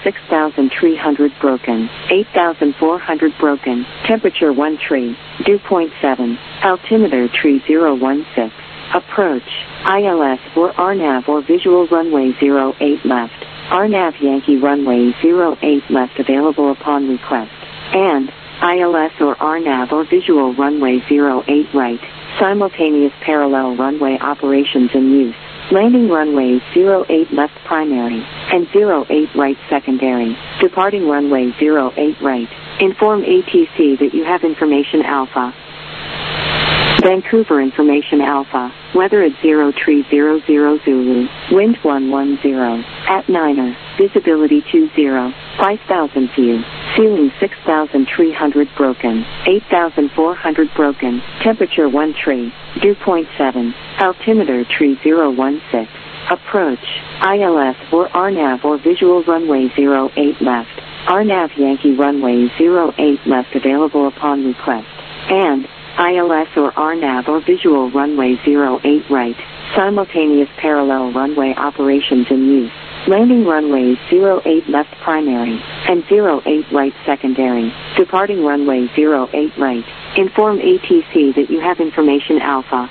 6,300 broken, 8,400 broken, temperature 1 tree, dew point 7, altimeter tree 016, approach, ILS or RNAV or visual runway 08 left, RNAV Yankee runway 08 left available upon request, and ILS or RNAV or visual runway 08 right, simultaneous parallel runway operations in use. Landing runway 08 left primary, and 08 right secondary, departing runway 08 right. Inform ATC that you have information Alpha. Vancouver information Alpha, weather at 0300 Zulu, wind 110, at 9er, visibility 20, 5,000 view, ceiling 6,300 broken, 8,400 broken, temperature 1 tree, dew point 7, altimeter tree 016, approach, ILS or RNAV or visual runway 08 left, RNAV Yankee runway 08 left available upon request, and ILS or RNAV or visual runway 08 right, simultaneous parallel runway operations in use. Landing runways 08 left primary, and 08 right secondary, departing runway 08 right. Inform ATC that you have information Alpha.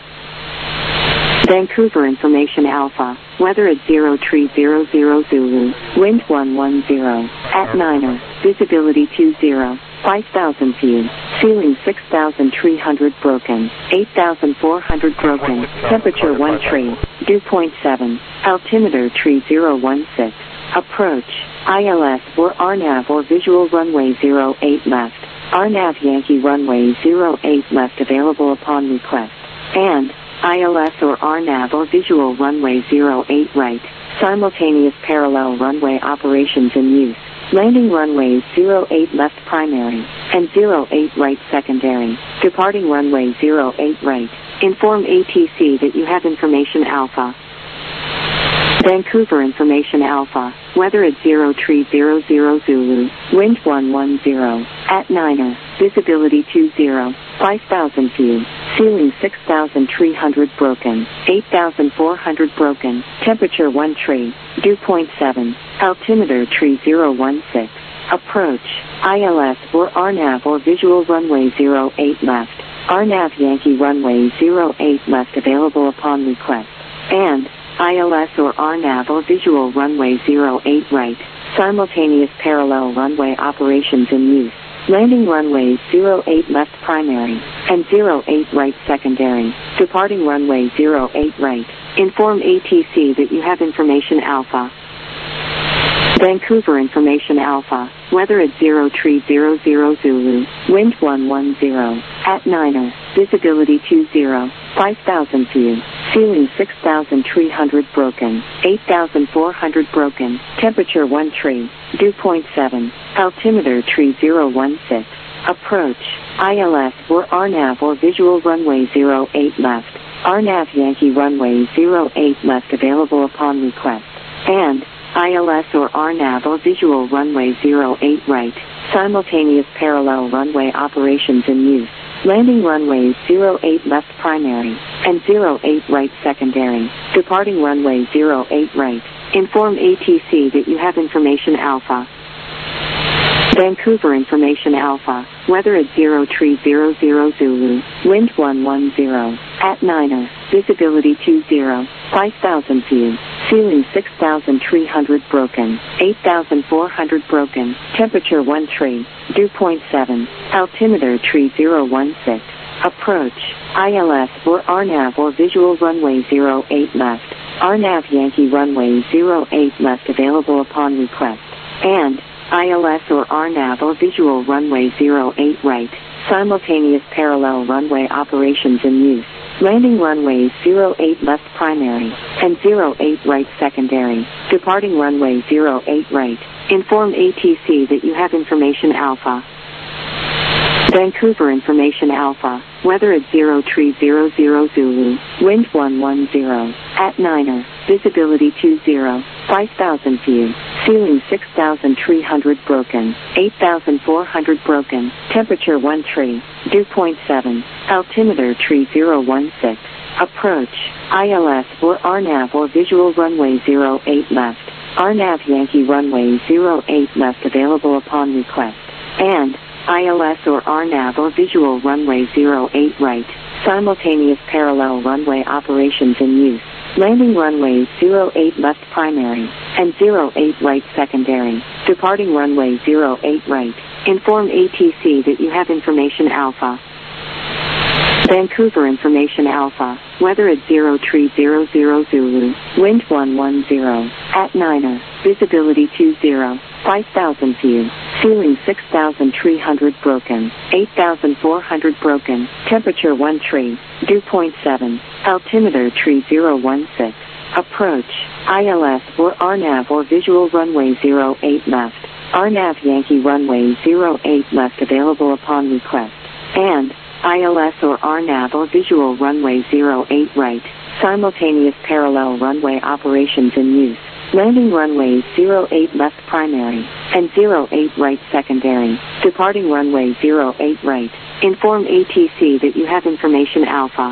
Vancouver information Alpha, weather at 0300 Zulu, wind 110, at 9er, visibility 20, 5,000 view, ceiling 6,300 broken, 8,400 broken, temperature 1 tree, dew point 7, altimeter tree 016, approach, ILS or RNAV or visual runway 08 left, RNAV Yankee runway 08 left available upon request, and ILS or RNAV or visual runway 08 right, simultaneous parallel runway operations in use. Landing runways 08 left primary, and 08 right secondary, departing runway 08 right. Inform ATC that you have information Alpha. Vancouver information Alpha, weather at 0300 Zulu, wind 110, at 9er, visibility 20, 5,000 view, ceiling 6,300 broken, 8,400 broken, temperature 1 tree, dew point 7, altimeter tree 016, approach, ILS or RNAV or visual runway 08 left, RNAV Yankee runway 08 left available upon request, and ILS or RNAV or visual runway 08 right, simultaneous parallel runway operations in use. Landing runways 08 left primary, and 08 right secondary, departing runway 08 right. Inform ATC that you have information Alpha. Vancouver information Alpha, weather at 0300 Zulu, wind 110, at 9er, visibility 20, 5,000 view, ceiling 6,300 broken, 8,400 broken, temperature 1 tree, dew point 7, altimeter tree 016, approach, ILS or RNAV or visual runway 08 left, RNAV Yankee runway 08 left available upon request, and ILS or RNAV or visual runway 08 right, simultaneous parallel runway operations in use. Landing runways 08 left primary, and 08 right secondary, departing runway 08 right. Inform ATC that you have information Alpha. Vancouver information Alpha, weather at 0300 Zulu, wind 110, at 9er, visibility 20, 5,000 view, ceiling 6,300 broken, 8,400 broken, temperature 1 tree, dew point 7, altimeter tree 016, approach, ILS or RNAV or visual runway 08 left, RNAV Yankee runway 08 left available upon request, and ILS or RNAV or visual runway 08 right, simultaneous parallel runway operations in use. Landing runways 08 left primary, and 08 right secondary, departing runway 08 right. Inform ATC that you have information Alpha. Vancouver information Alpha, weather at 0300 Zulu, wind 110, at 9er, visibility 20, 5,000 view, ceiling 6,300 broken, 8,400 broken, temperature 1 tree, dew point 7, altimeter tree 016, approach, ILS or RNAV or visual runway 08 left, RNAV Yankee runway 08 left available upon request. And ILS or RNAV or visual runway 08 right, simultaneous parallel runway operations in use. Landing runways 08 left primary and 08 right secondary. Departing runway 08 right. Inform ATC that you have information Alpha. Vancouver information Alpha. Weather at 0300 Zulu. Wind 110. At 9er. Visibility 20. 5,000 view. Ceiling 6,300 broken. 8,400 broken. Temperature 1 tree. Dew point 7. Altimeter 3016. Approach. ILS or RNAV or visual runway 08 left. RNAV Yankee runway 08 left available upon request. And ILS or RNAV or visual runway 08 right. Simultaneous parallel runway operations in use. Landing runways 08 left primary and 08 right secondary. Departing runway 08 right. Inform ATC that you have information Alpha.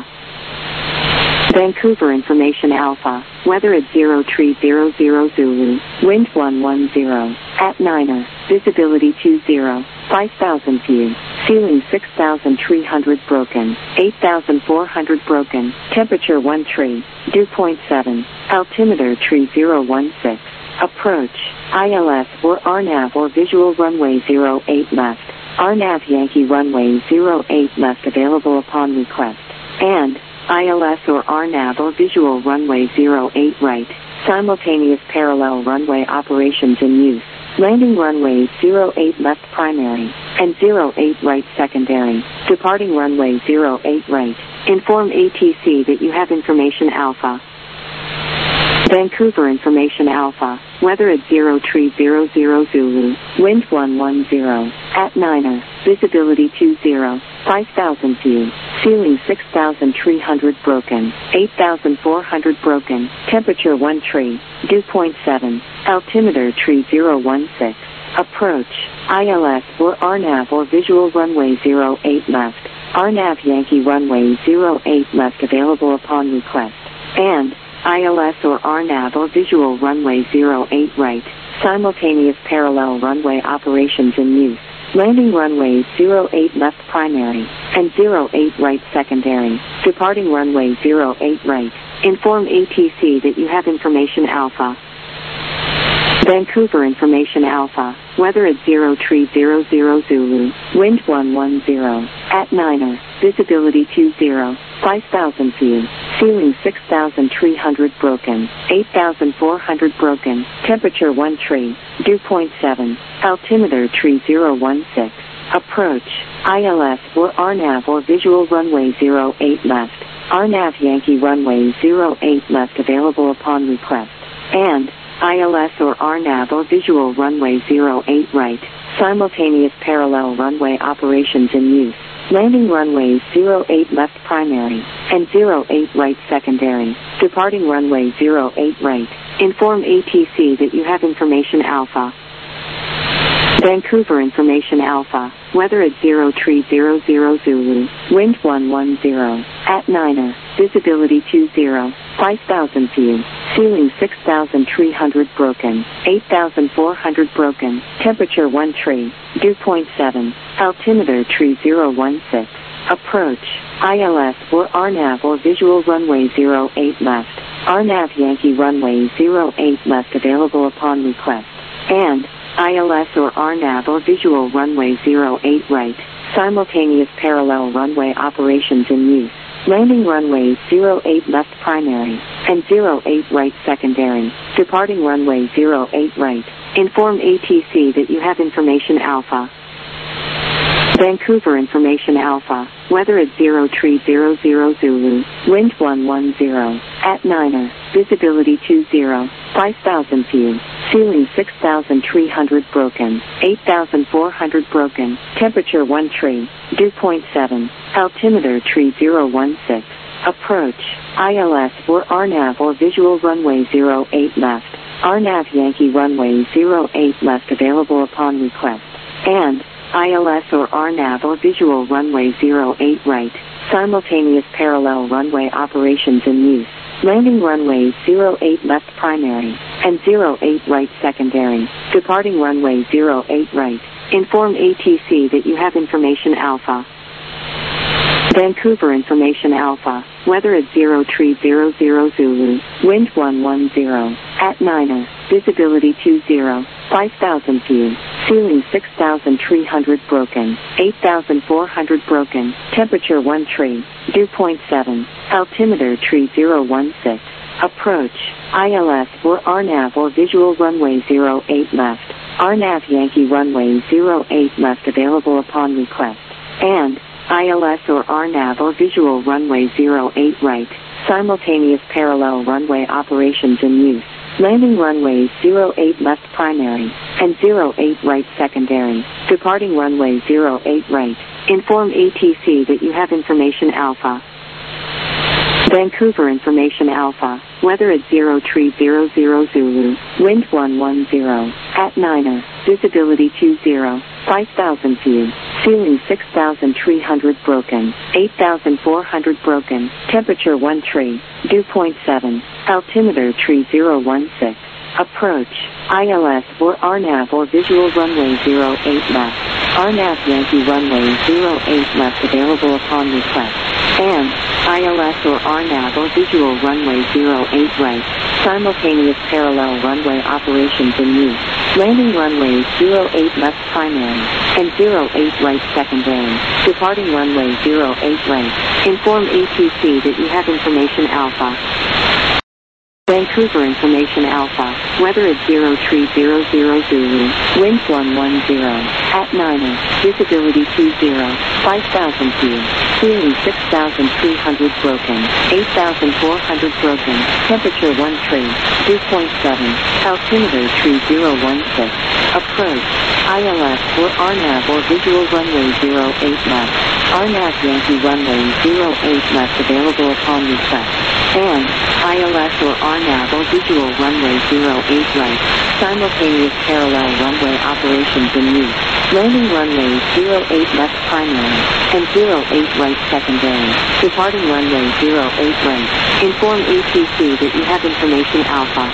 Vancouver information Alpha. Weather at 0300 Zulu. Wind 110. At 9er. Visibility 20. 5,000 view. Ceiling 6,300 broken. 8,400 broken. Temperature 1 tree. Dew point 7. Altimeter 3016. Approach. ILS or RNAV or visual runway 08 left. RNAV Yankee runway 08 left available upon request. And ILS or RNAV or visual runway 08 right. Simultaneous parallel runway operations in use. Landing runways 08 left primary and 08 right secondary. Departing runway 08 right. Inform ATC that you have information Alpha. Vancouver information Alpha. Weather at 0300 Zulu. Wind 110. At 9er. Visibility 20. 5,000 view. Ceiling 6,300 broken. 8,400 broken. Temperature 1 tree. Dew point 7. Altimeter 3016. Approach. ILS or RNAV or visual runway 08 left. RNAV Yankee runway 08 left available upon request. And ILS or RNAV or visual runway 08 right. Simultaneous parallel runway operations in use. Landing runways 08 left primary and 08 right secondary. Departing runway 08 right. Inform ATC that you have information Alpha. Vancouver information Alpha. Weather at 0300 Zulu. Wind 110. At 9er. Visibility 20. 5,000 view. Ceiling 6,300 broken. 8,400 broken. Temperature 1 tree. Dew point 7. Altimeter 3016. Approach. ILS or RNAV or visual runway 08 left. RNAV Yankee runway 08 left available upon request. And ILS or RNAV or visual runway 08 right. Simultaneous parallel runway operations in use. Landing runways 08 left primary and 08 right secondary. Departing runway 08 right. Inform ATC that you have information Alpha. Vancouver information Alpha. Weather at 0300 Zulu. Wind 110. At 9er. Visibility 20. 5,000 view. Ceiling 6,300 broken. 8,400 broken. Temperature 1 tree. Dew point 7. Altimeter 3016. Approach. ILS or RNAV or visual runway 08 left. RNAV Yankee runway 08 left available upon request. And ILS or RNAV or visual runway 08 right. Simultaneous parallel runway operations in use. Landing runways 08 left primary and 08 right secondary. Departing runway 08 right. Inform ATC that you have information Alpha. Vancouver information Alpha. Weather at 0300 Zulu. Wind 110. At 9er. Visibility 20. 5,000 view. Ceiling 6,300 broken. 8,400 broken. Temperature 1 tree. Dew point 7. Altimeter 3016. Approach. ILS or RNAV or visual runway 08 left. RNAV Yankee runway 08 left available upon request. And ILS or RNAV or visual runway 08 right. Simultaneous parallel runway operations in use. Landing runways 08 left primary and 08 right secondary. Departing runway 08 right. Inform ATC that you have information Alpha. Vancouver information Alpha. Weather at 0300 Zulu. Wind 110. At 9er. Visibility 20. 5,000 view. Ceiling 6,300 broken. 8,400 broken. Temperature 1 tree. Dew point 7. Altimeter 3016. Approach. ILS or RNAV or visual runway 08 left. RNAV Yankee runway 08 left available upon request. And ILS or RNAV or visual runway 08 right. Simultaneous parallel runway operations in use. Landing runways 08 left primary and 08 right secondary. Departing runway 08 right. Inform ATC that you have information Alpha. Vancouver information Alpha. Weather at 0300 Zulu. Wind 110. At 9er. Visibility 20. 5,000 view. Ceiling 6,300 broken. 8,400 broken. Temperature 1 tree. Dew point 7. Altimeter 3016. Approach. ILS or RNAV or visual runway 08 left. RNAV Yankee runway 08 left available upon request. And ILS or RNAV or visual runway 08 right. Simultaneous parallel runway operations in use. Landing runways 08 left primary and 08 right secondary. Departing runway 08 right. Inform ATC that you have information Alpha. Vancouver information Alpha. Weather at 0300 Zulu. Wind 110. At 9er. Visibility 20. 5,000 view. Ceiling 6,300 broken. 8,400 broken. Temperature 1 tree. Dew point 7. Altimeter 3016. Approach. ILS or RNAV or visual runway 08 left. RNAV Yankee runway 08 left available upon request. And ILS or RNAV or visual runway 08 right. Simultaneous parallel runway operations in use. Landing runways 08 left primary and 08 right secondary. Departing runway 08 right. Inform ATC that you have information Alpha.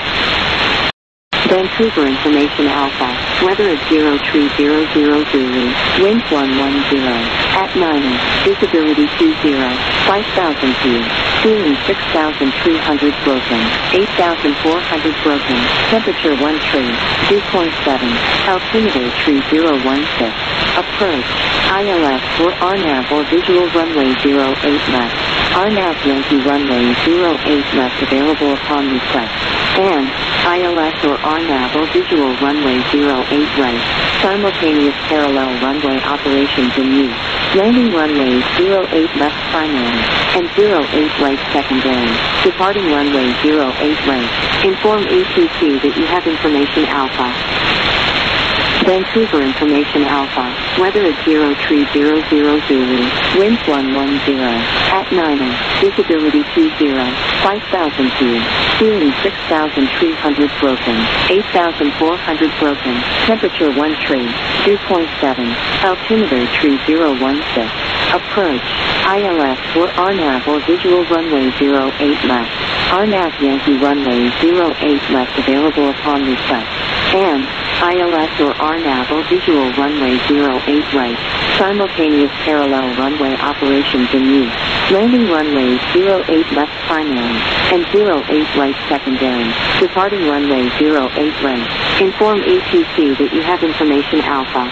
Vancouver information Alpha. Weather at 0300 Zulu. Wind 110. At 9er. Visibility 20. 5,000 view. Ceiling 6,300 broken. 8,400 broken. Temperature 1 tree. Dew point 7. Altimeter 3016. Approach. ILS or RNAV or visual runway 08 left. RNAV Yankee runway 08 left available upon request. And ILS or RNAV or visual runway 08 right. Simultaneous parallel runway operations in use. Landing runways 08 left primary and 08 right secondary. Departing runway 08 right. Inform ATC that you have information Alpha. Vancouver information Alpha. Weather at 0300 Zulu. Wind 110. At 9er. Visibility 20. 5,000 view. Ceiling 6,300 broken. 8,400 broken. Temperature 1 tree. Dew point 7. Altimeter 3016. Approach. ILS or RNAV or visual runway 08 left. RNAV Yankee runway 08 left available upon request. And ILS or RNAV or visual runway 08 right. Simultaneous parallel runway operations in use. Landing runways 08 left primary and 08 right secondary. Departing runway 08 right. Inform ATC that you have information Alpha.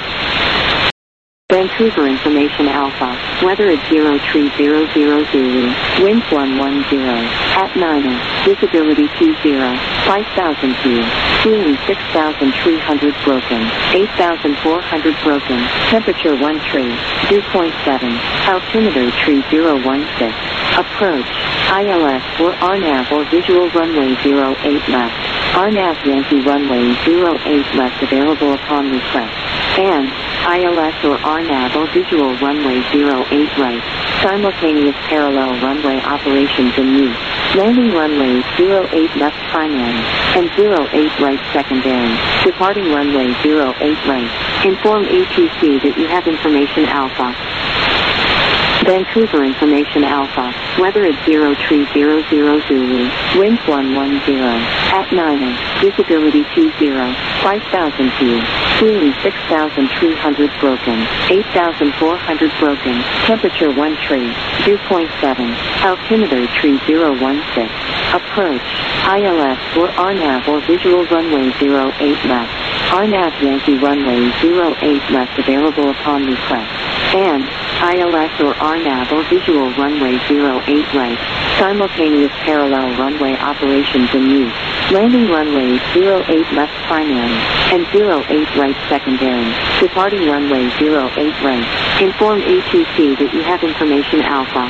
Vancouver information Alpha. Weather at 0300 Zulu. Wind 110. At 9er. Visibility 20. 5,000 view. Ceiling 6,300 broken. 8,400 broken. Temperature 1 tree. Dew point 7. Altimeter 3016. Approach. ILS or RNAV or visual runway 08 left. RNAV Yankee runway 08 left available upon request. And ILS or RNAV or visual runway 08 right. Simultaneous parallel runway operations in use. Landing runways 08 left primary and 08 right secondary. Departing runway 08 right. Inform ATC that you have information Alpha. Vancouver Information Alpha, weather at 0300 Zulu, wind 110, at 9er, visibility 20, 5,000 feet, ceiling 6,300 broken, 8,400 broken, temperature 1 tree, dew point 7, altimeter 3016, approach, ILS or RNAV or visual runway 08 left, RNAV Yankee runway 08 left available upon request, and ILS or RNAV or visual runway 08 right, simultaneous parallel runway operations in use, landing runway 08 left primary, and 08 right secondary, departing runway 08 right, inform ATC that you have information Alpha.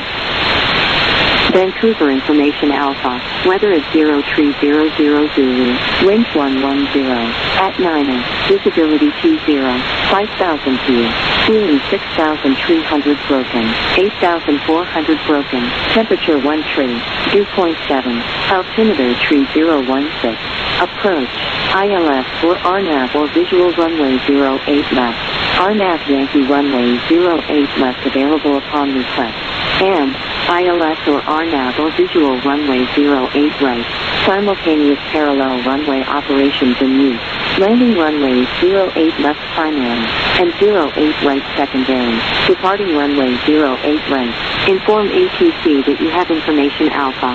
Vancouver Information Alpha, weather at 0300 Zulu, wind 110, at 9er, visibility 20, 5,000 feet, ceiling 6,300 broken, 8,400 broken, temperature 1 tree, dew point 7, altimeter 3016, approach, ILS or RNAV or visual runway 08 left, RNAV Yankee runway 08 left available upon request, and ILS or RNAV or visual runway 08 right, simultaneous parallel runway operations in use, landing runway 08 left primary, and 08 right secondary, departing runway 08 right, inform ATC that you have information Alpha.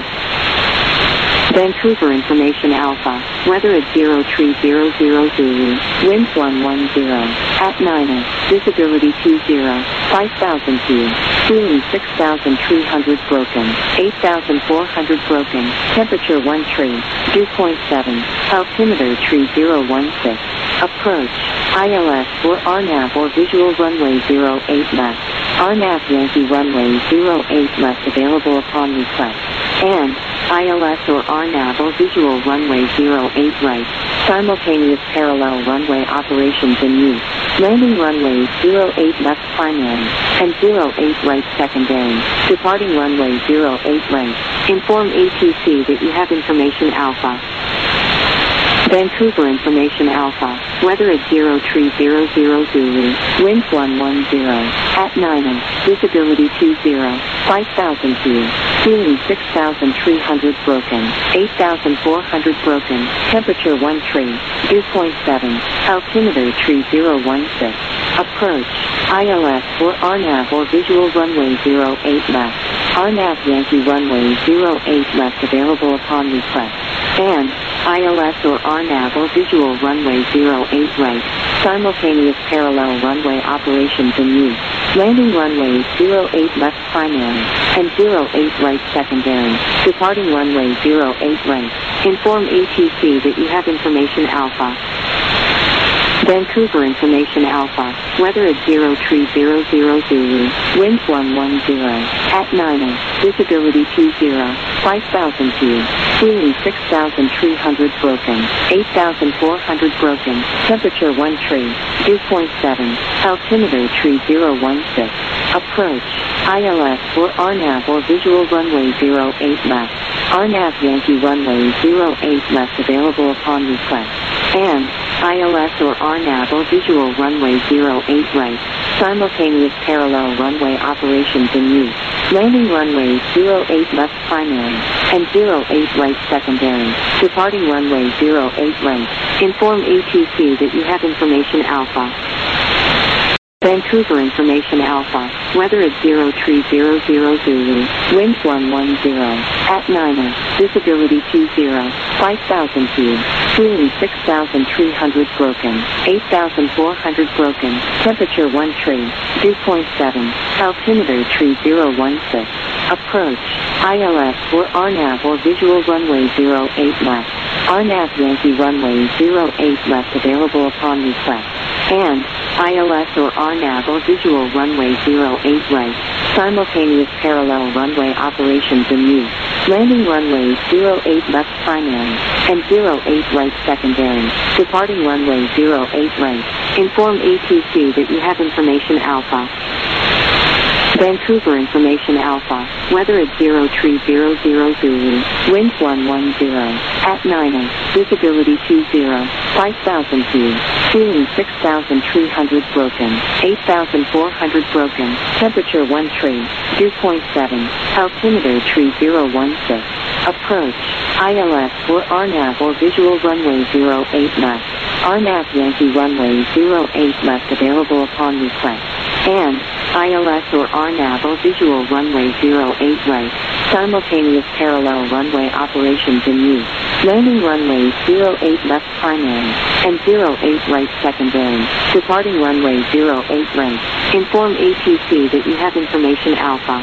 Vancouver Information Alpha, weather at 0300 Zulu, wind 110, at 9er, visibility 20, 5,000 feet, ceiling 6,300 broken, 8,400 broken, temperature 1 tree, dew point 7, altimeter 3016, approach, ILS or RNAV or visual runway 08 left, RNAV Yankee runway 08 left available upon request, and ILS or RNAV or visual runway 08 right, simultaneous parallel runway operations in use, landing runway 08 left primary, and 08 right secondary, departing runway 08 right, inform ATC that you have information Alpha. Vancouver Information Alpha, weather at 0300 Zulu, wind 110, at 9er, visibility 20, 5,000 feet, ceiling 6,300 broken, 8,400 broken, temperature 1 tree, dew point 7, altimeter 3016, approach, ILS or RNAV or visual runway 08 left, RNAV Yankee runway 08 left available upon request, and ILS or RNAV or visual runway 08 right, simultaneous parallel runway operations in use, landing runway 08 left primary, and 08 right secondary, departing runway 08 right, inform ATC that you have information Alpha. Vancouver Information Alpha, weather at 0300 Zulu, wind 110, at 9er, visibility 20, 5,000 feet, ceiling 6,300 broken, 8,400 broken, temperature 1 tree, dew point 7, altimeter 3016, approach, ILS or RNAV or visual runway 08 left, RNAV Yankee runway 08 left available upon request, and ILS or RNAV or visual runway 08 right, simultaneous parallel runway operations in use, landing runway 08 left primary, and 08 right secondary, departing runway 08 right, inform ATC that you have information Alpha. Vancouver Information Alpha, weather at 0300 Zulu, wind 110, at 9er, visibility 20, 5,000 feet, ceiling 6,300 broken, 8,400 broken, temperature 1 tree, dew point 7, altimeter 3016, approach, ILS or RNAV or visual runway 08 left, RNAV Yankee runway 08 left available upon request, and ILS or RNAV or visual runway 08 right, simultaneous parallel runway operations in use, landing runway 08 left primary, and 08 right secondary, departing runway 08 right, inform ATC that you have information Alpha. Vancouver Information Alpha, weather at 0300 Zulu, wind 110, at 90, visibility 20, 5,000 feet, ceiling 6,300 broken, 8,400 broken, temperature 13, dew point 7, altimeter 3016, approach, ILS or RNAV or visual runway 08 left, RNAV Yankee runway 08 left available upon request, and ILS or RNAV or visual runway 08 right, simultaneous parallel runway operations in use, landing runway 08 left primary, and 08 right secondary, departing runway 08 right, inform ATC that you have information Alpha.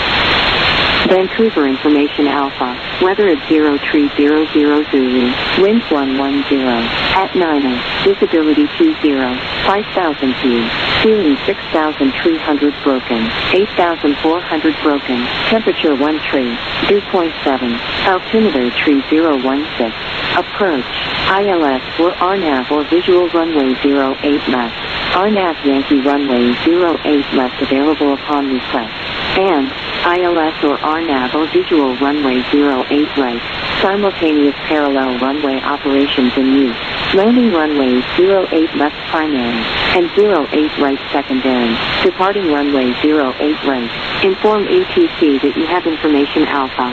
Vancouver Information Alpha, weather at 0300 Zulu, wind 110, at 90, visibility 20, 5,000 feet, ceiling 6,300 broken, 8,400 broken, temperature 13, dew point 7, altimeter 3016, approach, ILS or RNAV or visual runway 08 left, RNAV Yankee runway 08 left available upon request, and ILS or RNAV or visual runway 08 right, simultaneous parallel runway operations in use, landing runway 08 left primary, and 08 right secondary, departing runway 08 right, inform ATC that you have information Alpha.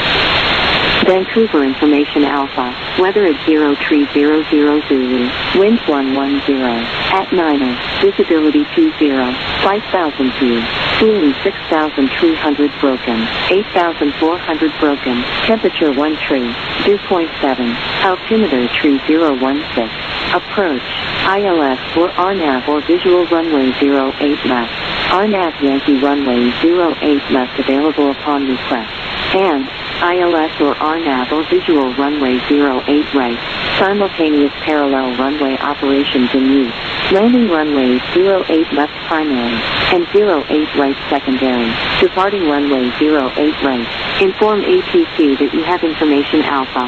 Vancouver Information Alpha, weather at 0300 Zulu, wind 110, at 90, visibility 20, 5,000 feet, ceiling 6,300 broken, 8,400 broken, temperature 13, dew point 7, altimeter 3016, approach, ILS or RNAV or visual runway 08 left, RNAV Yankee runway 08 left available upon request, and ILS or RNAV or visual runway 08 right, simultaneous parallel runway operations in use, landing runway 08 left primary, and 08 right secondary, departing runway 08 right, inform ATC that you have information Alpha.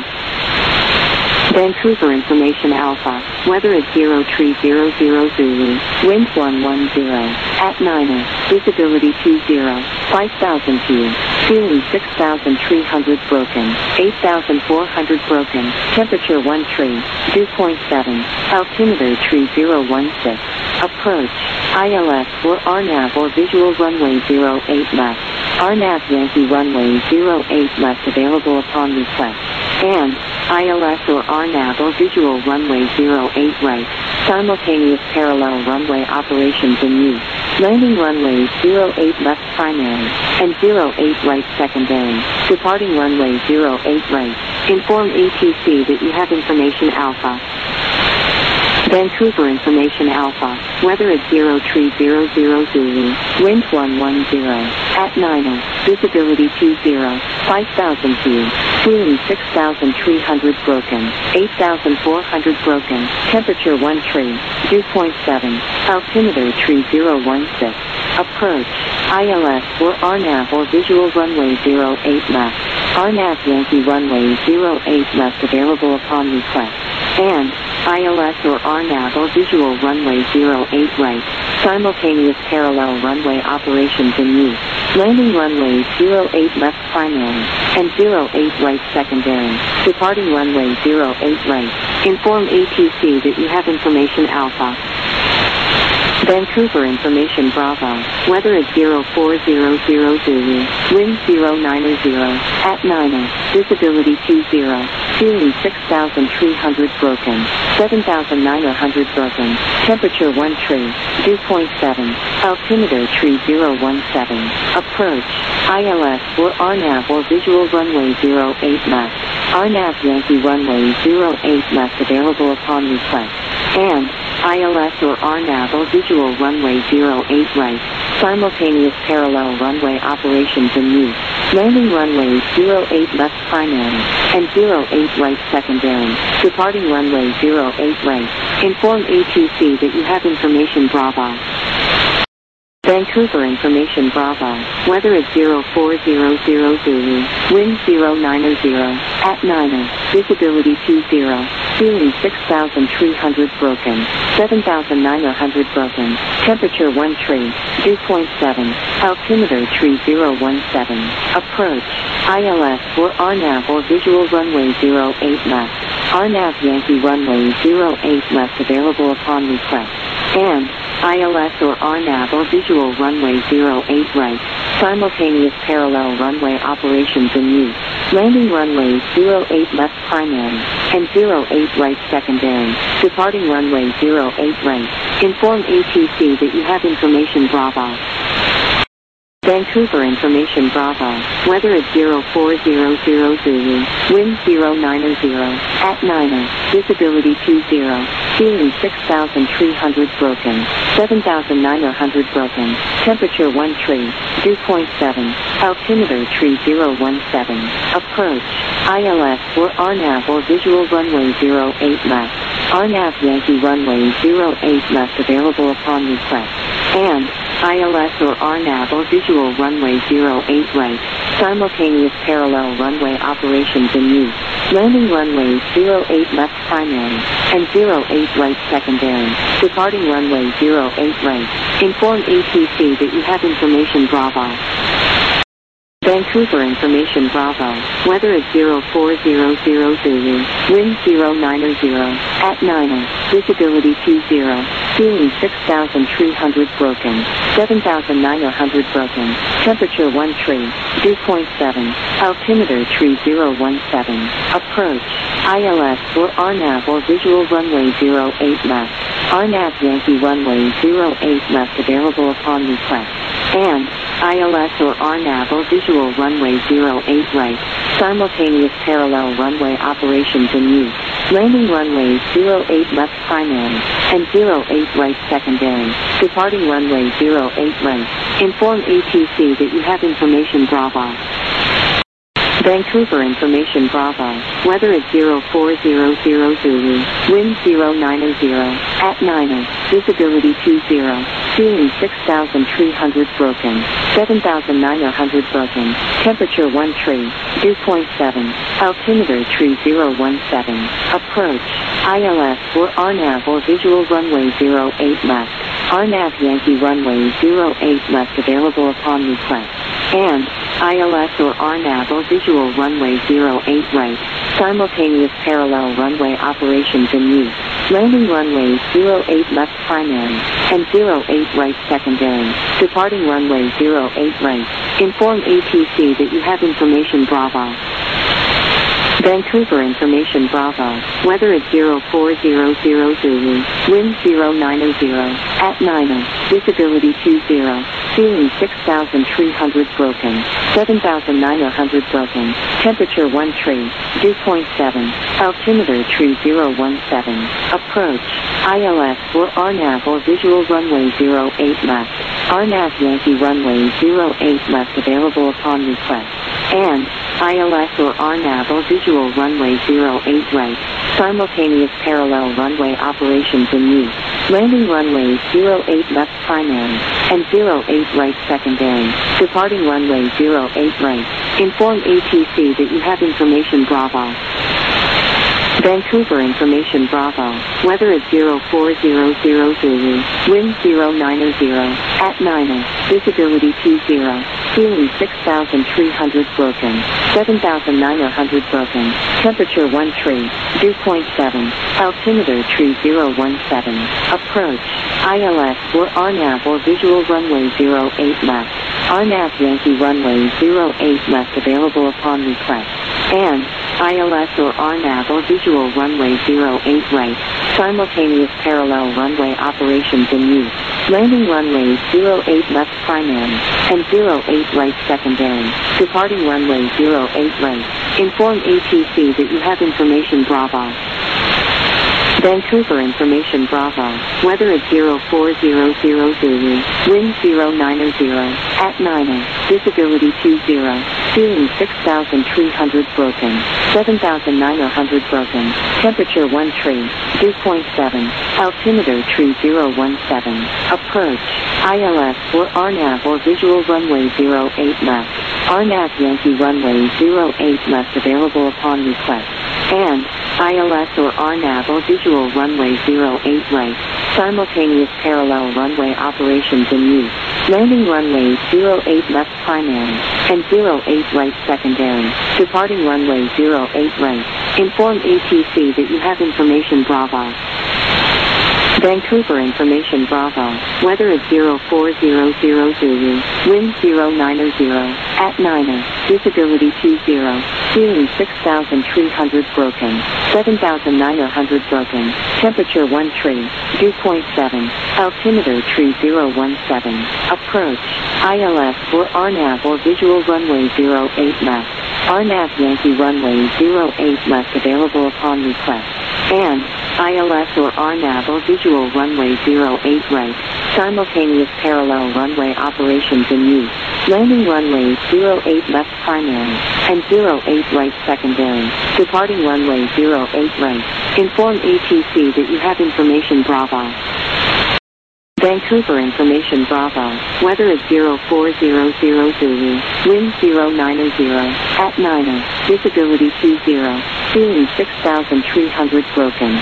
Vancouver Information Alpha, weather at 0300 Zulu, wind 110, at 90, visibility 20, 5,000 feet, ceiling 6,300 broken, 8,400 broken, temperature 13, dew point 7, altimeter 3016, approach, ILS or RNAV or visual runway 08 left, RNAV Yankee runway 08 left available upon request, and ILS or RNAV or visual runway 08 right, simultaneous parallel runway operations in use, landing runway 08 left primary, and 08 right secondary, departing runway 08 right, inform ATC that you have information Alpha. Vancouver Information Alpha, weather at 0300 Zulu, wind 110, at 90, visibility 20, 5,000 feet, ceiling 6,300 broken, 8,400 broken, temperature 13, dew point 7, altimeter 3016, approach, ILS or RNAV or visual runway 08 left, RNAV Yankee runway 08 left available upon request, and ILS or RNAV or visual runway 08 right, simultaneous parallel runway operations in use, landing runway 08 left primary, and 08 right secondary, departing runway 08 right, inform ATC that you have information Alpha. Vancouver Information Bravo, weather at 0400 Zulu, wind 090, at 90, visibility 20, ceiling 6,300 broken, 7,900 broken, temperature 13, dew point 7, altimeter 3017, approach, ILS or RNAV or visual runway 08 left, RNAV Yankee runway 08 left available upon request, and ILS or RNAV or visual runway 08 right, simultaneous parallel runway operations in use, landing runway 08 left primary, and 08 right secondary, departing runway 08 right, inform ATC that you have information Bravo. Vancouver Information Bravo, weather at 0400 Zulu, wind 090 at 90, visibility 20, ceiling 6,300 broken, 7,900 broken, temperature 1 tree, dew point 7, altimeter 3017, approach, ILS or RNAV or visual runway 08 left, RNAV Yankee runway 08 left available upon request, and ILS or RNAV or visual runway 08 right, simultaneous parallel runway operations in use, landing runway 08 left primary, and 08 right secondary, departing runway 08 right, inform ATC that you have information Bravo. Vancouver Information Bravo, weather at 0400 Zulu, wind 090 at 90, visibility 20, ceiling 6,300 broken, 7,900 broken, temperature 1 tree, dew point 7, altimeter 3017, approach, ILS or RNAV or visual runway 08 left, RNAV Yankee runway 08 left available upon request, and ILS or RNAV or visual runway 08 right, simultaneous parallel runway operations in use, landing runway 08 left primary, and 08 right secondary, departing runway 08 right, inform ATC that you have information Bravo. Vancouver Information Bravo, weather at 0400 Zulu, wind 090 at 90, visibility 20, ceiling 6,300 broken, 7,900 broken, temperature 1 tree, dew point 7, altimeter 3017, approach, ILS or RNAV or visual runway 08 left, RNAV Yankee runway 08 left available upon request, and ILS or RNAV or visual runway 08 right, simultaneous parallel runway operations in use, landing runway 08 left primary, and 08 right secondary, departing runway 08 right, inform ATC that you have information Bravo. Vancouver Information Bravo, weather at 0400 Zulu, wind 090 at 90, visibility 20, ceiling 6,300 broken, 7,900 broken, temperature 1 tree, dew point 7, altimeter 3017, approach, ILS or RNAV or visual runway 08 left, RNAV Yankee runway 08 left available upon request, and ILS or RNAV or visual runway 08 right, simultaneous parallel runway operations in use, landing runway 08 left primary, and 08 right secondary, departing runway 08 right, inform ATC that you have information Bravo. Vancouver Information Bravo, weather at 0400 Zulu, wind 090 at 90, visibility 20, ceiling 6,300 broken, 7,900 broken, temperature 1 tree, dew point 7, altimeter 3017, approach, ILS or RNAV or visual runway 08 left, RNAV Yankee runway 08 left available upon request, and ILS or RNAV or visual runway 08 right, simultaneous parallel runway operations in use, landing runway 08 left primary, and 08 right secondary, departing runway 08 right, inform ATC that you have information Bravo. Vancouver Information Bravo, weather at 0400 Zulu, wind 090 at 90, visibility 20, ceiling 6,300 broken, 7,900 broken, temperature 1 tree, dew point 7, altimeter 3017, approach, ILS or RNAV or visual runway 08 left, RNAV Yankee runway 08 left available upon request, and ILS or RNAV or visual runway 08 right, simultaneous parallel runway operations in use, landing runway 08 left primary, and 08 right secondary, departing runway 08 right, inform ATC that you have information Bravo. Vancouver Information Bravo, weather at 0400 Zulu, wind 090, at 90, visibility 20, ceiling 6,300 broken, 7,900 broken, temperature 1 tree, dew point 7, altimeter tree 017, approach, ILS or RNAV or visual runway 08 left, RNAV Yankee runway 08 left available upon request, and ILS or RNAV or visual runway 08 right, simultaneous parallel runway operations in use, landing runway 08 left primary, and 08 right secondary, departing runway 08 right, inform ATC that you have information Bravo. Vancouver Information Bravo, weather at 0400 Zulu, wind 090, at 90, visibility 20, ceiling 6,300 broken, 7,900 broken, temperature 1 tree, dew point 7, altimeter tree 017, approach, ILS or RNAV or visual runway 08 left, RNAV Yankee runway 08 left available upon request, and ILS or RNAV or visual runway 08 right, simultaneous parallel runway operations in use, landing runway 08 left primary, and 08 right secondary, departing runway 08 right, inform ATC that you have information Bravo. Vancouver Information Bravo, weather at 0400 Zulu, wind 090, at 90, visibility 20, ceiling 6,300 broken,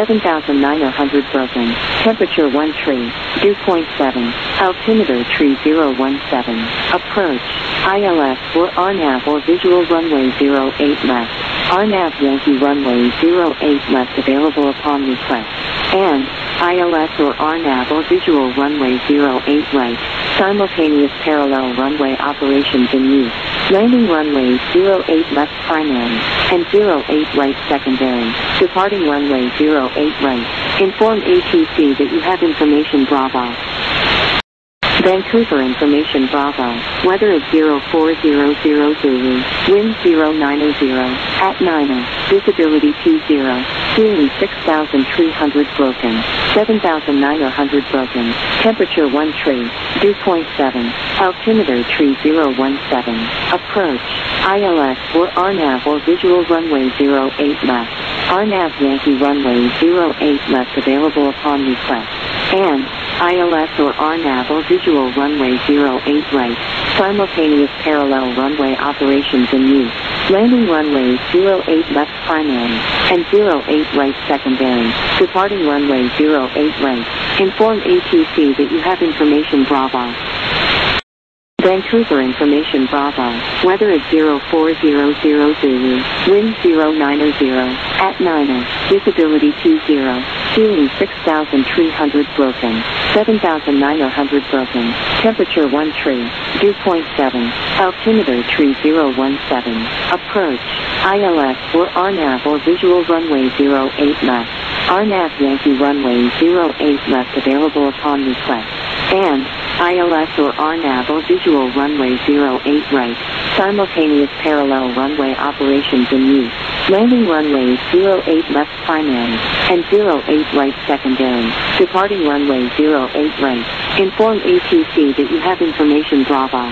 7,900 broken, temperature 1 tree, dew point 7, altimeter tree 017, approach, ILS or RNAV or visual runway 08 left, RNAV Yankee runway 08 left available upon request, and ILS or RNAV or visual runway 08 right, simultaneous parallel runway operations in use, landing runway 08 left primary, and 08 right secondary, departing runway 08 right, inform ATC that you have information Bravo. Vancouver Information Bravo, weather at 0400 Zulu, wind 090, at 90, visibility 20, ceiling 6,300 broken, 7,900 broken, temperature 1 tree, dew point 7, altimeter tree 017, approach, ILS or RNAV or visual runway 08 left, RNAV Yankee runway 08 left available upon request, and ILS or RNAV or visual runway 08 right, simultaneous parallel runway operations in use, landing runway 08 left primary, and 08 right secondary, departing runway 08 right, inform ATC that you have information Bravo. Vancouver Information Bravo, weather at 0400 Zulu, wind 090, at 90, visibility 20, ceiling 6,300 broken, 7,900 broken, temperature 1 tree, dew point 7, altimeter tree 017, approach, ILS or RNAV or visual runway 08 left, RNAV Yankee runway 08 left available upon request, and ILS or RNAV or visual runway 08 right, simultaneous parallel runway operations in use, landing runway 08 left primary, and 08 right secondary, departing runway 08 right, inform ATC that you have information Bravo.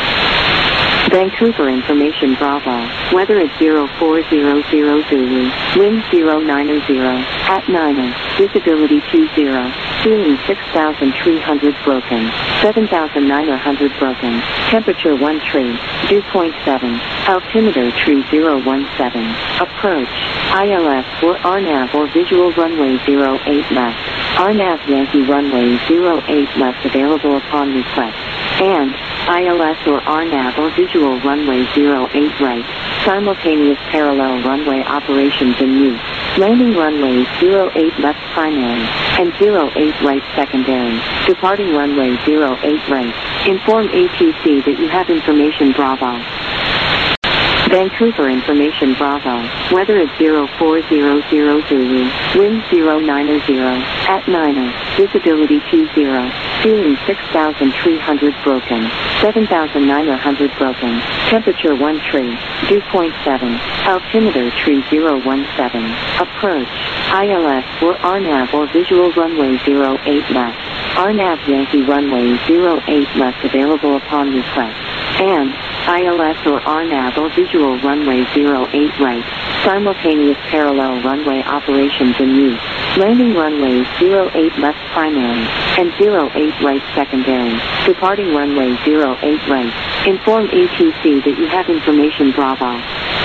Vancouver Information Bravo, weather at 0400 Zulu, wind 090, at 90, visibility 20, ceiling 6,300 broken, 7,900 broken, temperature 1 tree, dew point 7, altimeter tree 017, approach, ILS or RNAV or visual runway 08 left, RNAV Yankee runway 08 left available upon request, and ILS or RNAV or visual runway 08 right, simultaneous parallel runway operations in use, landing runway 08 left primary, and 08 right secondary, departing runway 08 right, inform ATC that you have information Bravo. Vancouver Information Bravo. Weather at 0400 Zulu. Wind 090 at 9er. Visibility 20. Ceiling 6,300 broken. 7,900 broken. Temperature 1 tree. Dew point 7. Altimeter tree 017. Approach. ILS or RNAV or visual runway 08 left. RNAV Yankee runway 08 left available upon request. And ILS or RNAV or visual runway 08 right. Simultaneous parallel runway operations in use. Landing runway 08 left primary and 08 right secondary. Departing runway 08 right. Inform ATC that you have information Bravo.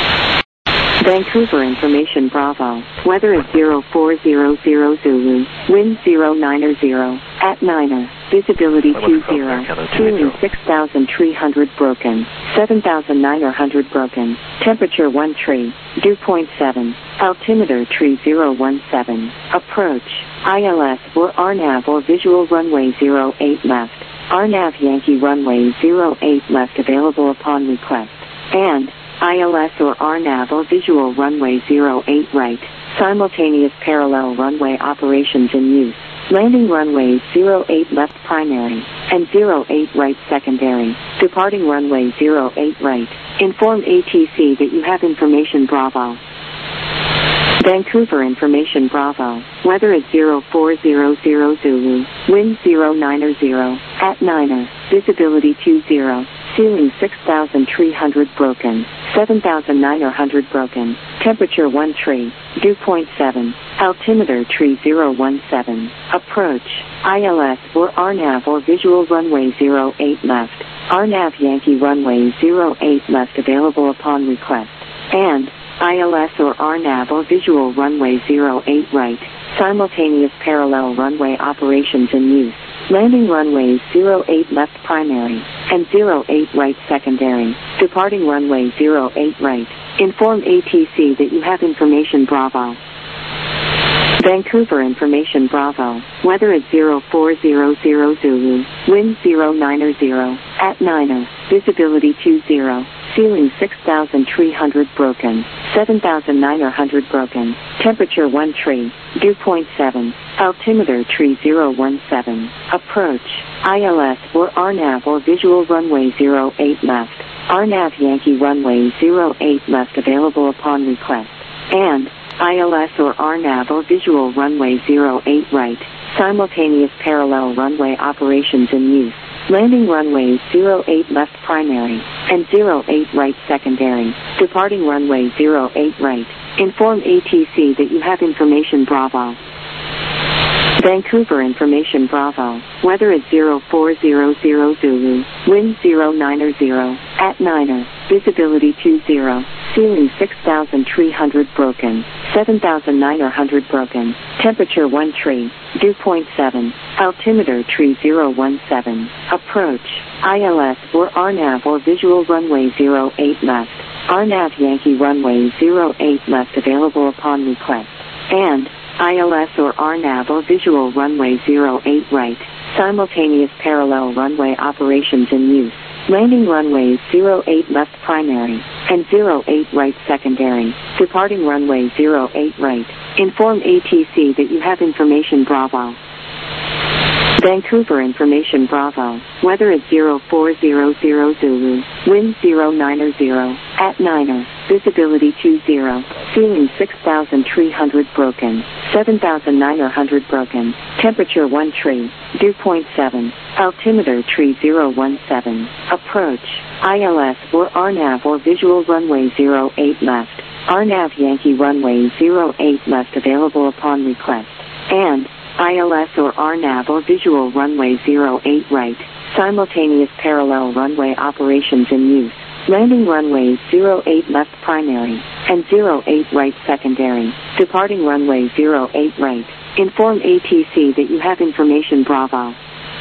Vancouver Information Bravo. Weather at 0400 Zulu. Wind 090 at 9er. Visibility 20. Ceiling 6,300 broken. 7,900 broken. Temperature 1 tree. Dew point 7. Altimeter tree 017. Approach. ILS or RNAV or visual runway 08 left. RNAV Yankee runway 08 left available upon request. And ILS or RNAV or visual runway 08 right. Simultaneous parallel runway operations in use. Landing runway 08 left primary and 08 right secondary. Departing runway 08 right. Inform ATC that you have information Bravo. Vancouver Information Bravo. Weather at 0400 Zulu. Wind 090 at 9er. Visibility 20. Ceiling 6,300 broken. 7,900 broken. Temperature 1 tree. Dew point 7. Altimeter tree 017. Approach. ILS or RNAV or visual runway 08 left. RNAV Yankee runway 08 left available upon request. And ILS or RNAV or visual runway 08 right. Simultaneous parallel runway operations in use. Landing runways 08 left primary and 08 right secondary. Departing runway 08 right. Inform ATC that you have information Bravo. Vancouver Information Bravo. Weather at 0400 Zulu. Wind 090 at 9er. Visibility 20. Ceiling 6,300 broken. 7,900 broken. Temperature 1 tree. Dew point 7. Altimeter tree 017. Approach. ILS or RNAV or visual runway 08 left. RNAV Yankee runway 08 left available upon request. And ILS or RNAV or visual runway 08 right. Simultaneous parallel runway operations in use. Landing runways 08 left primary and 08 right secondary. Departing runway 08 right. Inform ATC that you have information Bravo. Vancouver Information Bravo. Weather at 0400 Zulu. Wind 090 at 9er. Visibility 20. Ceiling 6,300 broken. 7,900 broken. Temperature 1 tree. Dew point 7. Altimeter tree 017. Approach. ILS or RNAV or visual runway 08 left. RNAV Yankee runway 08 left available upon request. And ILS or RNAV or visual runway 08 right. Simultaneous parallel runway operations in use. Landing runways 08 left primary and 08 right secondary. Departing runway 08 right. Inform ATC that you have information Bravo. Vancouver Information Bravo. Weather at 0400 Zulu. Wind 090 at 9er. Visibility 20. Ceiling 6,300 broken. 7,900 broken. Temperature 1 tree. Dew point 7. Altimeter tree 017. Approach. ILS or RNAV or visual runway 08 left. RNAV Yankee runway 08 left available upon request. And ILS or RNAV or visual runway 08 right. Simultaneous parallel runway operations in use. Landing runways 08 left primary and 08 right secondary. Departing runway 08 right. Inform ATC that you have information Bravo.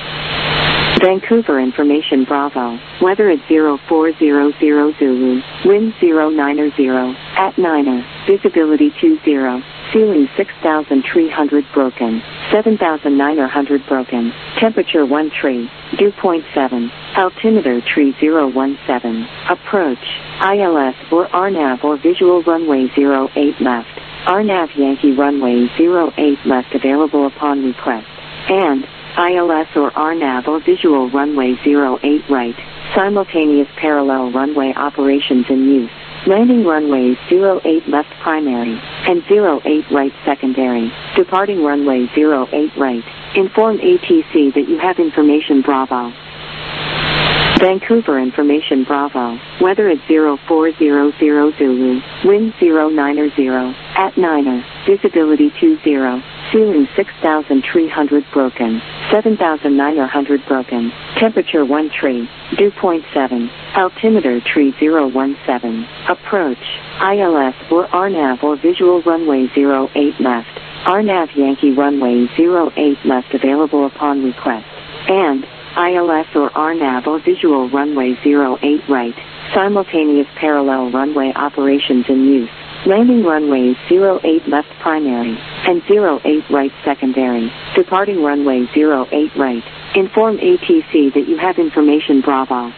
Vancouver Information Bravo. Weather at 0400 Zulu. Wind 090 at 9er. Visibility 20. Ceiling 6,300 broken. 7,900 broken. Temperature 1 tree. Dew point 7. Altimeter tree 017. Approach. ILS or RNAV or visual runway 08 left. RNAV Yankee runway 08 left available upon request. And ILS or RNAV or visual runway 08 right. Simultaneous parallel runway operations in use. Landing runways 08 left primary and 08 right secondary. Departing runway 08 right. Inform ATC that you have information Bravo. Vancouver information Bravo. Weather at 0400 Zulu. Wind 090 at 9er. Visibility 20. Ceiling 6,300 broken. 7,900 broken. Temperature 1 tree. Dew point 7. Altimeter tree 017. Approach. ILS or RNAV or visual runway 08 left. RNAV Yankee runway 08 left available upon request. And ILS or RNAV or visual runway 08 right. Simultaneous parallel runway operations in use. Landing runways 08 left primary and 08 right secondary. Departing runway 08 right. Inform ATC that you have information Bravo.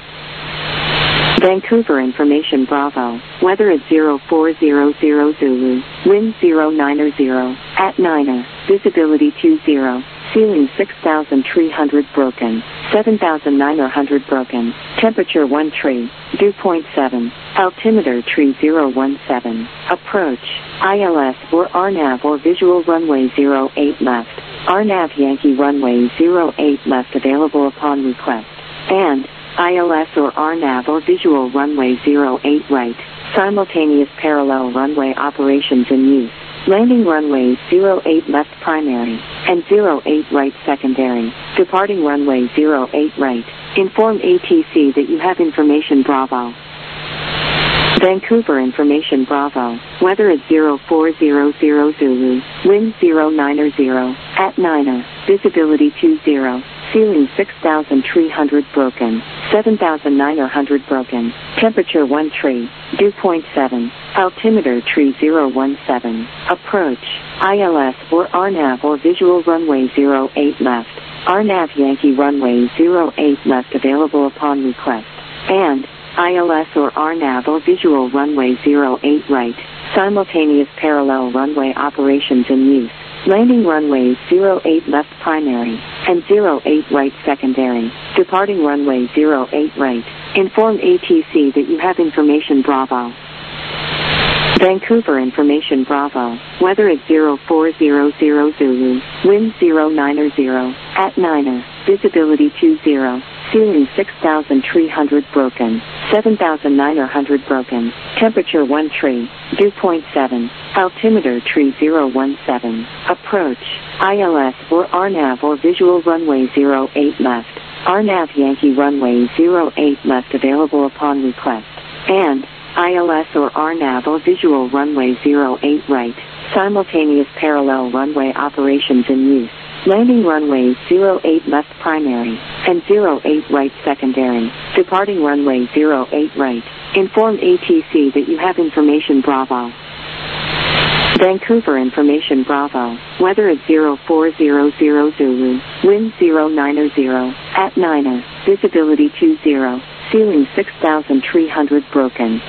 Vancouver information Bravo. Weather at 0400 Zulu. Wind 090 at 9er. Visibility 20. Ceiling 6,300 broken. 7,900 broken. Temperature 1 tree. Dew point 7. Altimeter tree 017. Approach. ILS or RNAV or visual runway 08 left. RNAV Yankee runway 08 left available upon request. And ILS or RNAV or visual runway 08 right. Simultaneous parallel runway operations in use. Landing runways 08 left primary and 08 right secondary. Departing runway 08 right. Inform ATC that you have information Bravo. Vancouver information Bravo. Weather at 0400 Zulu. Wind 090 at 9er. Visibility 20. Ceiling 6,300 broken. 7,900 broken. Temperature 1 tree. Dew point 7. Altimeter tree 017. Approach. ILS or RNAV or visual runway 08 left. RNAV Yankee runway 08 left available upon request. And ILS or RNAV or visual runway 08 right. Simultaneous parallel runway operations in use. Landing runways 08 left primary and 08 right secondary. Departing runway 08 right. Inform ATC that you have information Bravo. Vancouver information Bravo. Weather at 0400 Zulu. Wind 090 at 9er. Visibility 20. Ceiling 6,300 broken. 7,900 broken. Temperature 1 tree. Dew point 7. Altimeter tree 017. Approach. ILS or RNAV or visual runway 08 left. RNAV Yankee runway 08 left available upon request. And ILS or RNAV or visual runway 08 right. Simultaneous parallel runway operations in use. Landing runways 08 left primary and 08 right secondary. Departing runway 08 right. Inform ATC that you have information Bravo. Vancouver information Bravo. Weather at 0400 Zulu. Wind 090 at 9er. Visibility 20. Ceiling 6,300 broken.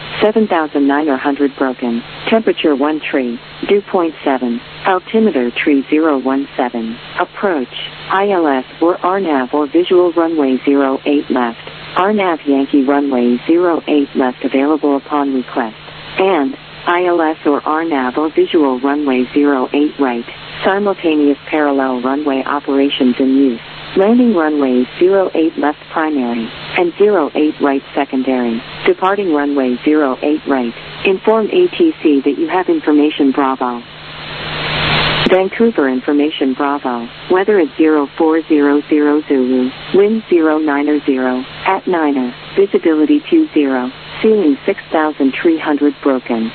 7,900 broken. Temperature 1 tree. Dew point 7. Altimeter tree 017. Approach. ILS or RNAV or visual runway 08 left. RNAV Yankee runway 08 left available upon request. And ILS or RNAV or visual runway 08 right. Simultaneous parallel runway operations in use. Landing runways 08 left primary and 08 right secondary. Departing runway 08 right. Inform ATC that you have information Bravo. Vancouver information Bravo. Weather at 0400 Zulu. Wind 090 at 9er. Visibility 20. Ceiling 6,300 broken.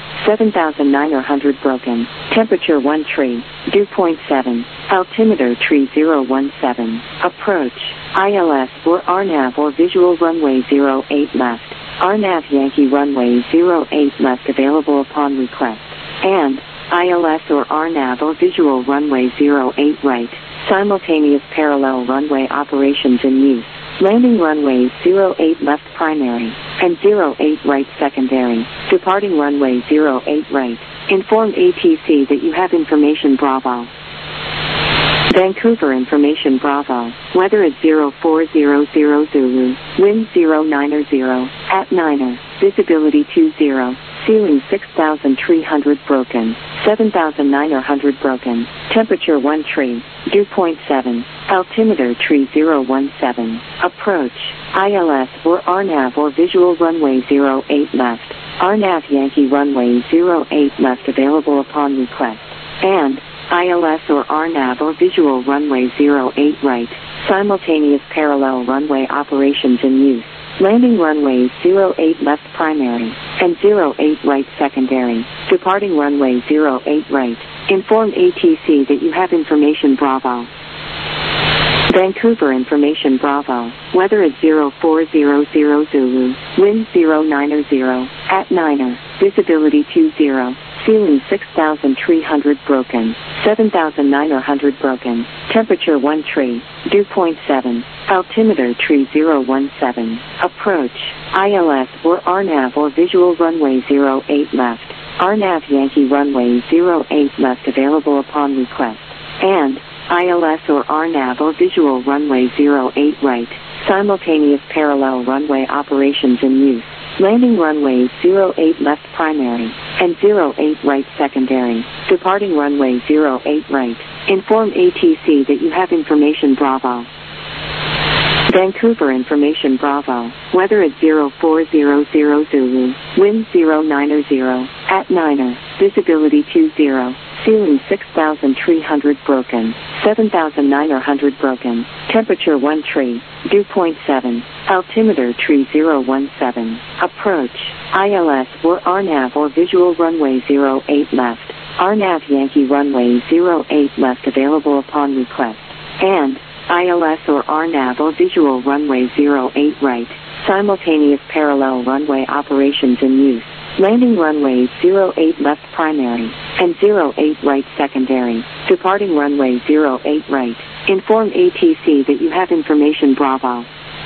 7,900 broken. Temperature 1 tree. Dew point 7. Altimeter tree 017. Approach. ILS or RNAV or visual runway 08 left. RNAV Yankee runway 08 left available upon request. And ILS or RNAV or visual runway 08 right. Simultaneous parallel runway operations in use. Landing runway 08 left primary and 08 right secondary. Departing runway 08 right. Inform ATC that you have information Bravo. Vancouver information Bravo. Weather at 0400 Zulu. Wind 090 at 9er. Visibility 20. Ceiling 6,300 broken. 7,900 broken. Temperature 1 tree. Dew point 7. Altimeter tree 017. Approach. ILS or RNAV or visual runway 08 left. RNAV Yankee runway 08 left available upon request. And ILS or RNAV or visual runway 08 right. Simultaneous parallel runway operations in use. Landing runway 08 left primary and 08 right secondary. Departing runway 08 right. Inform ATC that you have information Bravo. Vancouver information Bravo. Weather at 0400 Zulu. Wind 090 at 9er. Visibility 20. Ceiling 6,300 broken. 7,900 broken. Temperature 1 tree. Dew point 7. Altimeter tree 017. Approach. ILS or RNAV or visual runway 08 left. RNAV Yankee runway 08 left available upon request. And ILS or RNAV or visual runway 08 right. Simultaneous parallel runway operations in use. Landing runway 08 left primary and 08 right secondary. Departing runway 08 right. Inform ATC that you have information Bravo. Vancouver information Bravo. Weather at 0400 Zulu. Wind 090 at 9er. Visibility 20. Ceiling 6,300 broken. 7,900 broken. Temperature 1 tree. Dew point 7. Altimeter tree 017. Approach. ILS or RNAV or visual runway 08 left. RNAV Yankee runway 08 left available upon request. And ILS or RNAV or visual runway 08 right. Simultaneous parallel runway operations in use. Landing runway 08 left primary and 08 right secondary. Departing runway 08 right. Inform ATC that you have information Bravo.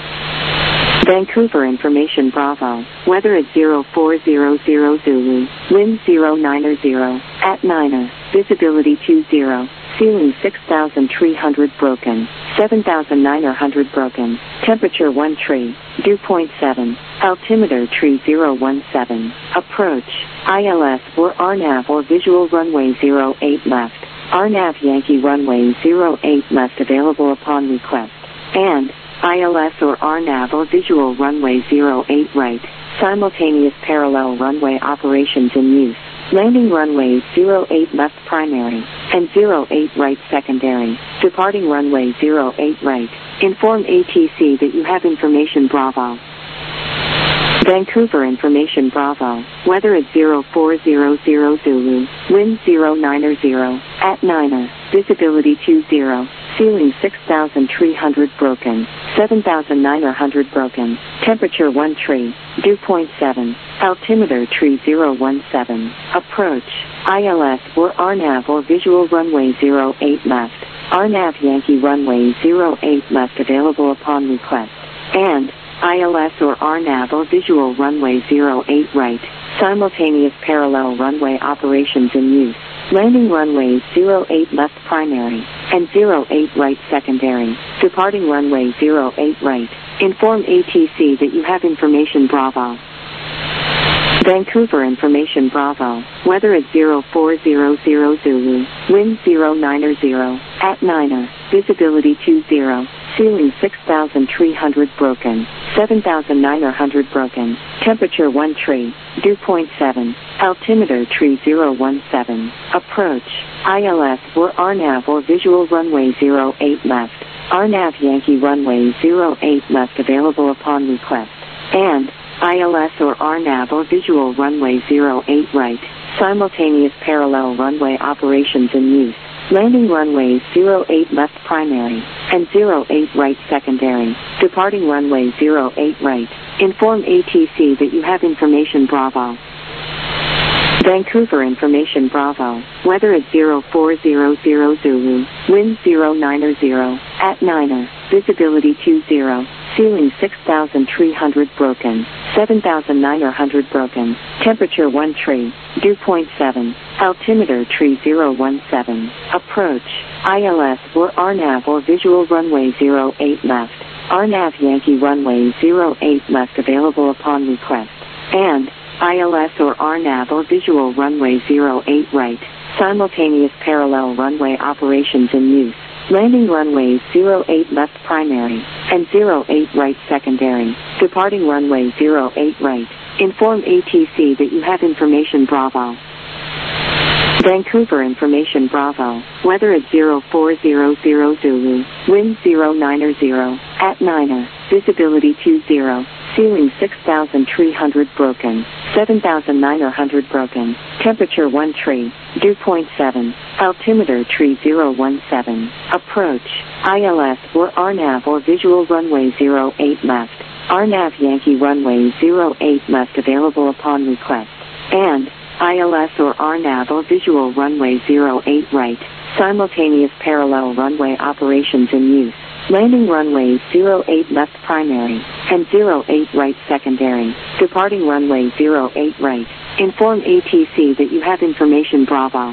Vancouver information Bravo. Weather at 0400 Zulu. Wind 090 at 9er. Visibility 20. Ceiling 6,300 broken. 7,900 broken. Temperature 1 tree. Dew point 7. Altimeter tree 017. Approach. ILS or RNAV or visual runway 08 left. RNAV Yankee runway 08 left available upon request. And ILS or RNAV or visual runway 08 right. Simultaneous parallel runway operations in use. Landing runway 08 left primary and 08 right secondary. Departing runway 08 right. Inform ATC that you have information Bravo. Vancouver information Bravo. Weather at 0400 Zulu. Wind 090 at 9er. Visibility 20. Ceiling 6,300 broken. 7,900 broken. Temperature 1 tree. Dew point 7. Altimeter tree 017. Approach. ILS or RNAV or visual runway 08 left. RNAV Yankee runway 08 left available upon request. And ILS or RNAV or visual runway 08 right. Simultaneous parallel runway operations in use. Landing runway 08 left primary and 08 right secondary. Departing runway 08 right. Inform ATC that you have information Bravo. Vancouver information Bravo. Weather at 0400 Zulu. Wind 090 at 9er. Visibility 20. Ceiling 6,300 broken. 7,900 broken. Temperature 1 tree. Dew point 7. Altimeter tree 017. Approach. ILS or RNAV or visual runway 08 left. RNAV Yankee runway 08 left available upon request. And ILS or RNAV or visual runway 08 right. Simultaneous parallel runway operations in use. Landing runway 08 left primary and 08 right secondary. Departing runway 08 right. Inform ATC that you have information Bravo. Vancouver Information Bravo, weather at 0400 Zulu, wind 090, at 9er, visibility 20, ceiling 6,300 broken, 7,900 broken, temperature 1 tree, dew point 7, altimeter tree 017, approach, ILS or RNAV or visual runway 08 left, RNAV Yankee runway 08 left available upon request, and ILS or RNAV or visual runway 08 right, simultaneous parallel runway operations in use, landing runways 08 left primary, and 08 right secondary, departing runway 08 right, inform ATC that you have information Bravo. Vancouver Information Bravo, weather at 0400 Zulu, wind 090, at 9er, visibility 20, ceiling 6,300 broken, 7,900 broken, temperature 1 tree, dew point 7, altimeter tree 017, approach, ILS or RNAV or visual runway 08 left, RNAV Yankee runway 08 left available upon request, and ILS or RNAV or visual runway 08 right, simultaneous parallel runway operations in use, landing runways 08 left primary, and 08 right secondary, departing runway 08 right, inform ATC that you have information Bravo.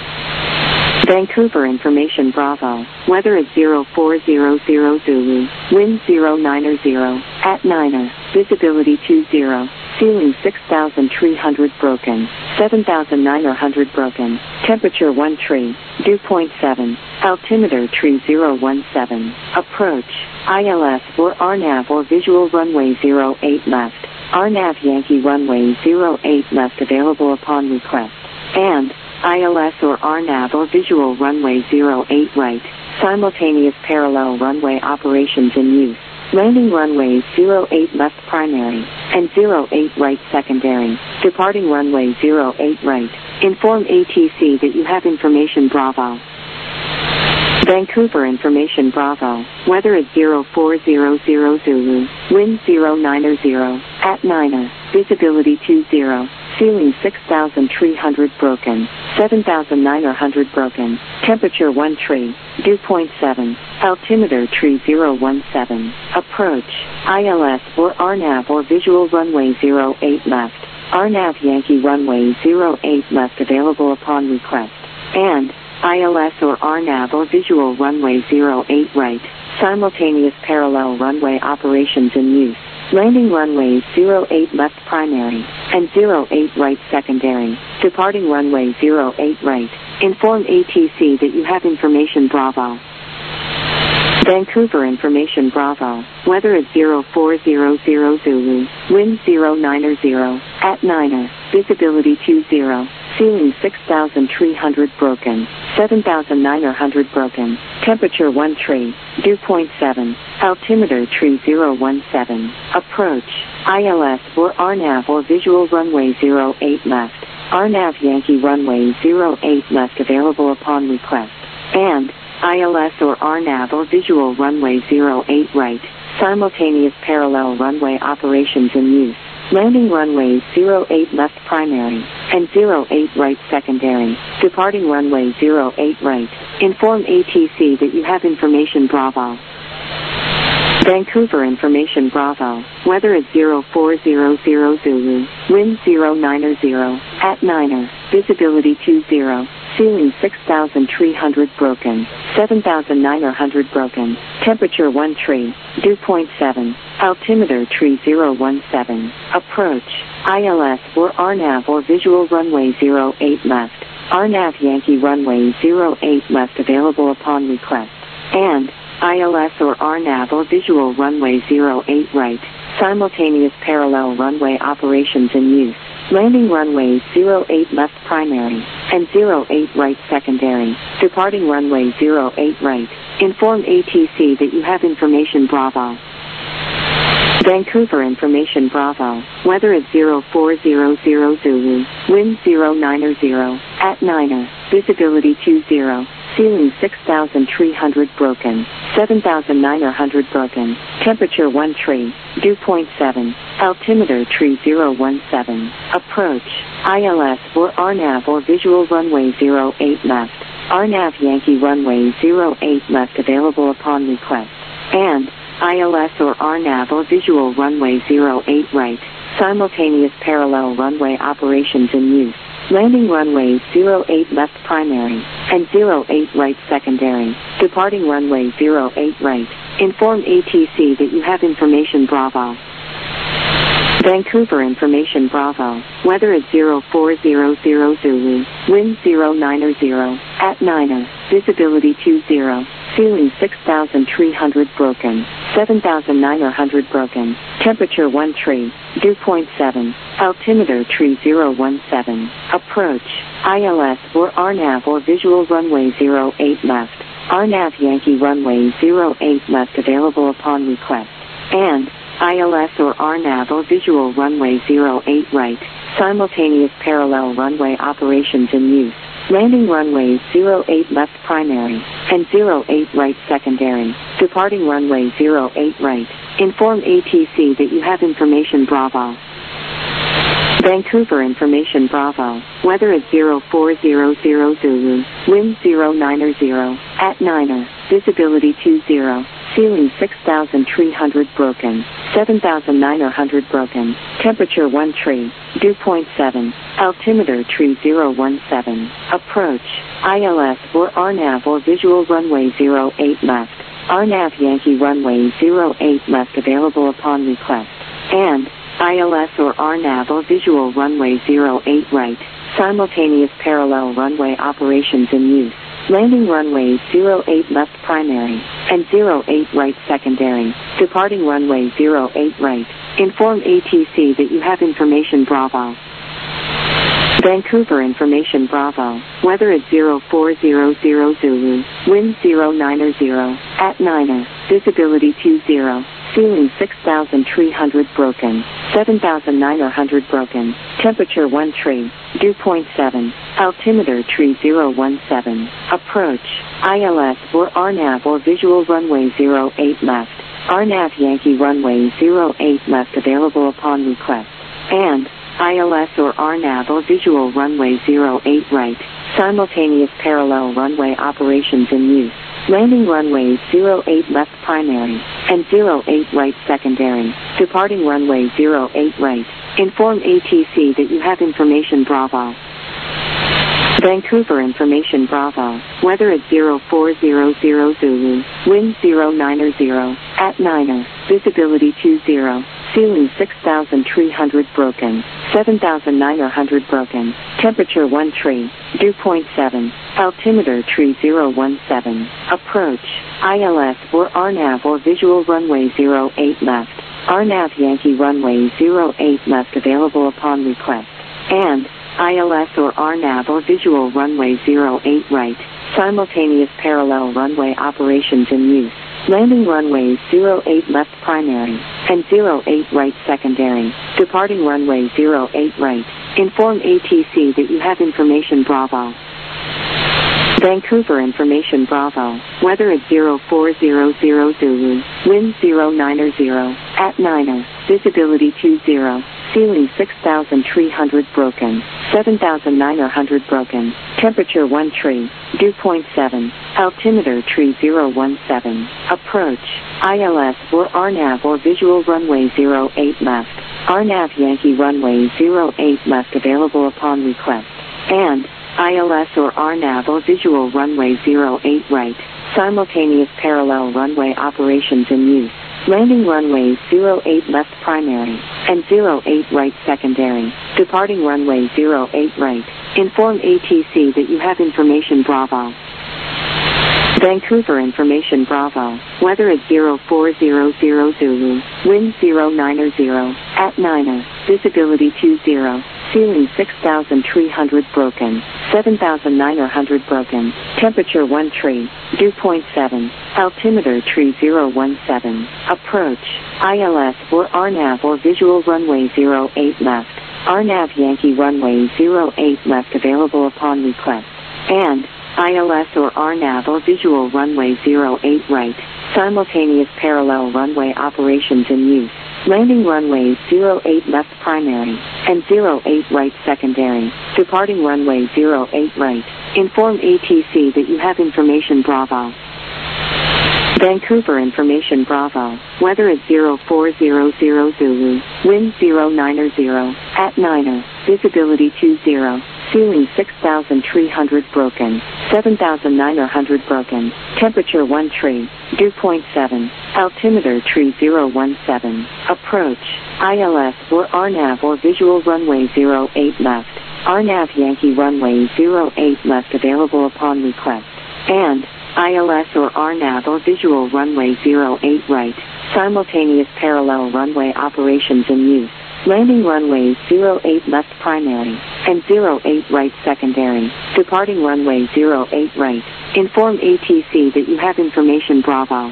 Vancouver Information Bravo, weather at 0400 Zulu, wind 090, at 9er, visibility 20, ceiling 6,300 broken, 7,900 broken, temperature 1 tree, dew point 7, altimeter tree 017, approach, ILS or RNAV or visual runway 08 left, RNAV Yankee runway 08 left available upon request, and ILS or RNAV or visual runway 08 right, simultaneous parallel runway operations in use, landing runways 08 left primary, and 08 right secondary, departing runway 08 right, inform ATC that you have information Bravo. Vancouver Information Bravo, weather at 0400 Zulu, wind 090, at 9er, visibility 20, ceiling 6,300 broken, 7,900 broken, temperature 1 tree, dew point 7, altimeter tree 017, approach, ILS or RNAV or visual runway 08 left, RNAV Yankee runway 08 left available upon request, and ILS or RNAV or visual runway 08 right, simultaneous parallel runway operations in use, landing runways 08 left primary, and 08 right secondary, departing runway 08 right, inform ATC that you have information Bravo. Vancouver Information Bravo, weather at 0400 Zulu, wind 090, at 9er, visibility 20, ceiling 6,300 broken, 7,900 broken, temperature 1 tree, dew point 7, altimeter tree 017, approach, ILS or RNAV or visual runway 08 left, RNAV Yankee runway 08 left available upon request, and ILS or RNAV or visual runway 08 right, simultaneous parallel runway operations in use, landing runways 08 left primary, and 08 right secondary, departing runway 08 right, inform ATC that you have information Bravo. Vancouver Information Bravo, weather at 0400 Zulu, wind 090, at 9er, visibility 20, ceiling 6,300 broken, 7,900 broken, temperature 1 tree, dew point 7, altimeter tree 017, approach, ILS or RNAV or visual runway 08 left, RNAV Yankee runway 08 left available upon request, and ILS or RNAV or visual runway 08 right, simultaneous parallel runway operations in use, landing runways 08 left primary, and 08 right secondary, departing runway 08 right, inform ATC that you have information Bravo. Vancouver Information Bravo, weather at 0400 Zulu, wind 090, at 9er, visibility 20, Ceiling 6,300 broken. 7,900 broken. Temperature 1 tree. Dew point 7. Altimeter tree 017. Approach. ILS or RNAV or visual runway 08 left. RNAV Yankee runway 08 left available upon request. And ILS or RNAV or visual runway 08 right. Simultaneous parallel runway operations in use. Landing runway 08 left primary and 08 right secondary. Departing runway 08 right. Inform ATC that you have information Bravo. Vancouver information Bravo. Weather at 0400 Zulu. Wind 090 at 9er. Visibility 20. Ceiling 6,300 broken. 7,900 broken. Temperature 1 tree. Dew point 7. Altimeter tree 017. Approach. ILS or RNAV or visual runway 08 left. RNAV Yankee runway 08 left available upon request. And ILS or RNAV or visual runway 08 right. Simultaneous parallel runway operations in use. Landing runway 08 left primary and 08 right secondary. Departing runway 08 right. Inform ATC that you have information Bravo. Vancouver information Bravo. Weather at 0400 Zulu. Wind 090 at 9er. Visibility 20. Ceiling 6,300 broken. 7,900 broken. Temperature 1 tree. Dew point 7. Altimeter tree 017. Approach. ILS or RNAV or visual runway 08 left. RNAV Yankee runway 08 left available upon request. And ILS or RNAV or visual runway 08 right. Simultaneous parallel runway operations in use. Landing runway 08 left primary and 08 right secondary. Departing runway 08 right. Inform ATC that you have information Bravo. Vancouver information Bravo. Weather at 0400 Zulu. Wind 090 at 9er. Visibility 20. Ceiling 6,300 broken. 7,900 broken. Temperature 1 tree. Dew point 7. Altimeter tree 017. Approach. ILS or RNAV or visual runway 08 left. RNAV Yankee runway 08 left available upon request. And ILS or RNAV or visual runway 08 right. Simultaneous parallel runway operations in use. Landing runway 08 left primary and 08 right secondary. Departing runway 08 right. Inform ATC that you have information Bravo. Vancouver information Bravo. Weather at 0400 Zulu. Wind 090 at 9er. Visibility 20. Ceiling 6,300 broken. 7,900 broken. Temperature 1 tree. Dew point 7. Altimeter tree 017. Approach. ILS or RNAV or visual runway 08 left. RNAV Yankee runway 08 left available upon request. And ILS or RNAV or visual runway 08 right. Simultaneous parallel runway operations in use. Landing runway 08 left primary and 08 right secondary. Departing runway 08 right. Inform ATC that you have information Bravo. Vancouver information Bravo. Weather at 0400 Zulu. Wind 090 at 9er. Visibility 20. Ceiling 6,300 broken. 7,900 broken. Temperature 1 tree. Dew point 7. Altimeter tree 017. Approach. ILS or RNAV or visual runway 08 left. RNAV Yankee runway 08 left available upon request. And ILS or RNAV or visual runway 08 right. Simultaneous parallel runway operations in use. Landing runway 08 left primary and 08 right secondary. Departing runway 08 right. Inform ATC that you have information Bravo. Vancouver information Bravo. Weather at 0400 Zulu. Wind 090 at 9er. Visibility 20. Ceiling 6,300 broken. 7,900 broken. Temperature 1 tree. Dew point 7. Altimeter tree 017. Approach. ILS or RNAV or visual runway 08 left. RNAV Yankee runway 08 left available upon request. And ILS or RNAV or visual runway 08 right. Simultaneous parallel runway operations in use. Landing runways 08 left primary and 08 right secondary. Departing runway 08 right. Inform ATC that you have information Bravo. Vancouver information Bravo. Weather at 0400 Zulu. Wind 090 at 9er. Visibility 20. Ceiling 6,300 broken. 7,900 broken. Temperature 1 tree. Dew point 7. Altimeter tree 017. Approach. ILS or RNAV or visual runway 08 left. RNAV Yankee runway 08 left available upon request. And ILS or RNAV or visual runway 08 right. Simultaneous parallel runway operations in use. Landing runways 08 left primary and 08 right secondary. Departing runway 08 right. Inform ATC that you have information Bravo.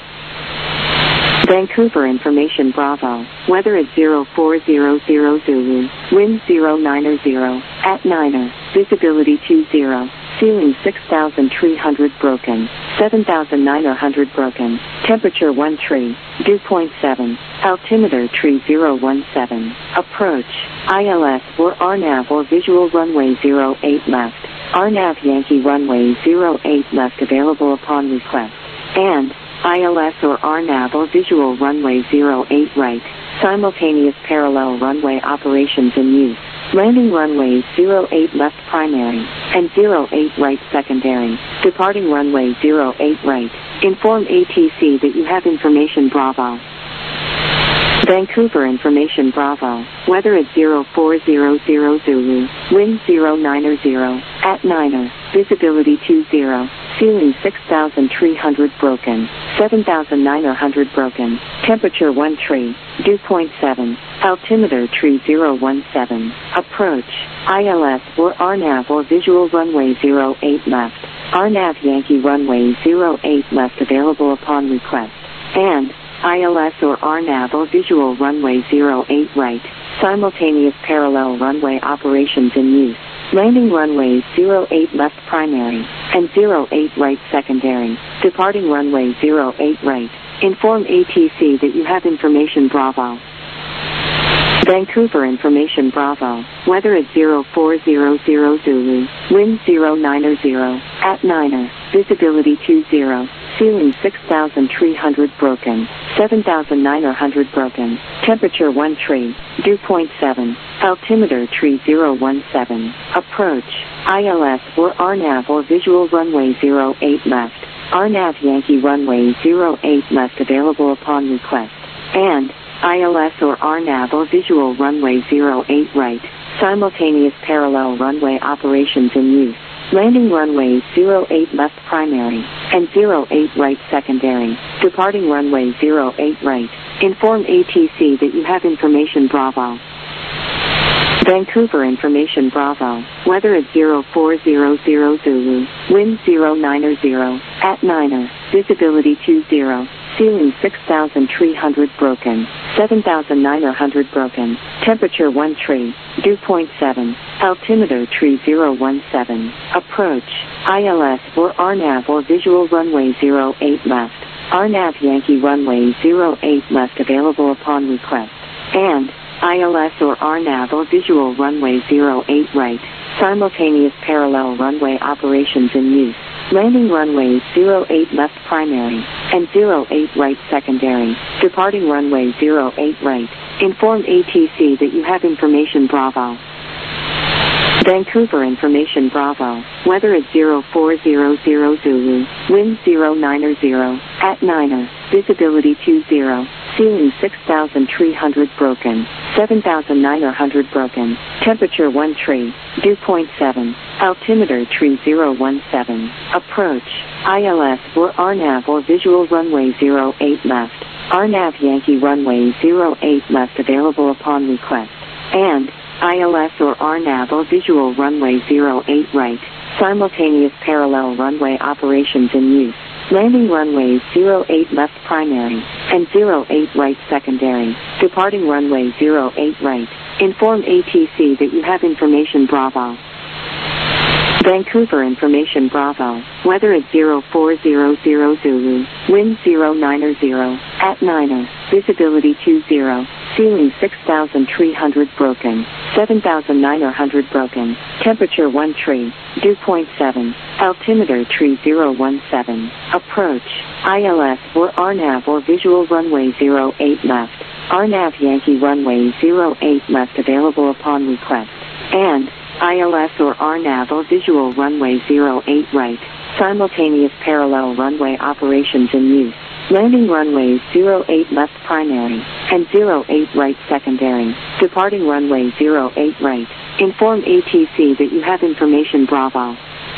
Vancouver information Bravo. Weather at 0400 Zulu. Wind 090 at 9er. Visibility 20. Ceiling 6,300 broken. 7,900 broken. Temperature 1 tree. Dew point 7. Altimeter tree 017. Approach. ILS or RNAV or visual runway 08 left. RNAV Yankee runway 08 left available upon request. And ILS or RNAV or visual runway 08 right. Simultaneous parallel runway operations in use. Landing runways 08 left primary and 08 right secondary. Departing runway 08 right. Inform ATC that you have information Bravo. Vancouver information Bravo. Weather at 0400 Zulu. Wind 090 at 9er. Visibility 20. Ceiling 6,300 broken. 7,900 broken. Temperature 1 tree. Dew point 7. Altimeter tree 017. Approach. ILS or RNAV or visual runway 08 left. RNAV Yankee runway 08 left available upon request. And ILS or RNAV or visual runway 08 right. Simultaneous parallel runway operations in use. Landing runways 08 left primary and 08 right secondary. Departing runway 08 right. Inform ATC that you have information Bravo. Vancouver information Bravo. Weather at 0400 Zulu. Wind 090 at 9er. Visibility 20. Ceiling 6,300 broken. 7,900 broken. Temperature 1 tree. Dew point 7. Altimeter tree 017. Approach. ILS or RNAV or visual runway 08 left. RNAV Yankee runway 08 left available upon request. And ILS or RNAV or visual runway 08 right. Simultaneous parallel runway operations in use. Landing runways 08 left primary and 08 right secondary. Departing runway 08 right. Inform ATC that you have information Bravo. Vancouver information Bravo. Weather at 0400 Zulu. Wind 090 at 9er. Visibility 20. Ceiling 6,300 broken. 7,900 broken. Temperature 1 tree. Dew point 7. Altimeter tree 017. Approach. ILS or RNAV or visual runway 08 left. RNAV Yankee runway 08 left available upon request. And ILS or RNAV or visual runway 08 right. Simultaneous parallel runway operations in use. Landing runways 08 left primary and 08 right secondary. Departing runway 08 right. Inform ATC that you have information Bravo. Vancouver information Bravo. Weather at 0400 Zulu. Wind 090 at 9er. Visibility 20. Ceiling 6,300 broken. 7,900 broken. Temperature 1 tree. Dew point 7. Altimeter tree 017. Approach. ILS or RNAV or visual runway 08 left. RNAV Yankee runway 08 left available upon request. And ILS or RNAV or visual runway 08 right. Simultaneous parallel runway operations in use. Landing runways 08 left primary and 08 right secondary. Departing runway 08 right. Inform ATC that you have information Bravo. Vancouver Information Bravo, weather at 0400 Zulu, wind 090, at 9er, visibility 20, ceiling 6,300 broken, 7,900 broken, temperature 1 tree, dew point 7, altimeter tree 017, approach, ILS or RNAV or visual runway 08 left, RNAV Yankee runway 08 left available upon request, and ILS or RNAV or visual runway 08 right, simultaneous parallel runway operations in use, landing runways 08 left primary, and 08 right secondary, departing runway 08 right, inform ATC that you have information Bravo.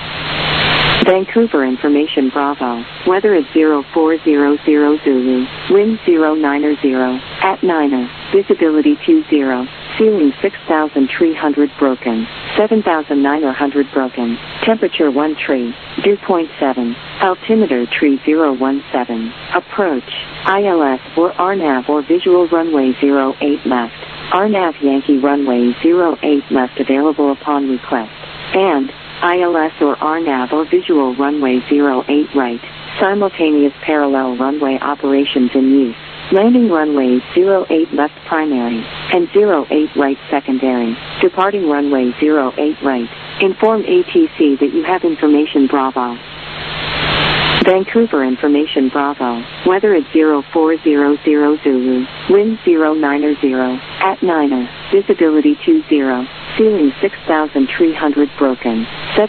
Vancouver Information Bravo, weather at 0400 Zulu, wind 090, at 9er, visibility 20, ceiling 6,300 broken, 7,900 broken, temperature 1 tree, dew point 7, altimeter tree 017, approach, ILS or RNAV or visual runway 08 left, RNAV Yankee runway 08 left available upon request, and ILS or RNAV or visual runway 08 right, simultaneous parallel runway operations in use, landing runways 08 left primary, and 08 right secondary, departing runway 08 right, inform ATC that you have information Bravo. Vancouver Information Bravo, weather at 0400 Zulu, wind 090, at 9er, visibility 20, ceiling 6,300 broken,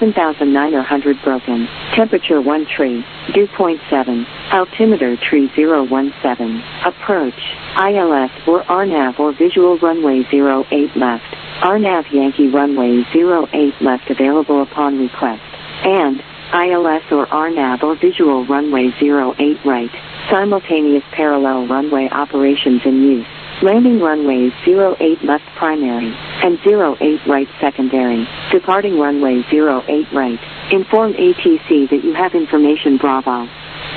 7,900 broken, temperature 1 tree, dew point 7, altimeter tree 017, approach, ILS or RNAV or visual runway 08 left, RNAV Yankee runway 08 left available upon request, and ILS or RNAV or visual runway 08 right, simultaneous parallel runway operations in use, landing runways 08 left primary, and 08 right secondary, departing runway 08 right, inform ATC that you have information Bravo.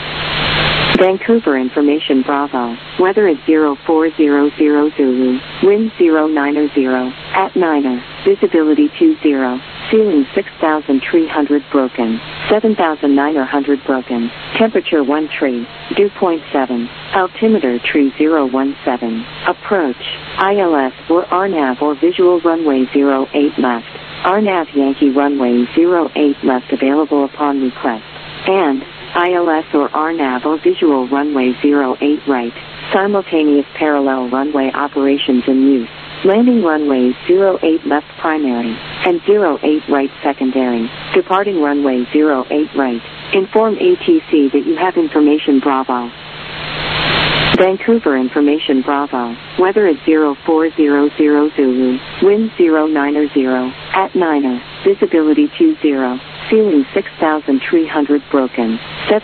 Vancouver Information Bravo, weather at 0400 Zulu, wind 090, at 9er, visibility 20, ceiling 6,300 broken, 7,900 broken, temperature 1 tree, dew point 7, altimeter tree 017, approach, ILS or RNAV or visual runway 08 left, RNAV Yankee runway 08 left available upon request, and ILS or RNAV or visual runway 08 right, simultaneous parallel runway operations in use, landing runways 08 left primary, and 08 right secondary, departing runway 08 right, inform ATC that you have information Bravo. Vancouver Information Bravo, weather at 0400 Zulu, wind 090, at 9er, visibility 20, ceiling 6,300 broken,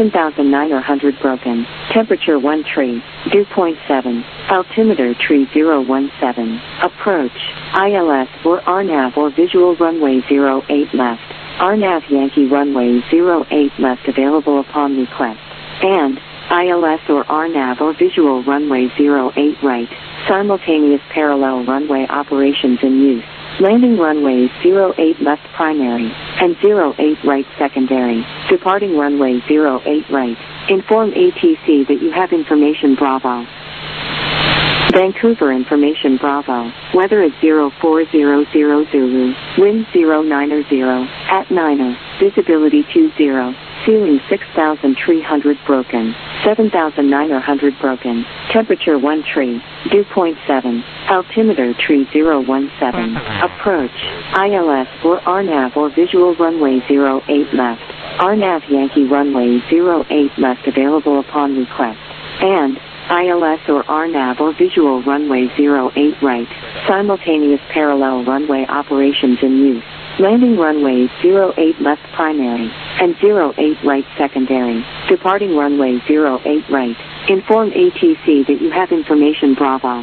7,900 broken, temperature 1 tree, dew point 7, altimeter tree 017, approach, ILS or RNAV or visual runway 08 left, RNAV Yankee runway 08 left available upon request, and ILS or RNAV or visual runway 08 right, simultaneous parallel runway operations in use, landing runways 08 left primary, and 08 right secondary, departing runway 08 right, inform ATC that you have information Bravo. Vancouver Information Bravo, weather at 0400 Zulu, wind 090, at 9er, visibility 20, ceiling 6,300 broken, 7,900 broken, temperature 1 tree, dew point 7, altimeter tree 017, approach, ILS or RNAV or visual runway 08 left, RNAV Yankee runway 08 left available upon request, and ILS or RNAV or visual runway 08 right, simultaneous parallel runway operations in use, landing runways 08 left primary, and 08 right secondary, departing runway 08 right, inform ATC that you have information Bravo.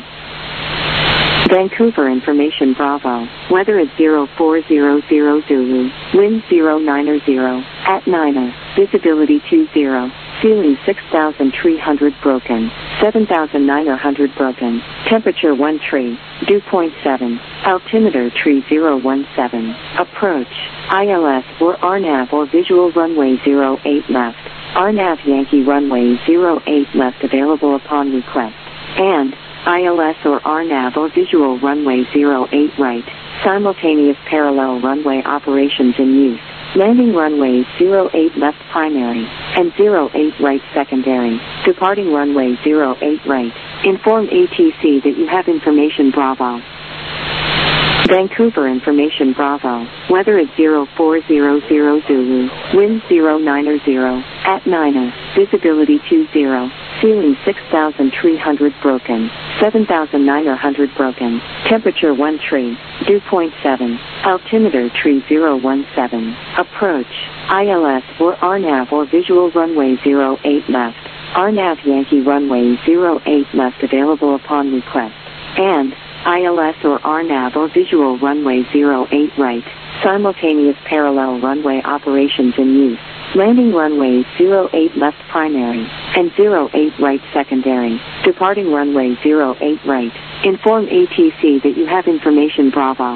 Vancouver Information Bravo, weather at 0400 Zulu, wind 090, at 9er, visibility 20, Ceiling 6,300 broken. 7,900 broken. Temperature 1 tree. Dew point 7. Altimeter tree 017. Approach. ILS or RNAV or visual runway 08 left. RNAV Yankee runway 08 left available upon request. And ILS or RNAV or visual runway 08 right. Simultaneous parallel runway operations in use. Landing runway 08 left primary and 08 right secondary. Departing runway 08 right. Inform ATC that you have information Bravo. Vancouver information Bravo. Weather at 0400 Zulu. Wind 090 at 9er. Visibility 20. Ceiling 6,300 broken. 7,900 broken. Temperature 1 tree. Dew point 7. Altimeter tree 017. Approach. ILS or RNAV or visual runway 08 left. RNAV Yankee runway 08 left available upon request. And ILS or RNAV or visual runway 08 right. Simultaneous parallel runway operations in use. Landing runway 08 left primary and 08 right secondary. Departing runway 08 right. Inform ATC that you have information Bravo.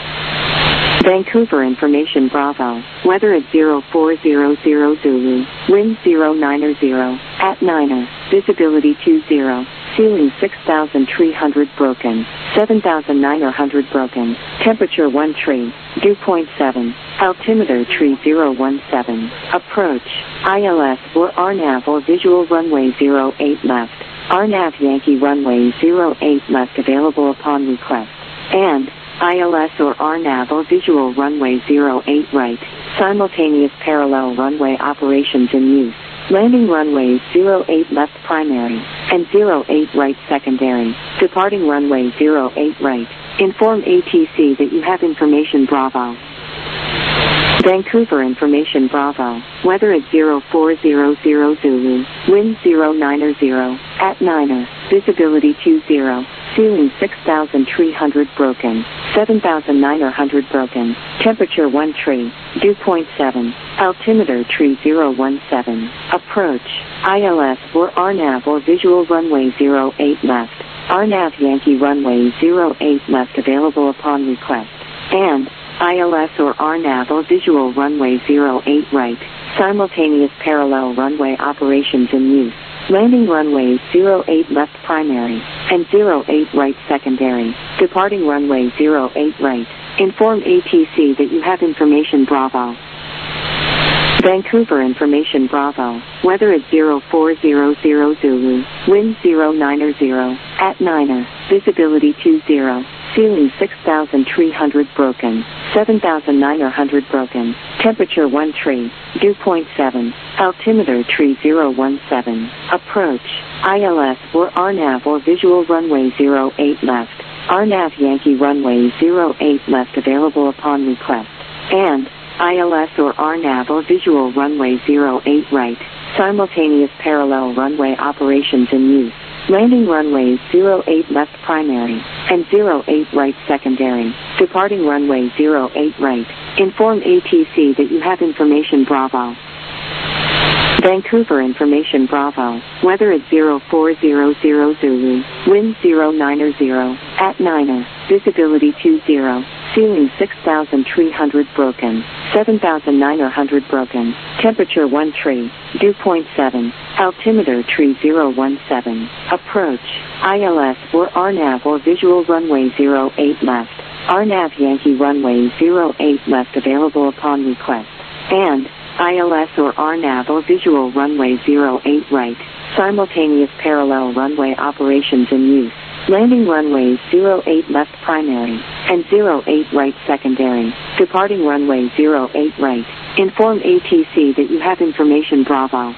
Vancouver information Bravo. Weather at 0400 Zulu. Wind 090 at 9er. Visibility 20. Ceiling 6,300 broken. 7,900 broken. Temperature 1 tree. Dew point 7. Altimeter tree 017. Approach. ILS or RNAV or visual runway 08 left. RNAV Yankee runway 08 left available upon request. And ILS or RNAV or visual runway 08 right. Simultaneous parallel runway operations in use. Landing runway 08 left primary and 08 right secondary. Departing runway 08 right. Inform ATC that you have information Bravo. Vancouver information Bravo. Weather at 0400 Zulu. Wind 090 at 9er. Visibility 20. Ceiling 6,300 broken. 7,900 broken. Temperature 1 tree. Dew point 7. Altimeter tree 017. Approach. ILS or RNAV or visual runway 08 left. RNAV Yankee runway 08 left available upon request. And ILS or RNAV or visual runway 08 right. Simultaneous parallel runway operations in use. Landing runway 08 left primary and 08 right secondary. Departing runway 08 right. Inform ATC that you have information Bravo. Vancouver information Bravo. Weather at 0400 Zulu. Wind 090 at 9er. Visibility 20. Ceiling 6,300 broken. 7,900 broken. Temperature 1 tree. Dew point 7. Altimeter tree 017. Approach. ILS or RNAV or visual runway 08 left. RNAV Yankee runway 08 left available upon request. And ILS or RNAV or visual runway 08 right. Simultaneous parallel runway operations in use. Landing runway 08 left primary and 08 right secondary. Departing runway 08 right. Inform ATC that you have information Bravo. Vancouver information Bravo. Weather at 0400 Zulu. Wind 090 at 9er. Visibility 20. Ceiling 6,300 broken. 7,900 broken. Temperature 1 tree. Dew point 7. Altimeter tree 017. Approach. ILS or RNAV or visual runway 08 left. RNAV Yankee runway 08 left available upon request. And ILS or RNAV or visual runway 08 right. Simultaneous parallel runway operations in use. Landing runway 08 left primary and 08 right secondary. Departing runway 08 right. Inform ATC that you have information Bravo.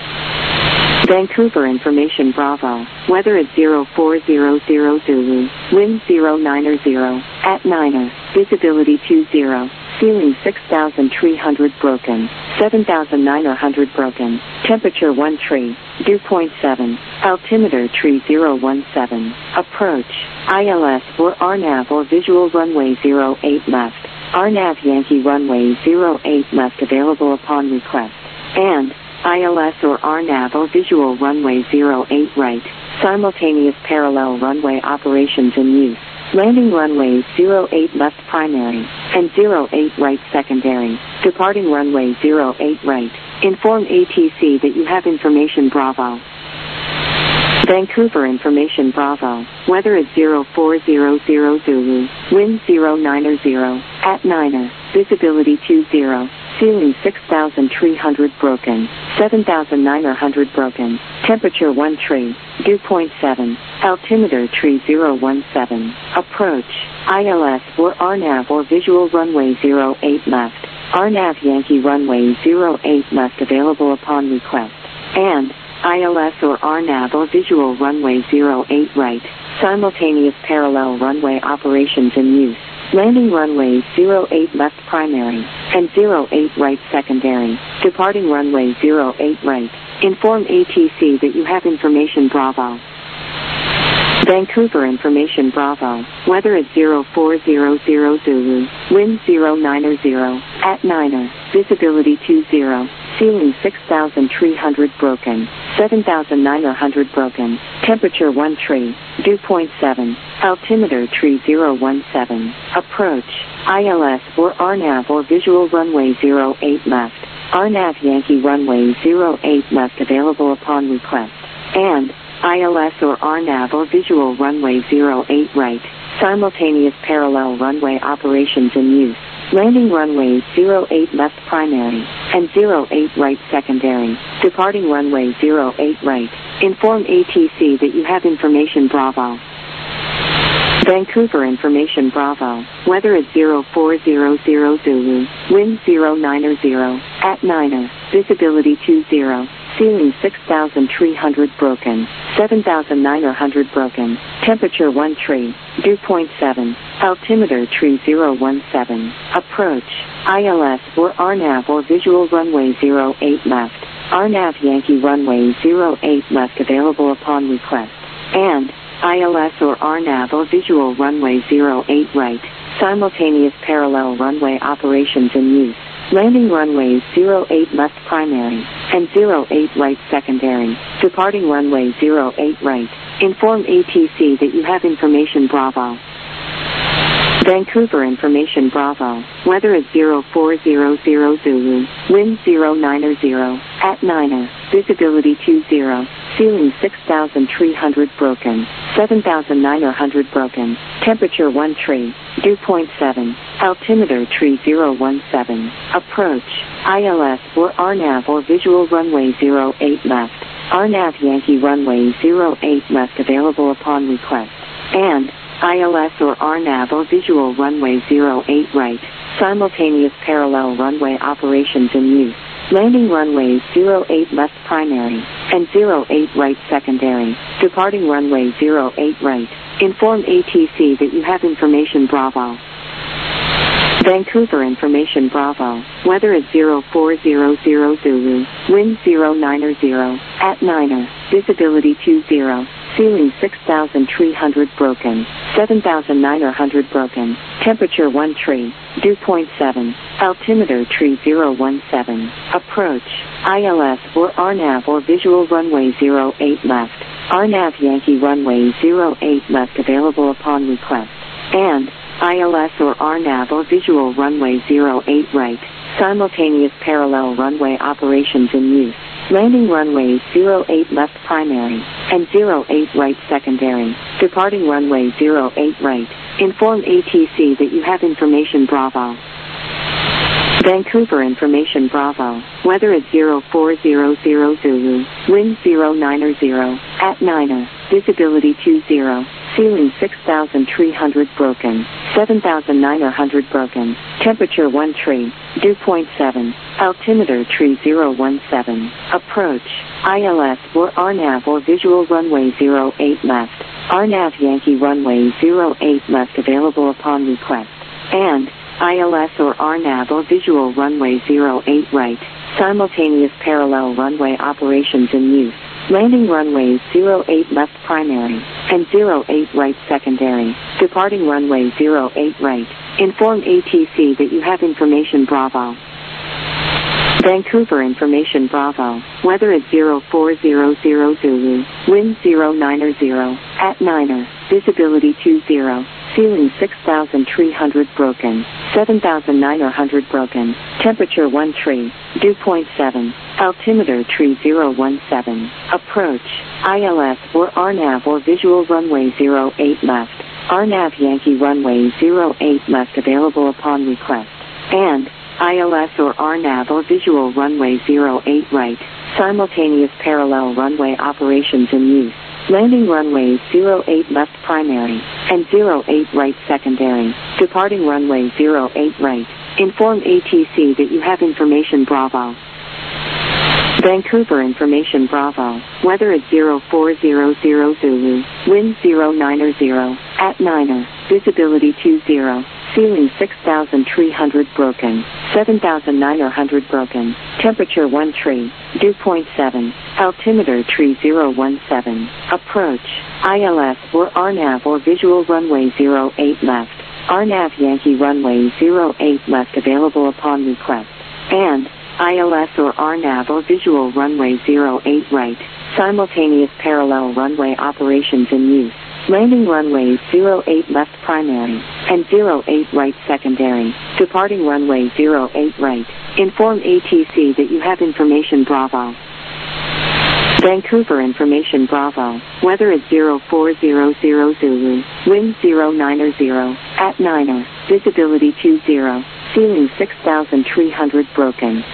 Vancouver information Bravo. Weather at 0400 Zulu. Wind 090 at 9er. Visibility 20. Ceiling 6,300 broken. 7,900 broken. Temperature 1 tree. Dew point 7. Altimeter tree 017. Approach. ILS or RNAV or visual runway 08 left. RNAV Yankee runway 08 left available upon request. And ILS or RNAV or visual runway 08 right. Simultaneous parallel runway operations in use. Landing runways 08 left primary and 08 right secondary. Departing runway 08 right. Inform ATC that you have information Bravo. Vancouver information Bravo. Weather is 0400 Zulu. Wind 090 at 9er. Visibility 20. Ceiling 6,300 broken. 7,900 broken. Temperature 1 tree. Dew point 7. Altimeter 3017. Approach. ILS or RNAV or visual runway 08 left. RNAV Yankee runway 08 left available upon request. And ILS or RNAV or visual runway 08 right. Simultaneous parallel runway operations in use. Landing runways 08 left primary and 08 right secondary. Departing runway 08 right. Inform ATC that you have information Bravo. Vancouver information Bravo. Weather is 0400 Zulu. Wind 090 at 9er. Visibility 20. Ceiling 6,300 broken. 7,900 broken. Temperature 1 tree. Dew point 7. Altimeter 3017. Approach. ILS or RNAV or visual runway 08 left. RNAV Yankee runway 08 left available upon request. And ILS or RNAV or visual runway 08 right. Simultaneous parallel runway operations in use. Landing runways 08 left primary and 08 right secondary. Departing runway 08 right. Inform ATC that you have information Bravo. Vancouver information Bravo. Weather is 0400 Zulu. Wind 090 at 9er. Visibility 20. Ceiling 6,300 broken. 7,900 broken. Temperature 1 tree. Dew point 7. Altimeter 3017. Approach. ILS or RNAV or visual runway 08 left. RNAV Yankee runway 08 left available upon request. And ILS or RNAV or visual runway 08 right. Simultaneous parallel runway operations in use. Landing runways 08 left primary and 08 right secondary. Departing runway 08 right. Inform ATC that you have information Bravo. Vancouver information Bravo. Weather is 0400 Zulu. Wind 090 at 9er. Visibility 20. Ceiling 6,300 broken. 7,900 broken. Temperature 1 tree. Dew point 7. Altimeter 3017. Approach. ILS or RNAV or visual runway 08 left. RNAV Yankee runway 08 left available upon request. And ILS or RNAV or visual runway 08 right. Simultaneous parallel runway operations in use. Landing runways 08 left primary and 08 right secondary. Departing runway 08 right. Inform ATC that you have information Bravo. Vancouver information Bravo. Weather is 0400 Zulu. Wind 090 at 9er. Visibility 20. Ceiling 6,300 broken. 7,900 broken. Temperature 1 tree. Dew point 7. Altimeter 3017. Approach. ILS or RNAV or visual runway 08 left. RNAV Yankee runway 08 left available upon request. And ILS or RNAV or visual runway 08 right. Simultaneous parallel runway operations in use. Landing runways 08 left primary and 08 right secondary. Departing runway 08 right. Inform ATC that you have information Bravo. Vancouver information Bravo. Weather is 0400 Zulu. Wind 090 at 9er. Visibility 20. Ceiling 6,300 broken. 7,900 broken. Temperature 1 tree. Dew point 7. Altimeter 3017. Approach. ILS or RNAV or visual runway 08 left. RNAV Yankee runway 08 left available upon request. And ILS or RNAV or visual runway 08 right. Simultaneous parallel runway operations in use. Landing runways 08 left primary and 08 right secondary. Departing runway 08 right. Inform ATC that you have information Bravo. Vancouver Information Bravo, weather at 0400 Zulu, wind 090, at 9er, visibility 20, ceiling 6,300 broken, 7,900 broken, temperature 1 tree, dew point 7, altimeter tree 017, approach, ILS or RNAV or visual runway 08 left, RNAV Yankee runway 08 left available upon request, and ILS or RNAV or visual runway 08 right, simultaneous parallel runway operations in use. Landing runways 08 left primary, and 08 right secondary, departing runway 08 right. Inform ATC that you have information Bravo. Vancouver Information Bravo, weather at 0400 Zulu, wind 090, at 9er, visibility 20, ceiling 6,300 broken, 7,900 broken, temperature 1 tree, dew point 7, altimeter tree 017, approach, ILS or RNAV or visual runway 08 left, RNAV Yankee runway 08 left available upon request, and ILS or RNAV or visual runway 08 right, simultaneous parallel runway operations in use. Landing runways 08 left primary, and 08 right secondary, departing runway 08 right. Inform ATC that you have information Bravo. Vancouver Information Bravo, weather at 0400 Zulu, wind 090, at 9er, visibility 20, ceiling 6,300 broken,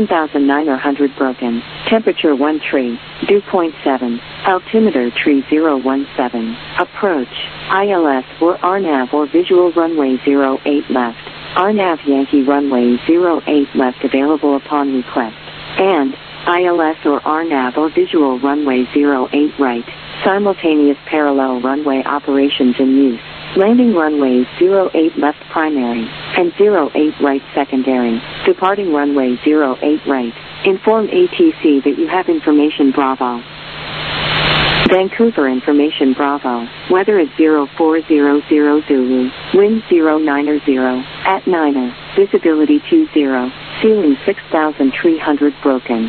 7,900 broken, temperature 1 tree, dew point 7, altimeter tree 017, approach, ILS or RNAV or visual runway 08 left, RNAV Yankee runway 08 left available upon request, and ILS or RNAV or visual runway 08 right, simultaneous parallel runway operations in use. Landing runways 08 left primary, and 08 right secondary, departing runway 08 right. Inform ATC that you have information Bravo. Vancouver Information Bravo, weather at 0400 Zulu, wind 090, at 9er, visibility 20, ceiling 6,300 broken,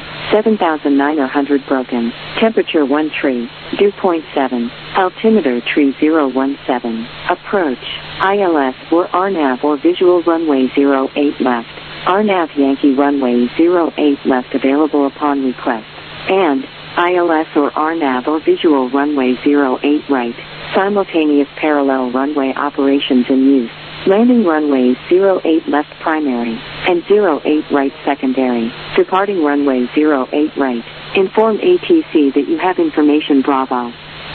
7,900 broken, temperature 1 tree, dew point 7, altimeter tree 017, approach, ILS or RNAV or visual runway 08 left, RNAV Yankee runway 08 left available upon request, and ILS or RNAV or visual runway 08 right, simultaneous parallel runway operations in use. Landing runways 08 left primary, and 08 right secondary, departing runway 08 right. Inform ATC that you have information Bravo.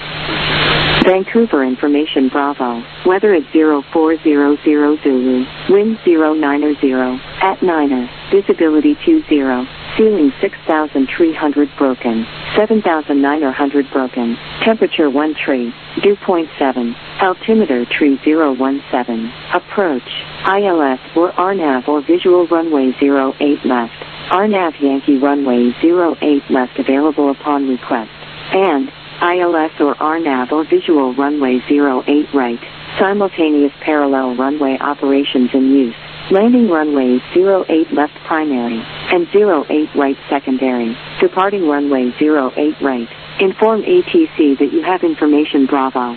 Vancouver Information Bravo, weather at 0400 Zulu, wind 090, at 9er, visibility 20, ceiling 6,300 broken, 7,900 broken, temperature 1 tree, dew point 7, altimeter tree 017, approach, ILS or RNAV or visual runway 08 left, RNAV Yankee runway 08 left available upon request, and ILS or RNAV or visual runway 08 right, simultaneous parallel runway operations in use. Landing runways 08 left primary, and 08 right secondary, departing runway 08 right. Inform ATC that you have information Bravo.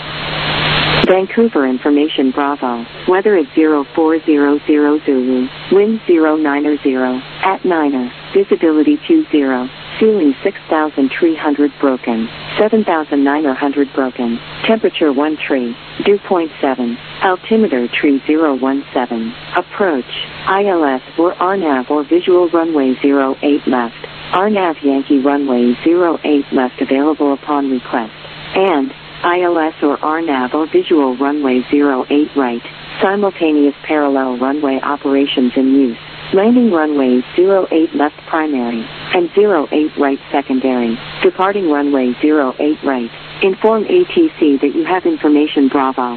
Vancouver Information Bravo, weather at 0400 Zulu, wind 090, at 9er, visibility 20, ceiling 6,300 broken, 7,900 broken, temperature 1 tree, dew point 7, altimeter tree 017, approach, ILS or RNAV or visual runway 08 left, RNAV Yankee runway 08 left available upon request, and ILS or RNAV or visual runway 08 right, simultaneous parallel runway operations in use. Landing runways 08 left primary, and 08 right secondary, departing runway 08 right. Inform ATC that you have information Bravo.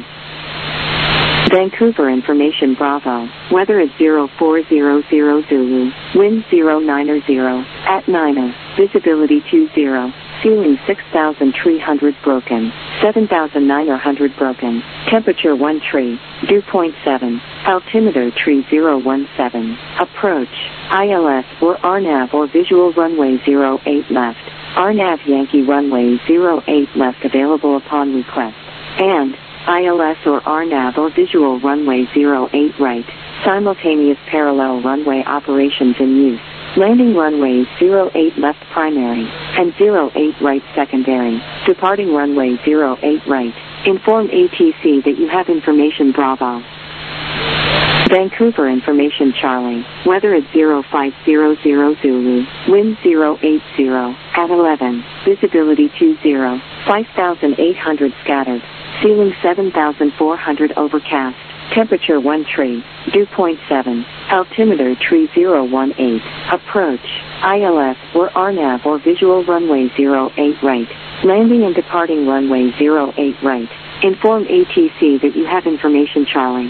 Vancouver Information Bravo, weather at 0400 Zulu, wind 090, at 9er, visibility 20, Ceiling 6,300 broken. 7,900 broken. Temperature 1 tree. Dew point 7. Altimeter tree 017. Approach. ILS or RNAV or visual runway 08 left. RNAV Yankee runway 08 left available upon request. And ILS or RNAV or visual runway 08 right. Simultaneous parallel runway operations in use. Landing runways 08 left primary and 08 right secondary. Departing runway 08 right. Inform ATC that you have information Bravo. Vancouver information Charlie. Weather at 0500 Zulu. Wind 080 at 11. Visibility 20. 5,800 scattered. Ceiling 7,400 overcast. Temperature 1 tree. Dew point 7. Altimeter tree 018. Approach. ILS or RNAV or visual runway 08 right. Landing and departing runway 08 right. Inform ATC that you have information Charlie.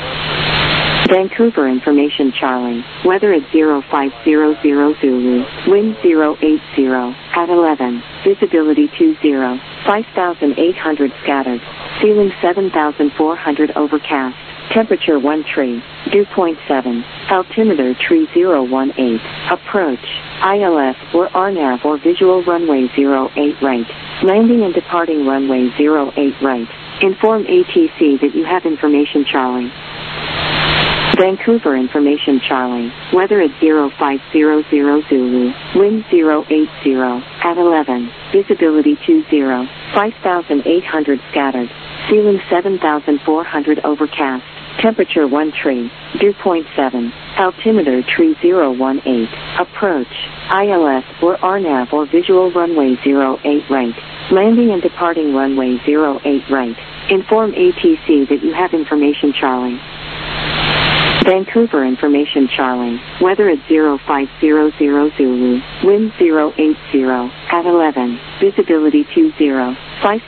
Vancouver information Charlie. Weather at 0500 Zulu. Wind 080 at 11. Visibility 20. 5,800 scattered. Ceiling 7,400 overcast. Temperature 1 tree. Dew point 7. Altimeter tree 018. Approach. ILS or RNAV or visual runway 08 right. Landing and departing runway 08 right. Inform ATC that you have information Charlie. Vancouver information Charlie. Weather at 0500 Zulu. Wind 080 at 11. Visibility 20. 5,800 scattered. Ceiling 7,400 overcast. Temperature 1 tree. Dew point 7. Altimeter tree 018. Approach. ILS or RNAV or visual runway 08 right. Landing and departing runway 08 right. Inform ATC that you have information Charlie. Vancouver information Charlie. Weather at 0500 Zulu. Wind 080 at 11. Visibility 20.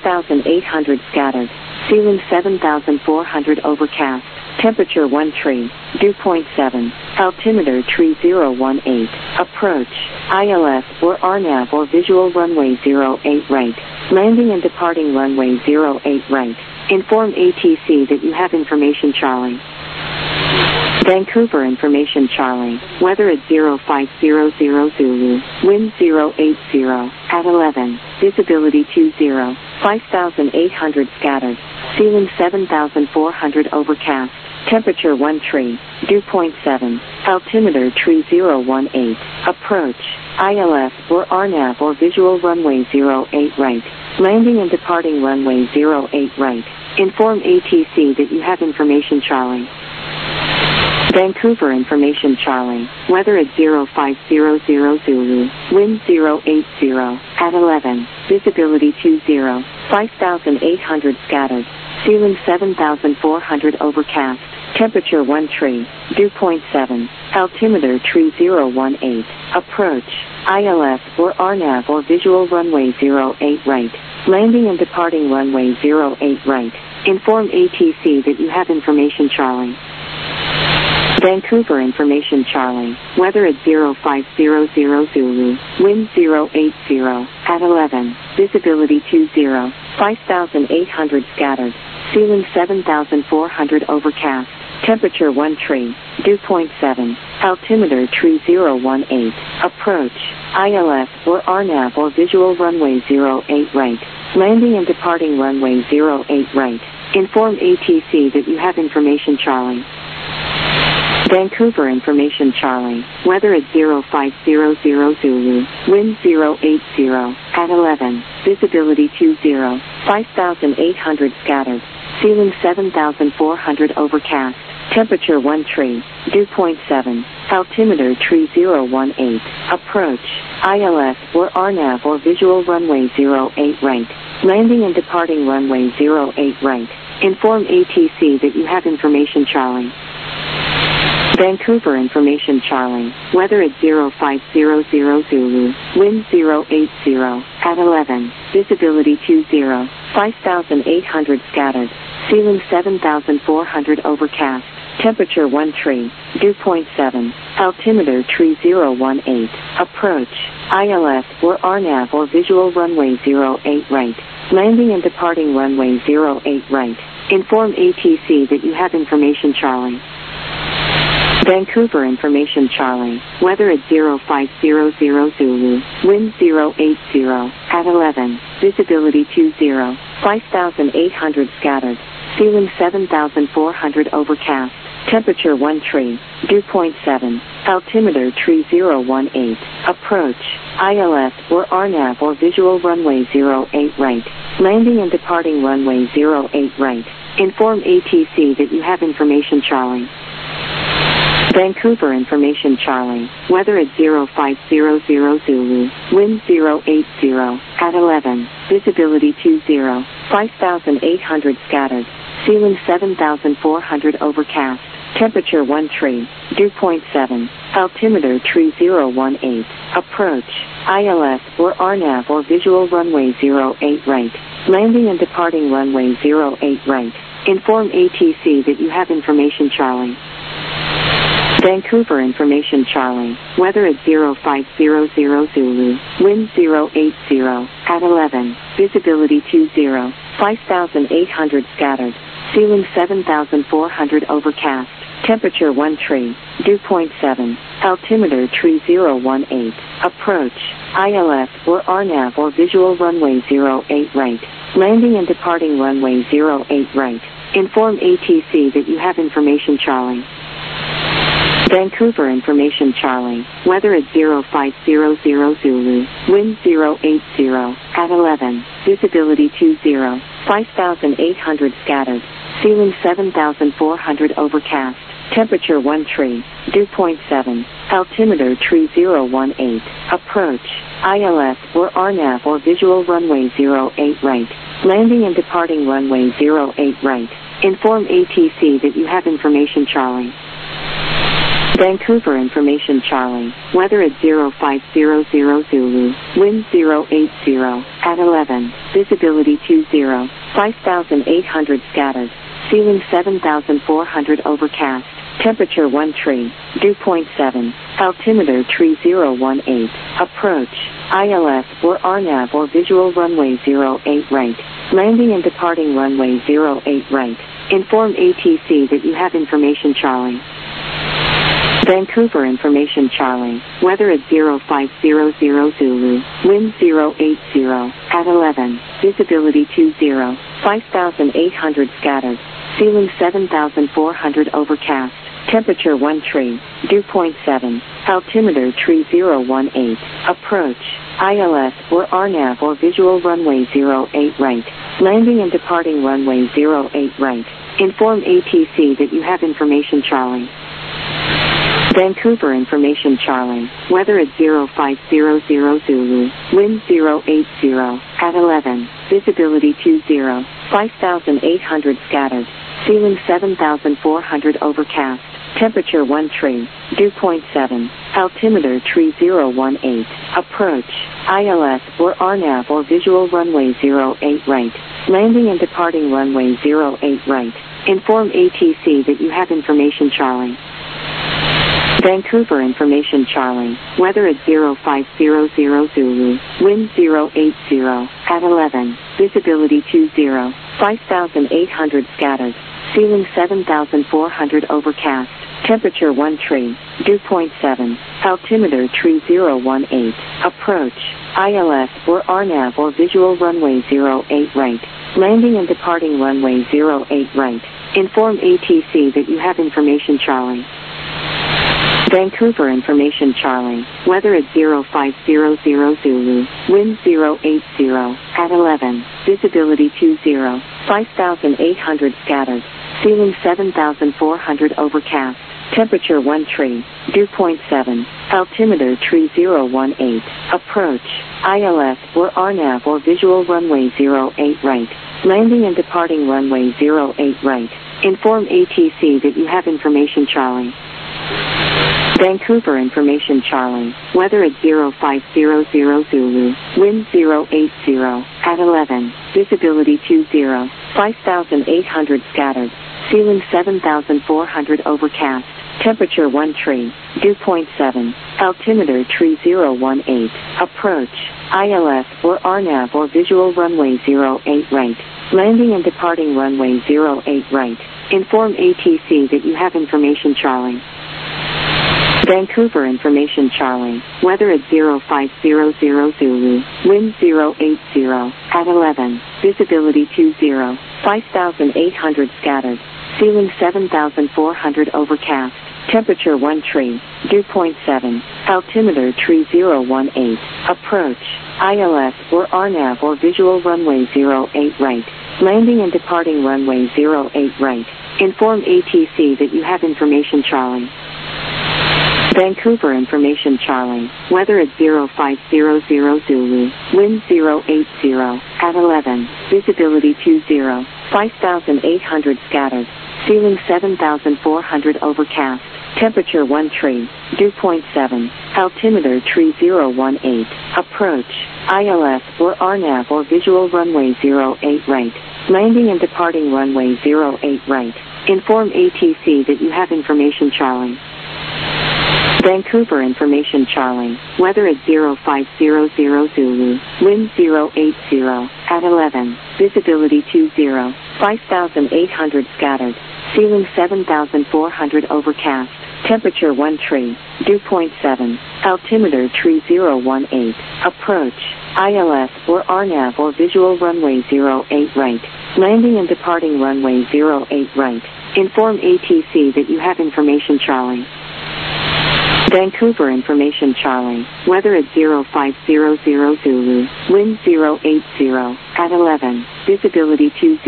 5,800 scattered. Ceiling 7,400 overcast. Temperature 1 tree. Dew point 7. Altimeter tree 018. Approach. ILS or RNAV or visual runway 08 right. Landing and departing runway 08 right. Inform ATC that you have information Charlie. Vancouver information Charlie. Weather at 0500 Zulu. Wind 080 at 11. Visibility 20. 5,800 scattered. Ceiling 7,400 overcast. Temperature 1 tree. Dew point 7. Altimeter tree 018. Approach. ILS or RNAV or visual runway 08 right. Landing and departing runway 08 right. Inform ATC that you have information Charlie. Vancouver information Charlie. Weather at 0500 Zulu. Wind 080 at 11. Visibility 20. 5,800 scattered. Ceiling 7,400 overcast. Temperature 1 tree. Dew point 7. Altimeter tree 018. Approach. ILS or RNAV or visual runway 08 right. Landing and departing runway 08 right. Inform ATC that you have information Charlie. Vancouver information Charlie. Weather at 0500 Zulu. Wind 080 at 11. Visibility 20. 5,800 scattered. Ceiling 7,400 overcast. Temperature 1 tree. Dew point 7. Altimeter tree 018. Approach. ILS or RNAV or visual runway 08 right. Landing and departing runway 08 right. Inform ATC that you have information Charlie. Vancouver information Charlie. Weather at 0500 Zulu. Wind 080 at 11. Visibility 20. 5,800 scattered. Ceiling 7,400 overcast. Temperature 1 tree. Dew point 7. Altimeter tree 018. Approach. ILS or RNAV or visual runway 08 right. Landing and departing runway 08 right. Inform ATC that you have information Charlie. Vancouver information Charlie. Weather at 0500 Zulu. Wind 080 at 11. Visibility 20. 5,800 scattered. Ceiling 7,400 overcast. Temperature 13, dew point 7, altimeter tree 018, approach, ILS or RNAV or visual runway 08 right, landing and departing runway 08 right, inform ATC that you have information Charlie. Vancouver information Charlie, weather at 0500 Zulu, wind 080, at 11, visibility 20, 5,800 scattered, ceiling 7,400 overcast, temperature 13, dew point 7, altimeter tree 018, approach, ILS or RNAV or visual runway 08 right, landing and departing runway 08 right, inform ATC that you have information Charlie. Vancouver information Charlie, weather at 0500 Zulu, wind 080, at 11, visibility 20, 5,800 scattered, ceiling 7,400 overcast, temperature 13, dew point 7, altimeter tree 018, approach, ILS or RNAV or visual runway 08 right, landing and departing runway 08 right, inform ATC that you have information Charlie. Vancouver information Charlie, weather at 0500 Zulu, wind 080, at 11, visibility 20, 5,800 scattered, ceiling 7,400 overcast, temperature 13, dew point 7, altimeter tree 018, approach, ILS or RNAV or visual runway 08 right, landing and departing runway 08 right, inform ATC that you have information Charlie. Vancouver information Charlie, weather at 0500 Zulu, wind 080, at 11, visibility 20, 5,800 scattered, ceiling 7,400 overcast, temperature 13, dew point 7, altimeter tree 018, approach, ILS or RNAV or visual runway 08 right, landing and departing runway 08 right, inform ATC that you have information Charlie. Vancouver information Charlie, weather at 0500 Zulu, wind 080, at 11, visibility 20, 5,800 scattered, ceiling 7,400 overcast, temperature 13, dew point 7, altimeter tree 018, approach, ILS or RNAV or visual runway 08 right, landing and departing runway 08 right, inform ATC that you have information Charlie. Vancouver information Charlie, weather at 0500 Zulu, wind 080, at 11, visibility 20, 5,800 scattered, ceiling 7,400 overcast, temperature 13, dew point 7, altimeter tree 018, approach, ILS or RNAV or visual runway 08 right, landing and departing runway 08 right, inform ATC that you have information Charlie. Vancouver information Charlie, weather at 0500 Zulu, wind 080, at 11, visibility 20, 5,800 scattered, ceiling 7,400 overcast, temperature 13, dew point 7, altimeter tree 018, approach, ILS or RNAV or visual runway 08 right, landing and departing runway 08 right, inform ATC that you have information Charlie. Vancouver information Charlie, weather at 0500 Zulu, wind 080, at 11, visibility 20, 5,800 scattered, ceiling 7,400 overcast, temperature 13, dew point 7, altimeter tree 018, approach, ILS or RNAV or visual runway 08 right, landing and departing runway 08 right, inform ATC that you have information Charlie. Vancouver information Charlie, weather at 0500 Zulu, wind 080, at 11, visibility 20, 5,800 scattered, ceiling 7,400 overcast, temperature 13, dew point 7, altimeter tree 018, approach, ILS or RNAV or visual runway 08 right, landing and departing runway 08 right, inform ATC that you have information Charlie. Vancouver information Charlie, weather at 0500 Zulu, wind 080, at 11, visibility 20, 5,800 scattered, ceiling 7,400 overcast, temperature 1 tree, dew point 7, altimeter tree 018, approach, ILS or RNAV or visual runway 08 right, landing and departing runway 08 right, inform ATC that you have information Charlie. Vancouver information Charlie, weather at 0500 Zulu, wind 080, at 11, visibility 20, 5,800 scattered, ceiling 7,400 overcast, temperature 1 tree, dew point 7, altimeter tree 018, approach, ILS or RNAV or visual runway 08 right, landing and departing runway 08 right, inform ATC that you have information Charlie. Vancouver information Charlie, weather at 0500 Zulu, wind 080, at 11, visibility 20, 5,800 scattered, ceiling 7,400 overcast, temperature 1 tree, dew point 7, altimeter tree 018, approach, ILS or RNAV or visual runway 08 right, landing and departing runway 08 right, inform ATC that you have information Charlie. Vancouver information Charlie, weather at 0500 Zulu, wind 080, at 11, visibility 20, 5,800 scattered, ceiling 7,400 overcast, temperature 1 tree, dew point 7, altimeter tree 018, approach, ILS or RNAV or visual runway 08 right, landing and departing runway 08 right, inform ATC that you have information Charlie. Vancouver information Charlie, weather at 0500 Zulu, wind 080, at 11, visibility 20,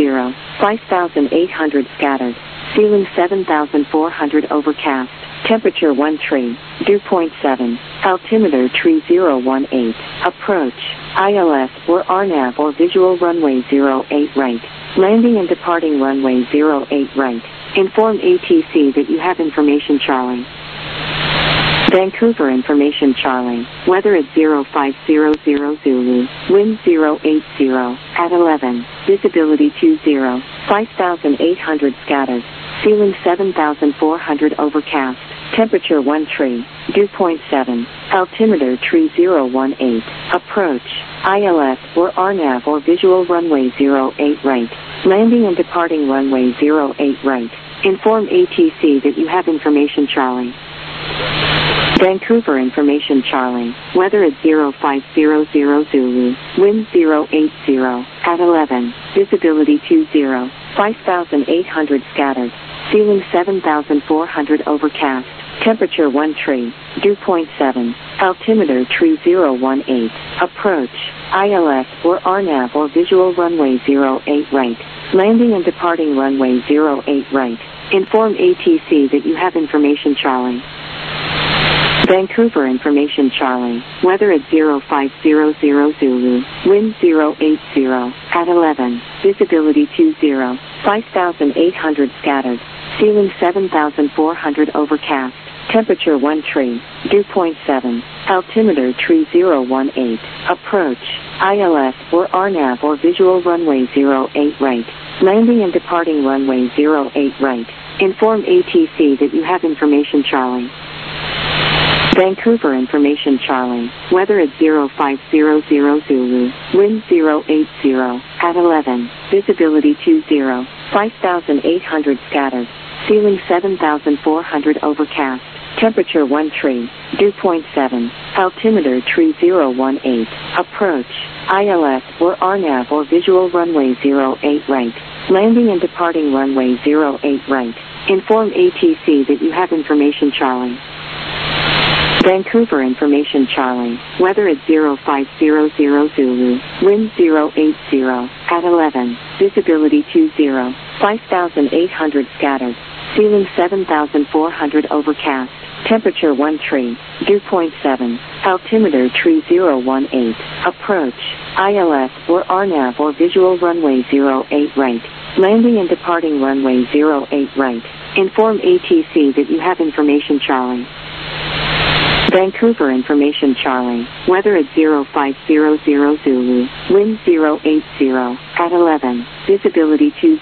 5,800 scattered, ceiling 7,400 overcast, temperature 1 tree, dew point 7, altimeter tree 018, approach, ILS or RNAV or visual runway 08 right, landing and departing runway 08 right, inform ATC that you have information Charlie. Vancouver information Charlie, weather at 0500 Zulu, wind 080, at 11, visibility 20, 5,800 scattered, ceiling 7,400 overcast, temperature 1 tree, dew point 7, altimeter tree 018, approach, ILS or RNAV or visual runway 08 right, landing and departing runway 08 right, inform ATC that you have information Charlie. Vancouver information Charlie, weather at 0500 Zulu, wind 080, at 11, visibility 20, 5,800 scattered, ceiling 7,400 overcast, temperature 1 tree, dew point 7, altimeter tree 018, approach, ILS or RNAV or visual runway 08 right, landing and departing runway 08 right, inform ATC that you have information Charlie. Vancouver information Charlie, weather at 0500 Zulu, wind 080, at 11, visibility 20, 5,800 scattered, ceiling 7,400 overcast, temperature 1 tree, dew point 7, altimeter tree 018, approach, ILS or RNAV or visual runway 08 right, landing and departing runway 08 right, inform ATC that you have information Charlie. Vancouver information Charlie, weather at 0500 Zulu, wind 080, at 11, visibility 20, 5,800 scattered, ceiling 7,400 overcast, temperature 1 tree, dew point 7, altimeter tree 018, approach, ILS or RNAV or visual runway 08 right, landing and departing runway 08 right, inform ATC that you have information Charlie. Vancouver information Charlie, weather at 0500 Zulu, wind 080, at 11, visibility 20, 5,800 scattered, ceiling 7,400 overcast, temperature 1 tree, dew point 7, altimeter tree 018, approach, ILS or RNAV or visual runway 08 right, landing and departing runway 08 right, inform ATC that you have information Charlie. Vancouver Information Charlie, weather at 0500 Zulu, wind 080, at 11, visibility 20,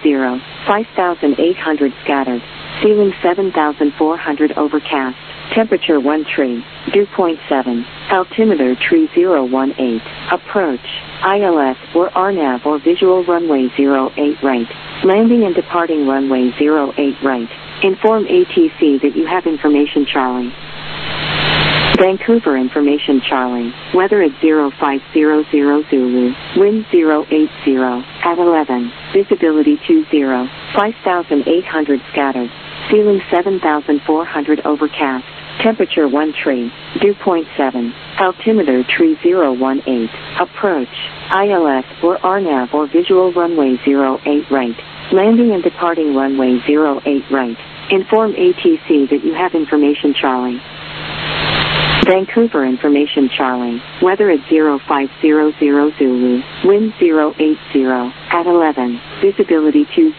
5,800 scattered, ceiling 7,400 overcast, temperature 13, dew point 7, altimeter 3018, approach, ILS or RNAV or visual runway 08 right, landing and departing runway 08 right, inform ATC that you have information Charlie. Vancouver Information Charlie, weather at 0500 Zulu, wind 080, at 11, visibility 20, 5,800 scattered, ceiling 7,400 overcast, temperature 13, dew point 7, altimeter 3018, approach, ILS or RNAV or visual runway 08 right, landing and departing runway 08 right, inform ATC that you have information Charlie. Vancouver Information Charlie, weather at 0500 Zulu, wind 080, at 11, visibility 20,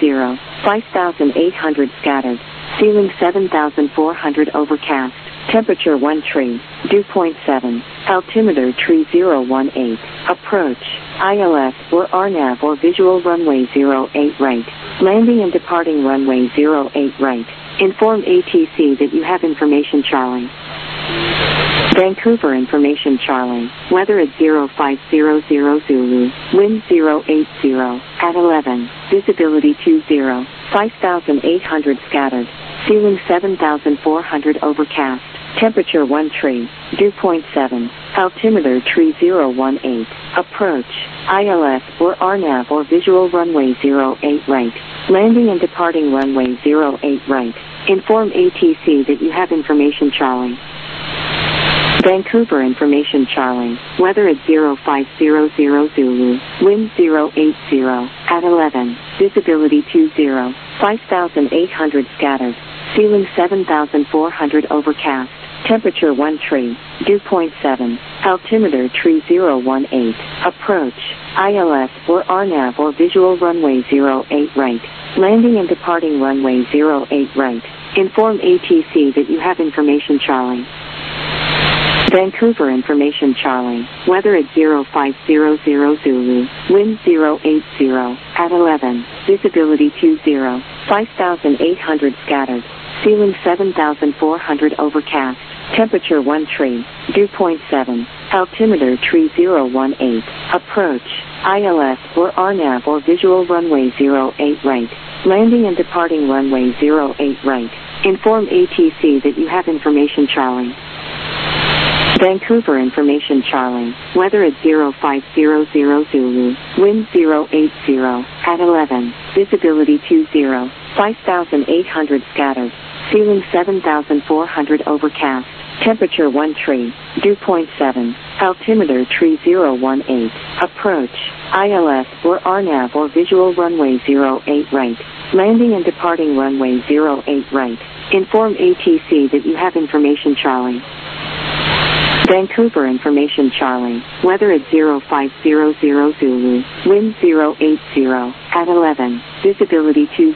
5,800 scattered, ceiling 7,400 overcast, temperature 13, dew point 7, altimeter 3018, approach, ILS or RNAV or visual runway 08 right, landing and departing runway 08 right, inform ATC that you have information Charlie. Vancouver Information Charlie, weather at 0500 Zulu, wind 080, at 11, visibility 20, 5,800 scattered, ceiling 7,400 overcast, temperature 13, dew point 7, altimeter 3018, approach, ILS or RNAV or visual runway 08 right, landing and departing runway 08 right, inform ATC that you have information Charlie. Vancouver Information Charlie, weather at 0500 Zulu, wind 080, at 11, visibility 20, 5,800 scattered, ceiling 7,400 overcast, temperature 13, dew point 7, altimeter 3018, approach, ILS or RNAV or visual runway 08 right, landing and departing runway 08 right, inform ATC that you have information Charlie. Vancouver Information Charlie, weather at 0500 Zulu, wind 080, at 11, visibility 20, 5,800 scattered, ceiling 7,400 overcast, temperature 13, dew point 7, altimeter 3018, approach, ILS or RNAV or visual runway 08 right, landing and departing runway 08 right, inform ATC that you have information Charlie. Vancouver Information Charlie, weather at 0500 Zulu, wind 080, at 11, visibility 20, 5,800 scattered, ceiling 7,400 overcast, temperature 13, dew point 7, altimeter 3018, approach, ILS or RNAV or visual runway 08 right, landing and departing runway 08 right, inform ATC that you have information Charlie. Vancouver Information Charlie, weather at 0500 Zulu, wind 080, at 11, visibility 20,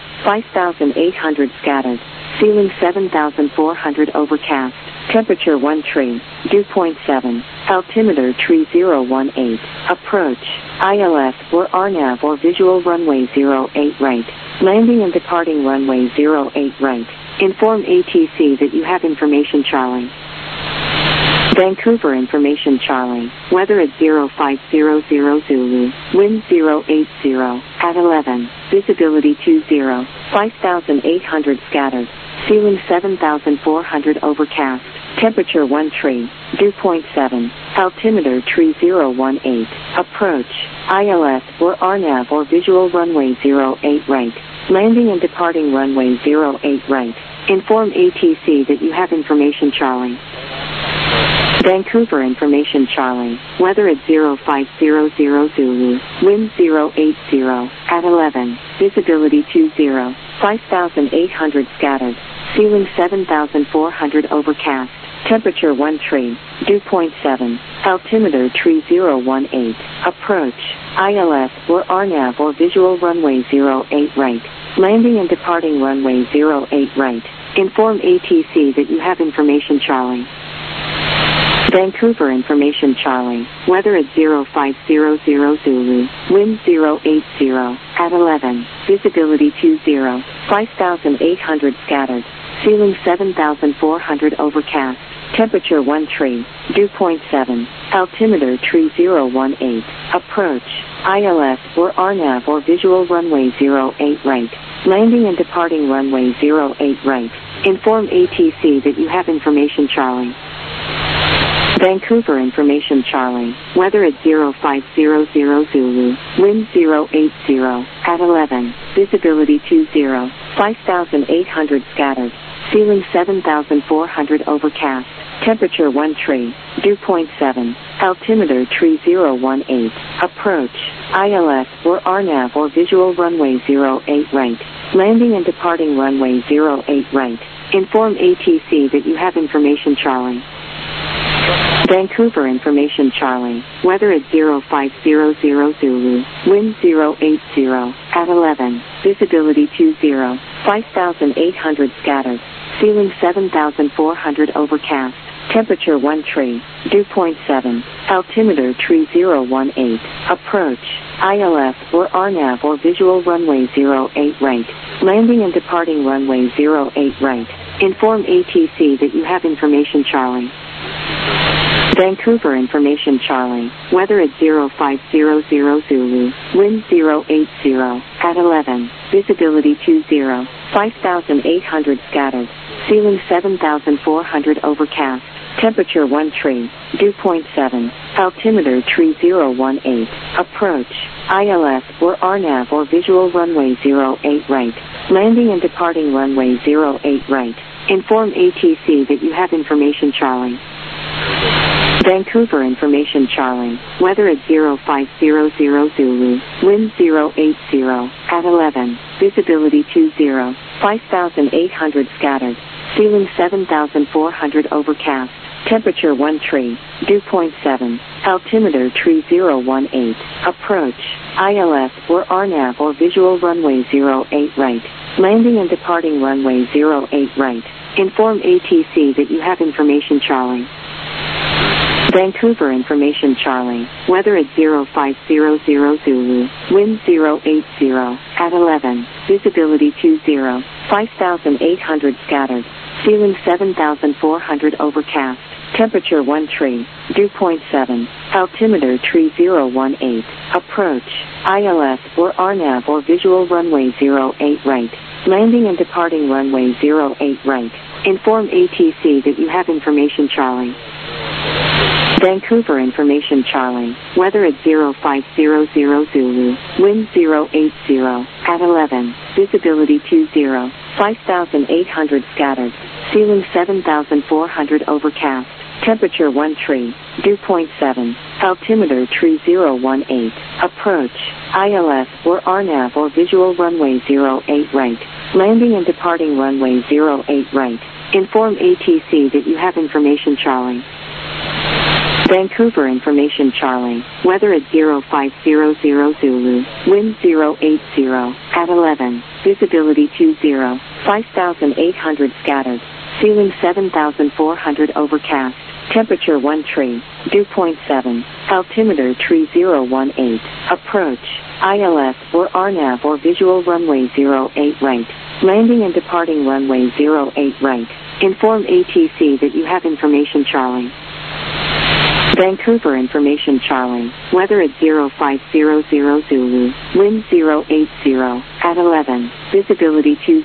5,800 scattered, ceiling 7,400 overcast, temperature 13, dew point 7, altimeter 3018, approach, ILS or RNAV or visual runway 08 right, landing and departing runway 08 right, inform ATC that you have information Charlie. Vancouver Information Charlie, weather at 0500 Zulu, wind 080, at 11, visibility 20, 5,800 scattered, ceiling 7,400 overcast, temperature 13, dew point 7, altimeter 3018, approach, ILS or RNAV or visual runway 08 right, landing and departing runway 08 right, inform ATC that you have information Charlie. Vancouver Information Charlie, weather at 0500 Zulu, wind 080, at 11, visibility 20, 5,800 scattered, ceiling 7,400 overcast, temperature 13, dew point 7, altimeter 3018, approach, ILS or RNAV or visual runway 08 right, landing and departing runway 08 right, inform ATC that you have information Charlie. Vancouver Information Charlie, weather at 0500 Zulu, wind 080, at 11, visibility 20, 5,800 scattered, ceiling 7,400 overcast, temperature 13, dew point 7, altimeter 3018, approach, ILS or RNAV or visual runway 08 right, landing and departing runway 08 right, inform ATC that you have information Charlie. Vancouver Information Charlie, weather at 0500 Zulu, wind 080, at 11, visibility 20, 5,800 scattered, ceiling 7,400 overcast, temperature 13, dew point 7, altimeter 3018, approach, ILS or RNAV or visual runway 08 right, landing and departing runway 08 right, inform ATC that you have information Charlie. Vancouver Information Charlie, weather at 0500 Zulu, wind 080, at 11, visibility 20, 5,800 scattered, ceiling 7,400 overcast, temperature 13, dew point 7, altimeter 3018, approach, ILS or RNAV or visual runway 08 right, landing and departing runway 08 right, inform ATC that you have information Charlie. Vancouver Information Charlie, weather at 0500 Zulu, wind 080, at 11, visibility 20, 5,800 scattered, ceiling 7,400 overcast, temperature 13, dew point 7, altimeter 3018, approach, ILS or RNAV or visual runway 08 right, landing and departing runway 08 right, inform ATC that you have information Charlie. Vancouver Information Charlie, weather at 0500 Zulu, wind 080, at 11, visibility 20, 5,800 scattered, ceiling 7,400 overcast, temperature 13, dew point 7, altimeter 3018, approach, ILS or RNAV or visual runway 08 right, landing and departing runway 08 right, inform ATC that you have information Charlie. Vancouver Information Charlie, weather at 0500 Zulu, wind 080, at 11, visibility 20, 5,800 scattered, ceiling 7,400 overcast, temperature 13, dew point 7, altimeter 3018, approach, ILS or RNAV or visual runway 08 right, landing and departing runway 08 right, inform ATC that you have information Charlie. Vancouver Information Charlie, weather at 0500 Zulu, wind 080, at 11, visibility 20, 5,800 scattered, ceiling 7,400 overcast, temperature 13, dew point 7, altimeter 3018, approach, ILS or RNAV or visual runway 08 right, landing and departing runway 08 right, inform ATC that you have information Charlie. Vancouver Information Charlie, weather at 0500 Zulu, wind 080, at 11, visibility 20, 5,800 scattered, ceiling 7,400 overcast, temperature 13, dew point 7, altimeter 3018, approach, ILS or RNAV or visual runway 08 right, landing and departing runway 08 right, inform ATC that you have information Charlie. Vancouver Information Charlie, weather at 0500 Zulu, wind 080, at 11, visibility 20,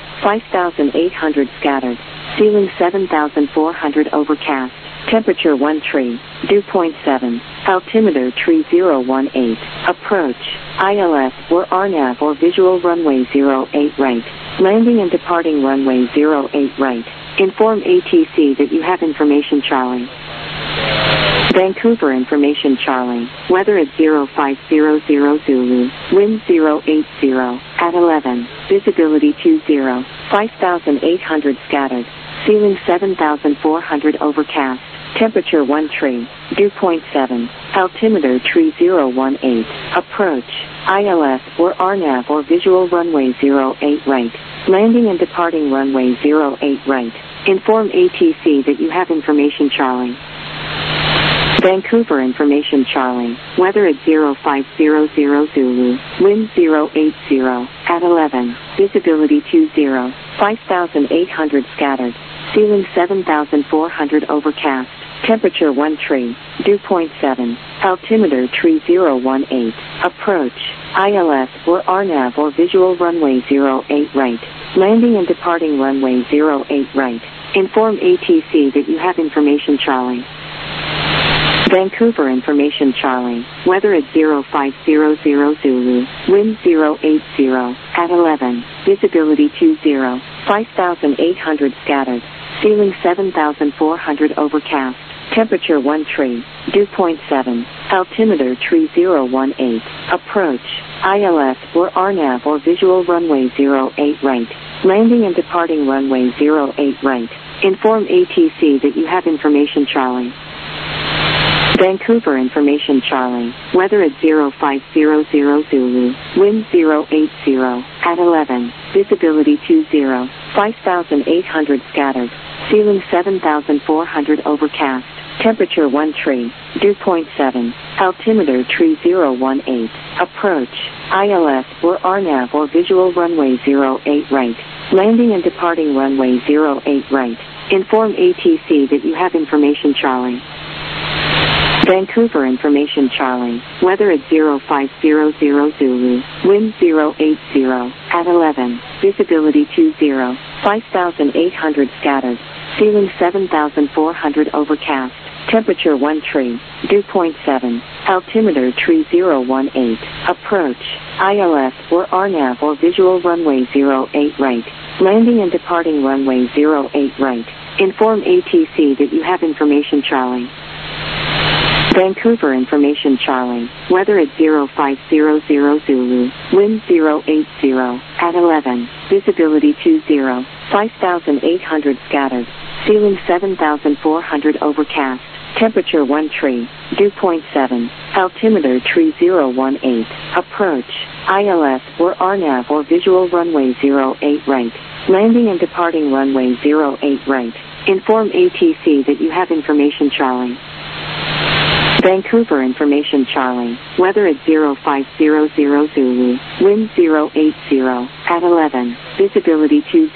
5,800 scattered, ceiling 7,400 overcast, temperature 13, dew point 7, altimeter 3018, approach, ILS or RNAV or visual runway 08 right, landing and departing runway 08 right, inform ATC that you have information Charlie. Vancouver Information Charlie, weather at 0500 Zulu, wind 080, at 11, visibility 20, 5,800 scattered, ceiling 7,400 overcast, temperature 13, dew point 7, altimeter 3018, approach, ILS or RNAV or visual runway 08 right, landing and departing runway 08 right, inform ATC that you have information Charlie. Vancouver Information Charlie, weather at 0500 Zulu, wind 080, at 11, visibility 20, 5,800 scattered, ceiling 7,400 overcast, temperature 13, dew point 7, altimeter 3018, approach, ILS or RNAV or visual runway 08 right, landing and departing runway 08 right, inform ATC that you have information Charlie. Vancouver Information Charlie, weather at 0500 Zulu, wind 080, at 11, visibility 20, 5,800 scattered, ceiling 7,400 overcast, temperature 13, dew point 7, altimeter 3018, approach, ILS or RNAV or visual runway 08 right, landing and departing runway 08 right, inform ATC that you have information Charlie. Vancouver Information Charlie, weather at 0500 Zulu, wind 080, at 11, visibility 20, 5,800 scattered, ceiling 7,400 overcast, temperature 13, dew point 7, altimeter 3018, approach, ILS or RNAV or visual runway 08 right, landing and departing runway 08 right, inform ATC that you have information Charlie. Vancouver Information Charlie, weather at 0500 Zulu, wind 080, at 11, visibility 20, 5,800 scattered, ceiling 7,400 overcast, temperature 13, dew point 7, altimeter 3018, approach, ILS or RNAV or visual runway 08 right, landing and departing runway 08 right, inform ATC that you have information Charlie. Vancouver Information Charlie, weather at 0500 Zulu, wind 080, at 11, visibility 20, 5,800 scattered, ceiling 7,400 overcast, temperature 13, dew point 7, altimeter 3018, approach, ILS or RNAV or visual runway 08 right, landing and departing runway 08 right, inform ATC that you have information Charlie. Vancouver Information Charlie, weather at 0500 Zulu, wind 080, at 11, visibility 20,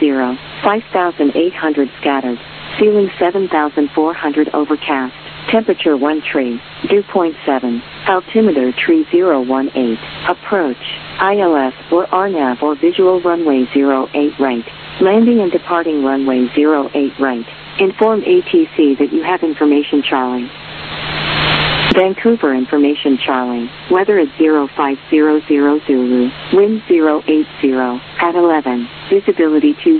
5,800 scattered, ceiling 7,400 overcast, temperature 13, dew point 7, altimeter 3018, approach, ILS or RNAV or visual runway 08 right, landing and departing runway 08 right, inform ATC that you have information Charlie. Vancouver Information Charlie, weather at 0500 Zulu, wind 080, at 11, visibility 20,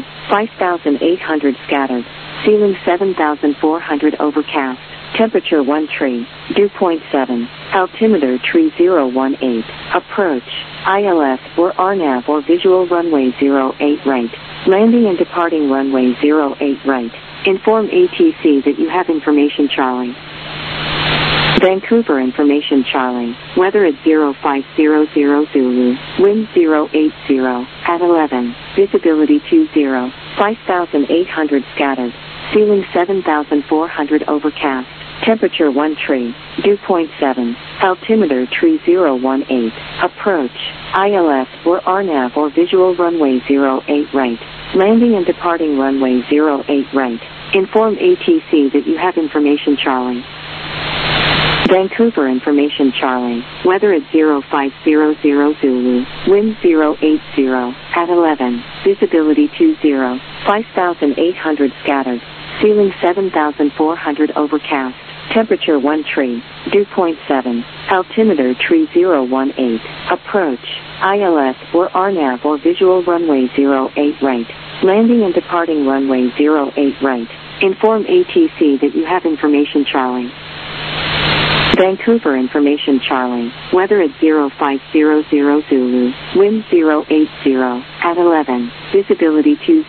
5,800 scattered, ceiling 7,400 overcast, temperature 13, dew point 7, altimeter 3018, approach, ILS or RNAV or visual runway 08 right, landing and departing runway 08 right, inform ATC that you have information Charlie. Vancouver Information Charlie, weather at 0500 Zulu, wind 080, at 11, visibility 20, 5,800 scattered, ceiling 7,400 overcast, temperature 13, dew point 7, altimeter 3018, approach, ILS or RNAV or visual runway 08 right, landing and departing runway 08 right, inform ATC that you have information Charlie. Vancouver Information Charlie, weather at 0500 Zulu, wind 080, at 11, visibility 20, 5,800 scattered, ceiling 7,400 overcast, temperature 13, dew point 7, altimeter 3018, approach, ILS or RNAV or visual runway 08 right, landing and departing runway 08 right, inform ATC that you have information Charlie. Vancouver Information Charlie, weather at 0500 Zulu, wind 080, at 11, visibility 20,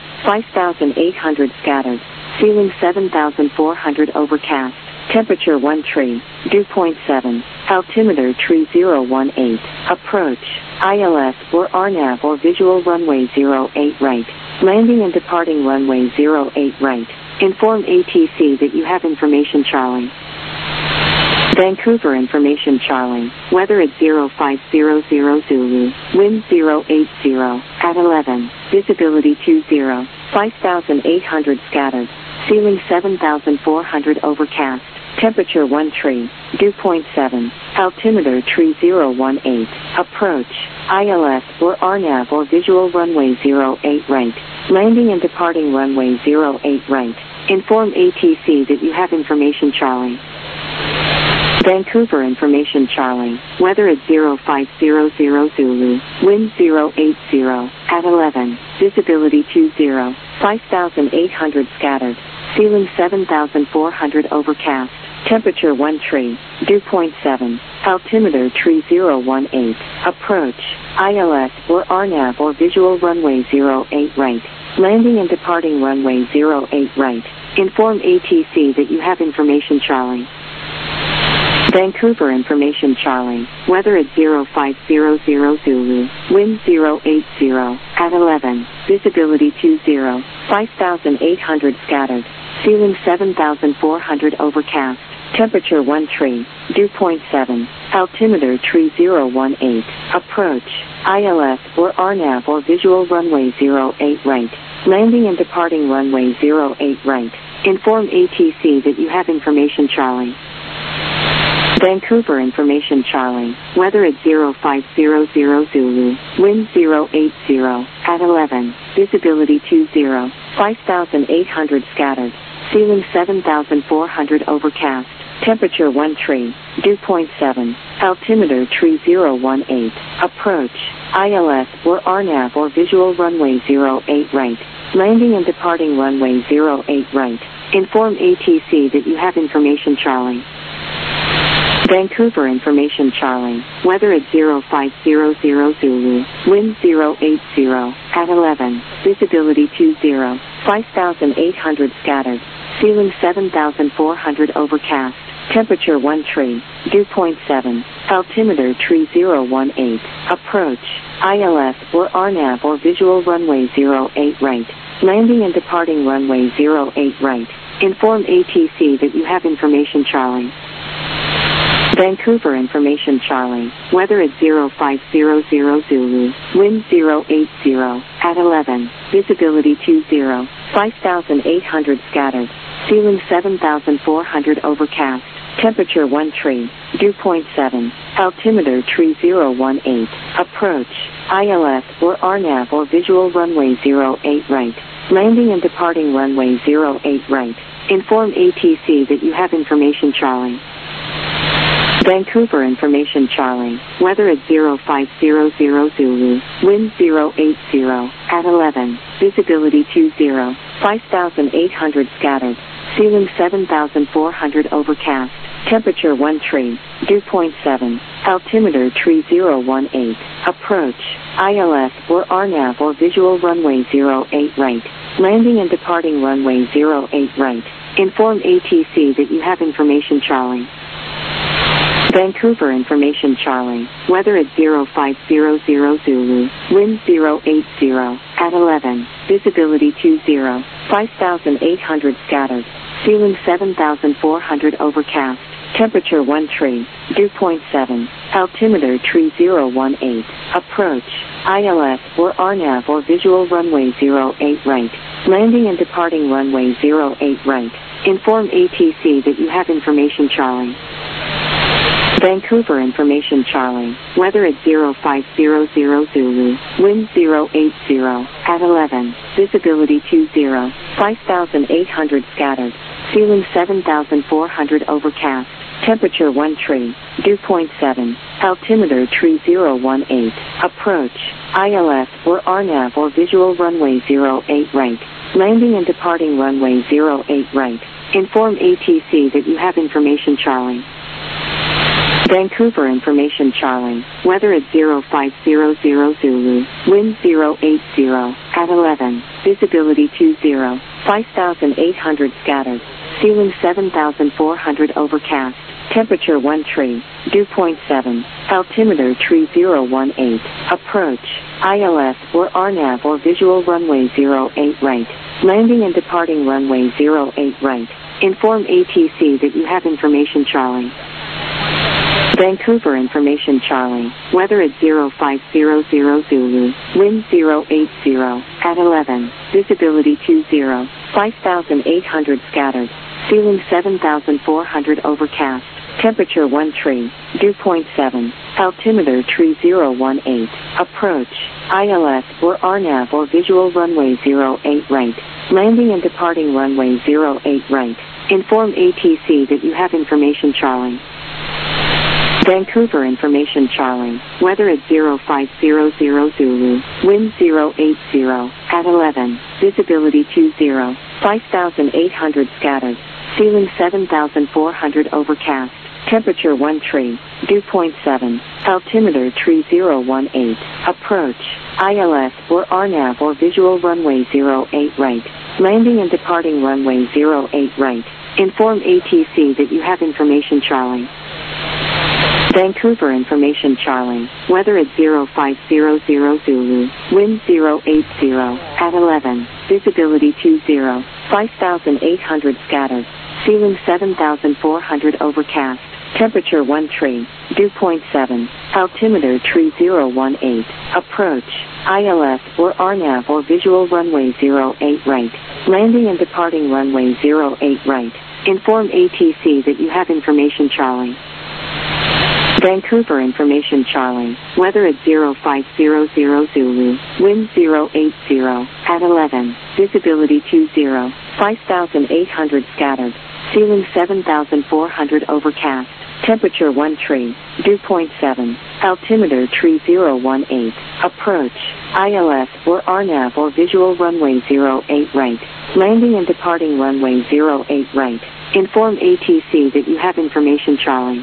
5,800 scattered, ceiling 7,400 overcast, temperature 13, dew point 7, altimeter 3018, approach, ILS or RNAV or visual runway 08 right, landing and departing runway 08 right, inform ATC that you have information Charlie. Vancouver Information Charlie, weather at 0500 Zulu, wind 080, at 11, visibility 20, 5,800 scattered, ceiling 7,400 overcast, temperature 13, dew point 7, altimeter 3018, approach, ILS or RNAV or visual runway 08 right, landing and departing runway 08 right, inform ATC that you have information Charlie. Vancouver Information Charlie, weather at 0500 Zulu, wind 080, at 11, visibility 20, 5,800 scattered, ceiling 7,400 overcast, temperature 13, dew point 7, altimeter 3018, approach, ILS or RNAV or visual runway 08 right, landing and departing runway 08 right, inform ATC that you have information Charlie. Vancouver Information Charlie, weather at 0500 Zulu, wind 080, at 11, visibility 20, 5,800 scattered, ceiling 7,400 overcast, temperature 13, dew point 7, altimeter 3018, approach, ILS or RNAV or visual runway 08 right, landing and departing runway 08 right, inform ATC that you have information Charlie. Vancouver Information Charlie, weather at 0500 Zulu, wind 080, at 11, visibility 20, 5,800 scattered, ceiling 7,400 overcast, temperature 13, dew point 7, altimeter 3018, approach, ILS or RNAV or visual runway 08 right, landing and departing runway 08 right, inform ATC that you have information Charlie. Vancouver Information Charlie, weather at 0500 Zulu, wind 080, at 11, visibility 20, 5,800 scattered, ceiling 7,400 overcast, temperature 13, dew point 7, altimeter 3018, approach, ILS or RNAV or visual runway 08 right, landing and departing runway 08 right, inform ATC that you have information Charlie. Vancouver Information Charlie, weather at 0500 Zulu, wind 080, at 11, visibility 20, 5,800 scattered, ceiling 7,400 overcast, temperature 13, dew point 7, altimeter 3018, approach, ILS or RNAV or visual runway 08 right, landing and departing runway 08 right, inform ATC that you have information Charlie. Vancouver Information Charlie, weather at 0500 Zulu, wind 080, at 11, visibility 20, 5,800 scattered, ceiling 7,400 overcast, temperature 13, dew point 7, altimeter 3018, approach, ILS or RNAV or visual runway 08 right, landing and departing runway 08 right, inform ATC that you have information Charlie. Vancouver Information Charlie, weather at 0500 Zulu, wind 080, at 11, visibility 20, 5,800 scattered, ceiling 7,400 overcast, temperature 13, dew point 7, altimeter 3018, approach, ILS or RNAV or visual runway 08 right, landing and departing runway 08 right, inform ATC that you have information Charlie. Vancouver Information Charlie, weather at 0500 Zulu, wind 080, at 11, visibility 20, 5,800 scattered, ceiling 7,400 overcast, temperature 13, dew point 7, altimeter 3018, approach, ILS or RNAV or visual runway 08 right, landing and departing runway 08 right, inform ATC that you have information Charlie. Vancouver Information Charlie, weather at 0500 Zulu, wind 080, at 11, visibility 20, 5,800 scattered, ceiling 7,400 overcast, temperature 13, dew point 7, altimeter 3018, approach, ILS or RNAV or visual runway 08 right, landing and departing runway 08 right, inform ATC that you have information Charlie. Vancouver information Charlie. Weather at 0500 Zulu. Wind 080 at 11. Visibility 20. 5,800 scattered. Ceiling 7,400 overcast. Temperature 13. Dew point 7. Altimeter 3018. Approach. ILS or RNAV or visual runway 08 right. Landing and departing runway 08 right. Inform ATC that you have information Charlie. Vancouver information Charlie. Weather at 0500 Zulu. Wind 080 at 11. Visibility 20. 5,800 scattered. Ceiling 7,400 overcast. Temperature 13. Dew point 7. Altimeter 3018. Approach. ILS or RNAV or visual runway 08 right. Landing and departing runway 08 right. Inform ATC that you have information Charlie. Vancouver information Charlie. Weather at 0500 Zulu. Wind 080 at 11. Visibility 20. 5,800 scattered. Ceiling 7,400 overcast. Temperature 13. Dew point 7. Altimeter 3018. Approach. ILS or RNAV or visual runway 08 right. Landing and departing runway 08 right. Inform ATC that you have information Charlie. Vancouver information Charlie. Weather at 0500 Zulu. Wind 080 at 11. Visibility 20. 5,800 scattered. Ceiling 7,400 overcast. Temperature 13. Dew point 7. Altimeter 3018. Approach. ILS or RNAV or visual runway 08 right. Landing and departing runway 08 right. Inform ATC that you have information Charlie.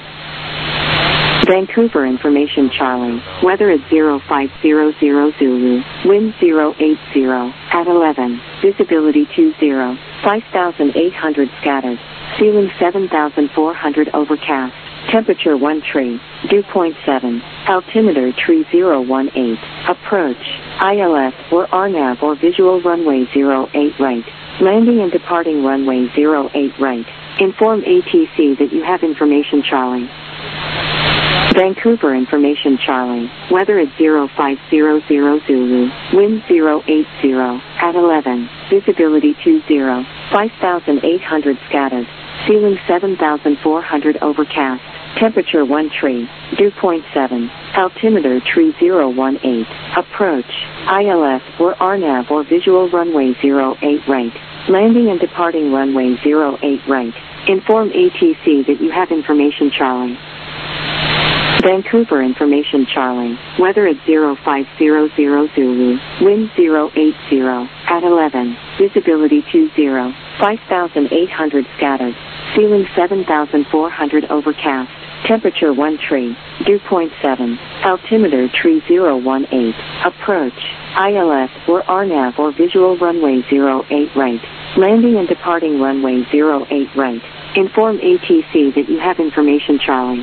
Vancouver information Charlie. Weather at 0500 Zulu. Wind 080 at 11. Visibility 20. 5,800 scattered. Ceiling 7,400 overcast. Temperature 13. Dew point 7. Altimeter 3018. Approach. ILS or RNAV or visual runway 08 right. Landing and departing runway 08 right. Inform ATC that you have information Charlie. Vancouver information Charlie. Weather at 0500 Zulu. Wind 080 at 11. Visibility 20. 5,800 scattered. Ceiling 7,400 overcast. Temperature 13. Dew point 7. Altimeter 3018. Approach. ILS or RNAV or visual runway 08 right. Landing and departing runway 08 right. Inform ATC that you have information Charlie. Vancouver information Charlie. Weather at 0500 Zulu. Wind 080 at 11. Visibility 20. 5,800 scattered. Ceiling 7,400 overcast. Temperature 13. Dew point 7. Altimeter 3018. Approach. ILS or RNAV or visual runway 08 right. Landing and departing runway 08 right. Inform ATC that you have information Charlie.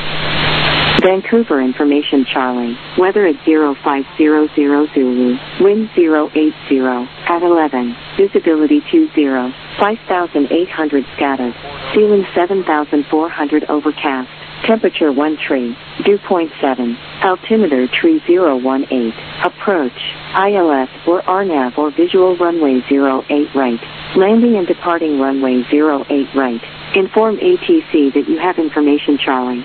Vancouver information Charlie. Weather at 0500 Zulu. Wind 080 at 11. Visibility 20. 5,800 scattered. Ceiling 7,400 overcast. Temperature 13. Dew point 7. Altimeter 3018. Approach. ILS or RNAV or visual runway 08 right. Landing and departing runway 08 right. Inform ATC that you have information Charlie.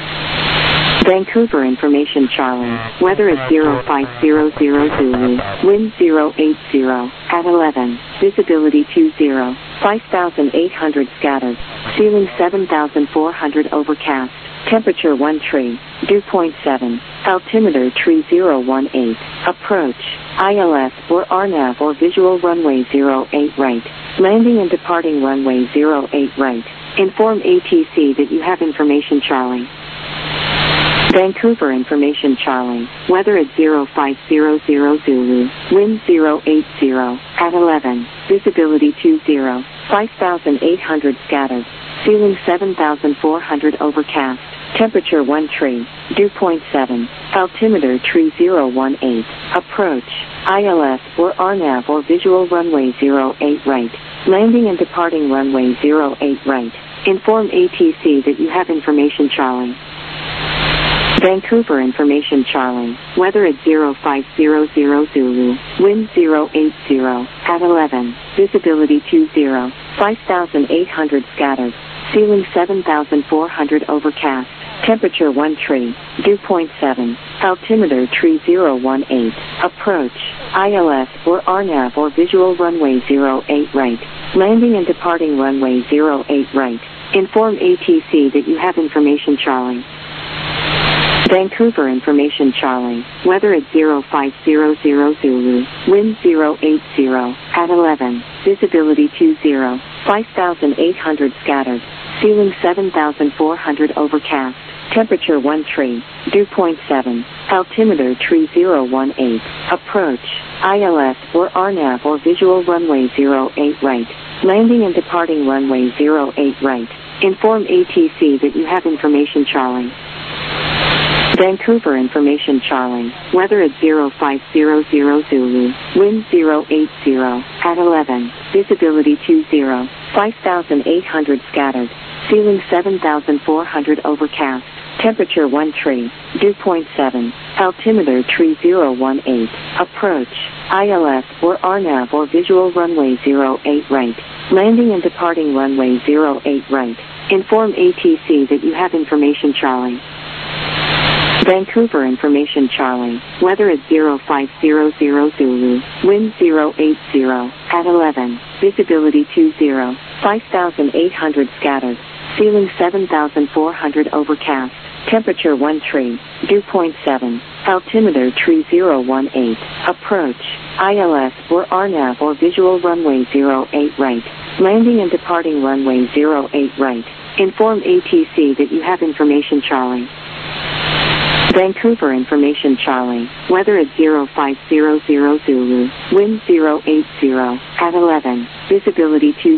Vancouver information Charlie. Weather at 0500 Zulu. Wind 080 at 11. Visibility 20. 5,800 scattered. Ceiling 7,400 overcast. Temperature 13. Dew point 7. Altimeter 3018. Approach. ILS or RNAV or visual runway 08 right. Landing and departing runway 08 right. Inform ATC that you have information Charlie. Vancouver information Charlie. Weather at 0500 Zulu. Wind 080 at 11. Visibility 20. 5,800 scattered. Ceiling 7,400 overcast. Temperature 13. Dew point 7. Altimeter 3018. Approach. ILS or RNAV or visual runway 08 right. Landing and departing runway 08 right. Inform ATC that you have information Charlie. Vancouver information Charlie, weather at 0500 Zulu, wind 080, at 11, visibility 20, 5,800 scattered, ceiling 7,400 overcast, temperature 13, dew point 7, altimeter 3018, approach, ILS or RNAV or visual runway 08 right, landing and departing runway 08 right, inform ATC that you have information Charlie. Vancouver information Charlie, weather at 0500 Zulu, wind 080, at 11, visibility 20, 5,800 scattered, ceiling 7,400 overcast, temperature 13, dew point 7, altimeter 3018, approach, ILS or RNAV or visual runway 08 right, landing and departing runway 08 right, inform ATC that you have information Charlie. Vancouver information Charlie, weather at 0500 Zulu, wind 080, at 11, visibility 20, 5,800 scattered, ceiling 7,400 overcast, temperature 13, dew point 7, altimeter 3018, approach, ILS or RNAV or visual runway 08 right, landing and departing runway 08 right, inform ATC that you have information Charlie. Vancouver information Charlie, weather at 0500 Zulu, wind 080, at 11, visibility 20, 5,800 scattered, ceiling 7,400 overcast, temperature 13, dew point 7, altimeter 3018, approach, ILS or RNAV or visual runway 08 right, landing and departing runway 08 right, inform ATC that you have information Charlie. Vancouver information Charlie, weather at 0500 Zulu, wind 080, at 11, visibility 20,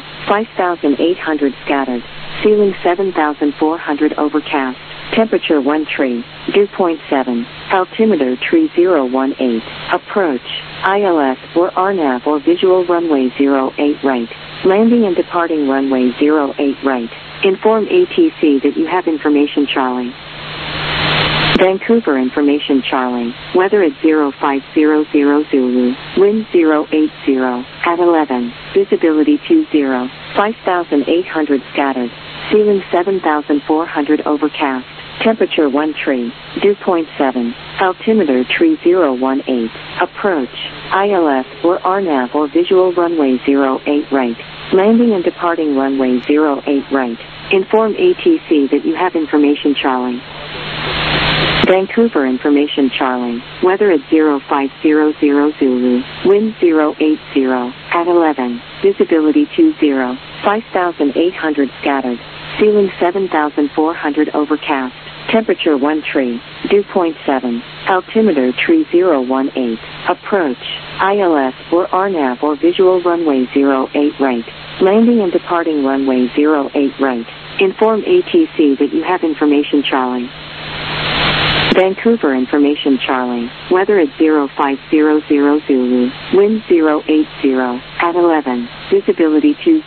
5,800 scattered, ceiling 7,400 overcast, temperature 13, dew point 7, altimeter 3018, approach, ILS or RNAV or visual runway 08 right, landing and departing runway 08 right, inform ATC that you have information Charlie. Vancouver information Charlie, weather at 0500 Zulu, wind 080, at 11, visibility 20, 5,800 scattered, ceiling 7,400 overcast, temperature 13, dew point 7, altimeter 3018, approach, ILS or RNAV or visual runway 08 right, landing and departing runway 08 right, inform ATC that you have information Charlie. Vancouver information Charlie, weather at 0500 Zulu, wind 080, at 11, visibility 20, 5,800 scattered, ceiling 7,400 overcast, temperature 13, dew point 7, altimeter 3018, approach, ILS or RNAV or visual runway 08 right, landing and departing runway 08 right, inform ATC that you have information Charlie. Vancouver information Charlie, weather at 0500 Zulu, wind 080, at 11, visibility 20,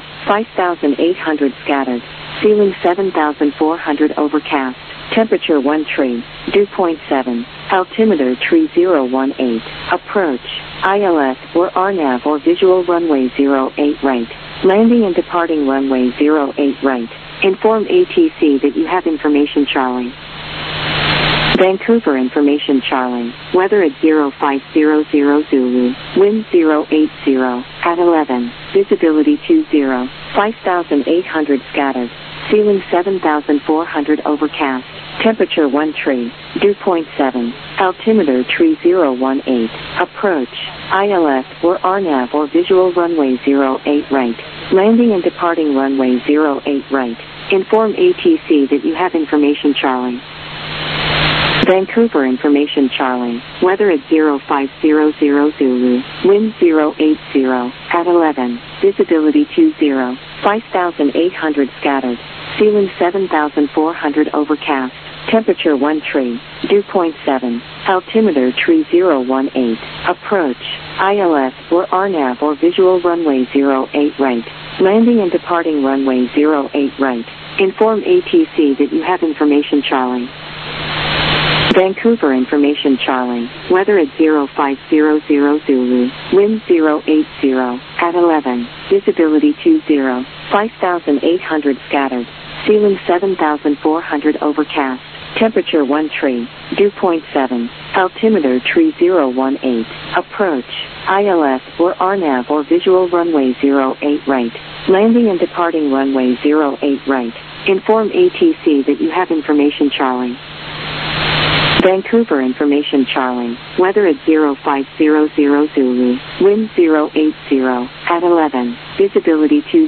5,800 scattered, ceiling 7,400 overcast, temperature 13, dew point 7, altimeter 3018, approach, ILS or RNAV or visual runway 08 right, landing and departing runway 08 right, inform ATC that you have information Charlie. Vancouver information Charlie, weather at 0500 Zulu, wind 080, at 11, visibility 20, 5,800 scattered, ceiling 7,400 overcast, temperature 13, dew point 7, altimeter 3018, approach, ILS or RNAV or visual runway 08 right, landing and departing runway 08 right, inform ATC that you have information Charlie. Vancouver information Charlie, weather at 0500 Zulu, wind 080, at 11, visibility 20, 5,800 scattered, ceiling 7,400 overcast, temperature 13, dew point 7, altimeter 3018, approach, ILS or RNAV or visual runway 08 right, landing and departing runway 08 right, inform ATC that you have information Charlie. Vancouver Information Charlie, weather at 0500 Zulu, wind 080, at 11, visibility 20, 5,800 scattered, ceiling 7,400 overcast, temperature 13, dew point 7, altimeter 3018, approach, ILS or RNAV or visual runway 08 right, landing and departing runway 08 right, inform ATC that you have information Charlie. Vancouver Information Charlie, weather at 0500 Zulu, wind 080, at 11, visibility 20,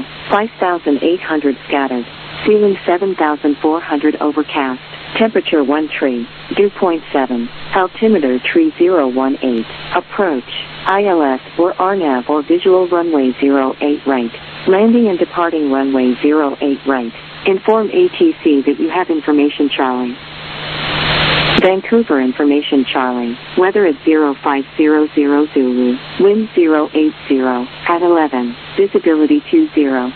5,800 scattered, ceiling 7,400 overcast, temperature 13, dew point 7, altimeter 3018, approach, ILS or RNAV or visual runway 08 right, landing and departing runway 08 right, inform ATC that you have information Charlie. Vancouver Information Charlie, weather at 0500 Zulu, wind 080, at 11, visibility 20,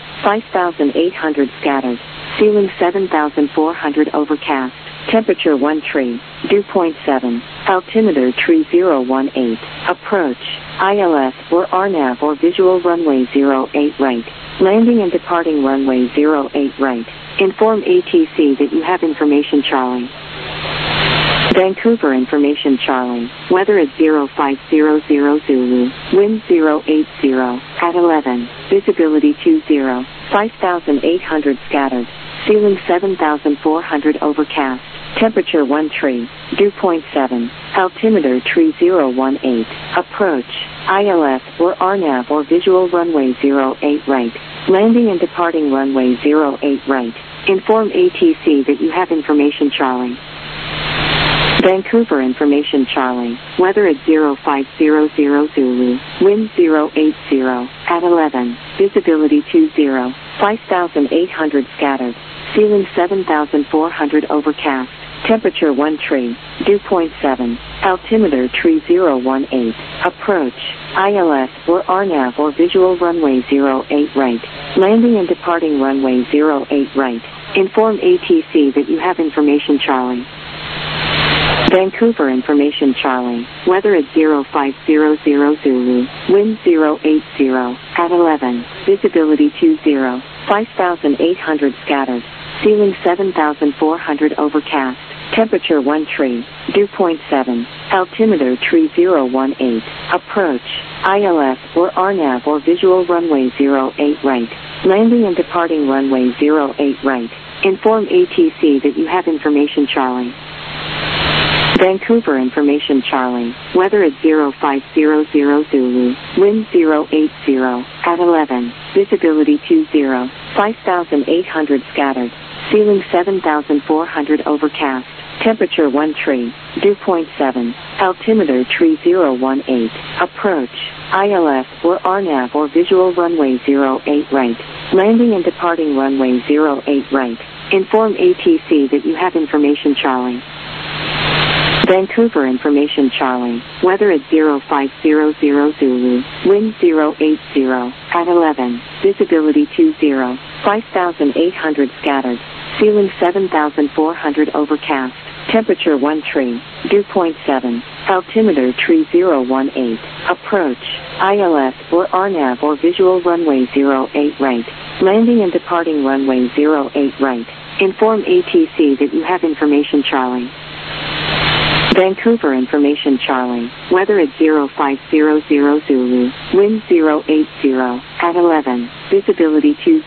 5,800 scattered, ceiling 7,400 overcast, temperature 13, dew point 7, altimeter 3018, approach, ILS or RNAV or visual runway 08 right, landing and departing runway 08 right, inform ATC that you have information Charlie. Vancouver Information Charlie, weather at 0500 Zulu, wind 080, at 11, visibility 20, 5,800 scattered, ceiling 7,400 overcast, temperature 13, dew point 7, altimeter 3018, approach, ILS or RNAV or visual runway 08 right, landing and departing runway 08 right, inform ATC that you have information Charlie. Vancouver Information Charlie, weather at 0500 Zulu, wind 080, at 11, visibility 20, 5,800 scattered, ceiling 7,400 overcast, temperature 13, dew point 7, altimeter 3018, approach, ILS or RNAV or visual runway 08 right, landing and departing runway 08 right, inform ATC that you have information Charlie. Vancouver Information Charlie, weather at 0500 Zulu, wind 080, at 11, visibility 20, 5,800 scattered, ceiling 7,400 overcast, temperature 13, dew point 7, altimeter 3018, approach, ILS or RNAV or visual runway 08 right, landing and departing runway 08 right, inform ATC that you have information Charlie. Vancouver Information Charlie, weather at 0500 Zulu, wind 080, at 11, visibility 20, 5,800 scattered, ceiling 7,400 overcast, temperature 13, dew point 7, altimeter 3018, approach, ILS or RNAV or visual runway 08 right, landing and departing runway 08 right, inform ATC that you have information Charlie. Vancouver Information Charlie, weather at 0500 Zulu, wind 080, at 11, visibility 20, 5,800 scattered, ceiling 7,400 overcast, temperature 13, dew point 7, altimeter 3018, approach, ILS or RNAV or visual runway 08 right, landing and departing runway 08 right, inform ATC that you have information Charlie. Vancouver Information Charlie, weather at 0500 Zulu, wind 080, at 11, visibility 20,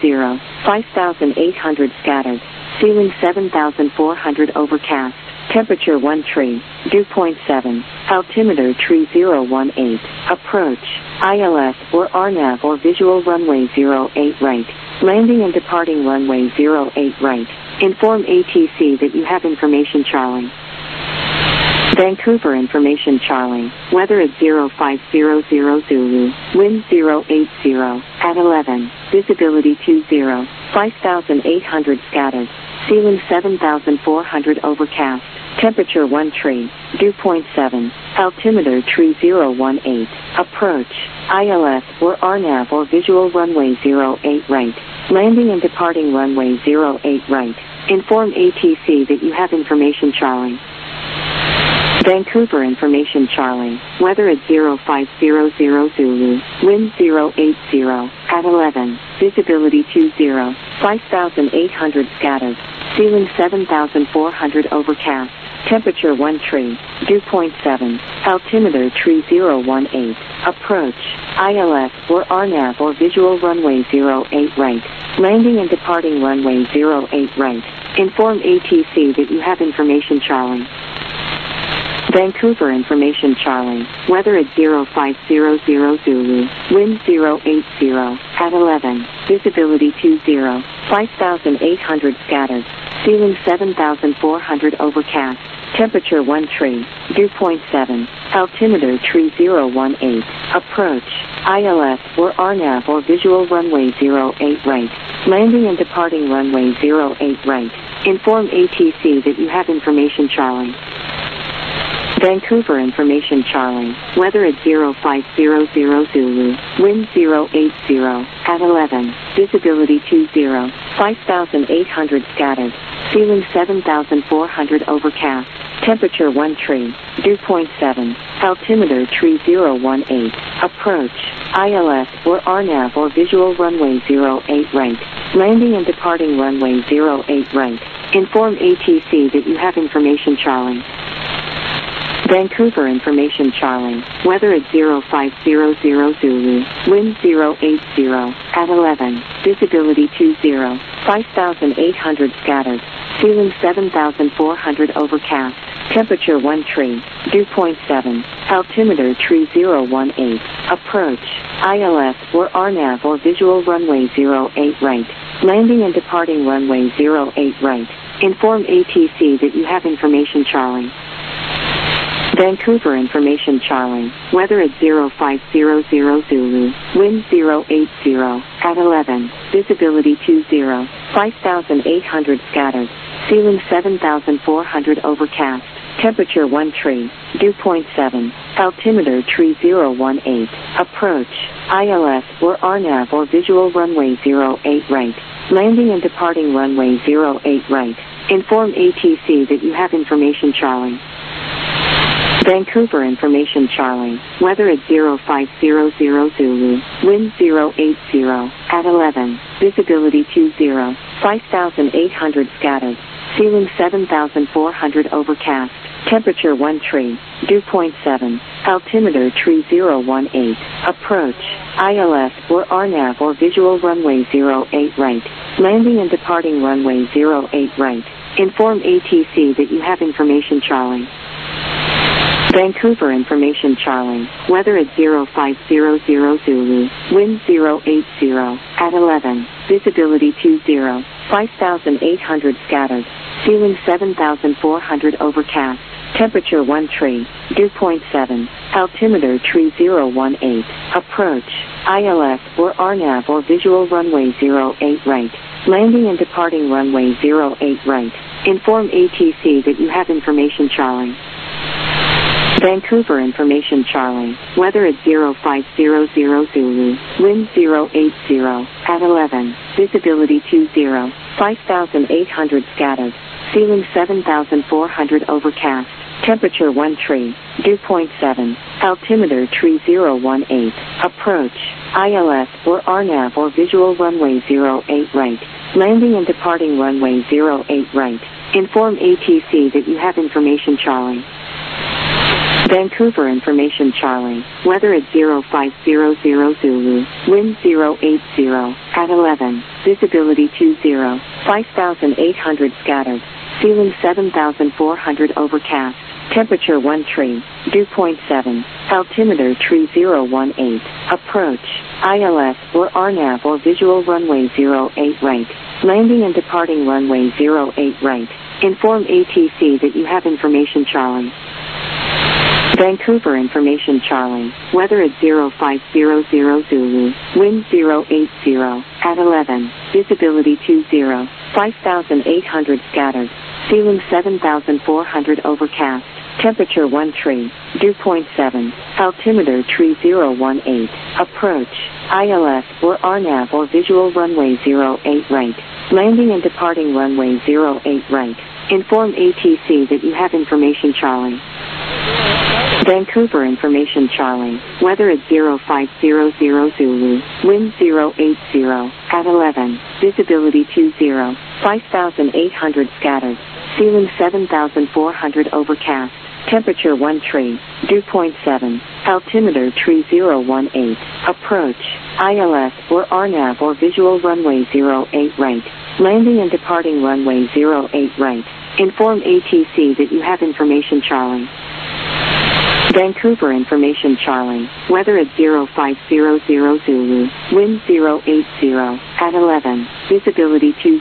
5,800 scattered, ceiling 7,400 overcast, temperature 13, dew point 7, altimeter 3018, approach, ILS or RNAV or visual runway 08 right, landing and departing runway 08 right, inform ATC that you have information Charlie. Vancouver Information Charlie, weather at 0500 Zulu, wind 080, at 11, visibility 20, 5,800 scattered, ceiling 7,400 overcast, temperature 13, dew point 7, altimeter 3018, approach, ILS or RNAV or visual runway 08 right, landing and departing runway 08 right, inform ATC that you have information Charlie. Vancouver Information Charlie, weather at 0500 Zulu, wind 080, at 11, visibility 20, 5,800 scattered, ceiling 7,400 overcast, temperature 1 tree, dew point 7, altimeter tree 018, approach, ILS or RNAV or visual runway 08 right, landing and departing runway 08 right, inform ATC that you have information Charlie. Vancouver Information Charlie, weather at 0500 Zulu, wind 080, at 11, visibility 20, 5,800 scattered, ceiling 7,400 overcast, temperature 1 tree, dew point 7, altimeter tree 018, approach, ILS or RNAV or visual runway 08 right, landing and departing runway 08 right, inform ATC that you have information Charlie. Vancouver Information Charlie, weather at 0500 Zulu, wind 080, at 11, visibility 20, 5,800 scattered, ceiling 7,400 overcast, temperature 1 tree, dew point 7, altimeter tree 018, approach, ILS or RNAV or visual runway 08 right, landing and departing runway 08 right, inform ATC that you have information Charlie. Vancouver Information Charlie, weather at 0500 Zulu, wind 080, at 11, visibility 20, 5,800 scattered, ceiling 7,400 overcast, temperature 1 tree, dew point 7, altimeter tree 018, approach, ILS or RNAV or visual runway 08 right, landing and departing runway 08 right, inform ATC that you have information Charlie. Vancouver Information Charlie, weather at 0500 Zulu, wind 080, at 11, visibility 20, 5,800 scattered, ceiling 7,400 overcast, temperature 1 tree, dew point 7, altimeter tree 018, approach, ILS or RNAV or visual runway 08 right, landing and departing runway 08 right, inform ATC that you have information Charlie. Vancouver Information Charlie, weather at 0500 Zulu, wind 080, at 11, visibility 20, 5,800 scattered, ceiling 7,400 overcast, temperature 1 tree, dew point 7, altimeter tree 018, approach, ILS or RNAV or visual runway 08 right, landing and departing runway 08 right, inform ATC that you have information Charlie. Vancouver Information Charlie, weather at 0500 Zulu, wind 080, at 11, visibility 20, 5,800 scattered, ceiling 7,400 overcast, temperature 1 tree, dew point 7, altimeter tree 018, approach, ILS or RNAV or visual runway 08 right, landing and departing runway 08 right, inform ATC that you have information Charlie. Vancouver Information Charlie, weather at 0500 Zulu, wind 080, at 11, visibility 20, 5,800 scattered, ceiling 7,400 overcast, temperature 1 tree, dew point 7, altimeter tree 018, approach, ILS or RNAV or visual runway 08 right, landing and departing runway 08 right, inform ATC that you have information Charlie. Vancouver Information Charlie, weather at 0500 Zulu, wind 080, at 11, visibility 20, 5,800 scattered, ceiling 7,400 overcast, temperature 1 tree, dew point 7, altimeter tree 018, approach, ILS or RNAV or visual runway 08 right, landing and departing runway 08 right, inform ATC that you have information Charlie. Vancouver Information Charlie, weather at 0500 Zulu, wind 080, at 11, visibility 20, 5,800 scattered, ceiling 7,400 overcast, temperature 1 tree, dew point 7, altimeter tree 018, approach, ILS or RNAV or visual runway 08 right, landing and departing runway 08 right, inform ATC that you have information Charlie. Vancouver Information Charlie, weather at 0500 Zulu, wind 080, at 11, visibility 20, 5,800 scattered, ceiling 7,400 overcast, temperature 1 tree, dew point 7, altimeter tree 018, approach, ILS or RNAV or visual runway 08 right, landing and departing runway 08 right, inform ATC that you have information Charlie. Vancouver Information Charlie, weather at 0500 Zulu, wind 080, at 11, visibility 20,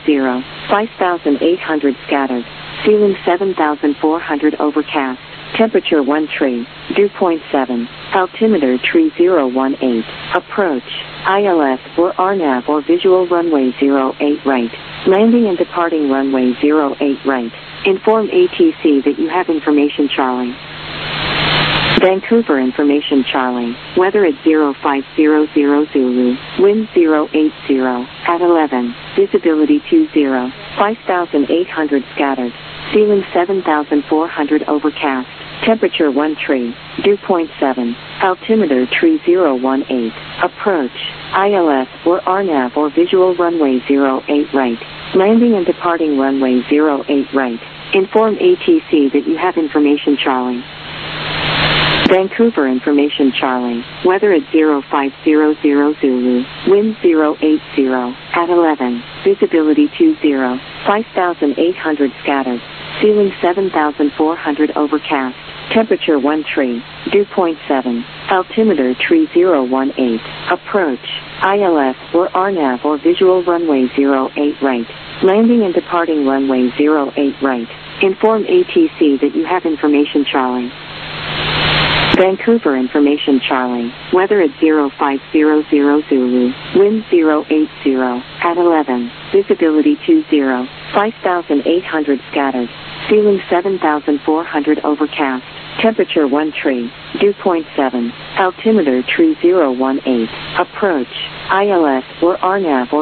5,800 scattered, ceiling 7,400 overcast, temperature 1 tree, dew point 7, altimeter tree 018, approach, ILS or RNAV or visual runway 08 right, landing and departing runway 08 right, inform ATC that you have information Charlie. Vancouver Information Charlie, weather at 0500 Zulu, wind 080, at 11, visibility 20, 5,800 scattered, ceiling 7,400 overcast, temperature 1 tree, dew point 7, altimeter tree 018, approach, ILS or RNAV or visual runway 08 right, landing and departing runway 08 right, inform ATC that you have information Charlie. Vancouver Information Charlie, weather at 0500 Zulu, wind 080, at 11, visibility 20, 5,800 scattered, ceiling 7,400 overcast, temperature 1 tree, dew point 7, altimeter tree 018, approach, ILS or RNAV or visual runway 08 right, landing and departing runway 08 right, inform ATC that you have information Charlie. Vancouver Information Charlie, weather at 0500 Zulu, wind 080, at 11, visibility 20, 5,800 scattered, ceiling 7,400 overcast, temperature 1 tree, dew point 7, altimeter tree 018, approach, ILS or RNAV or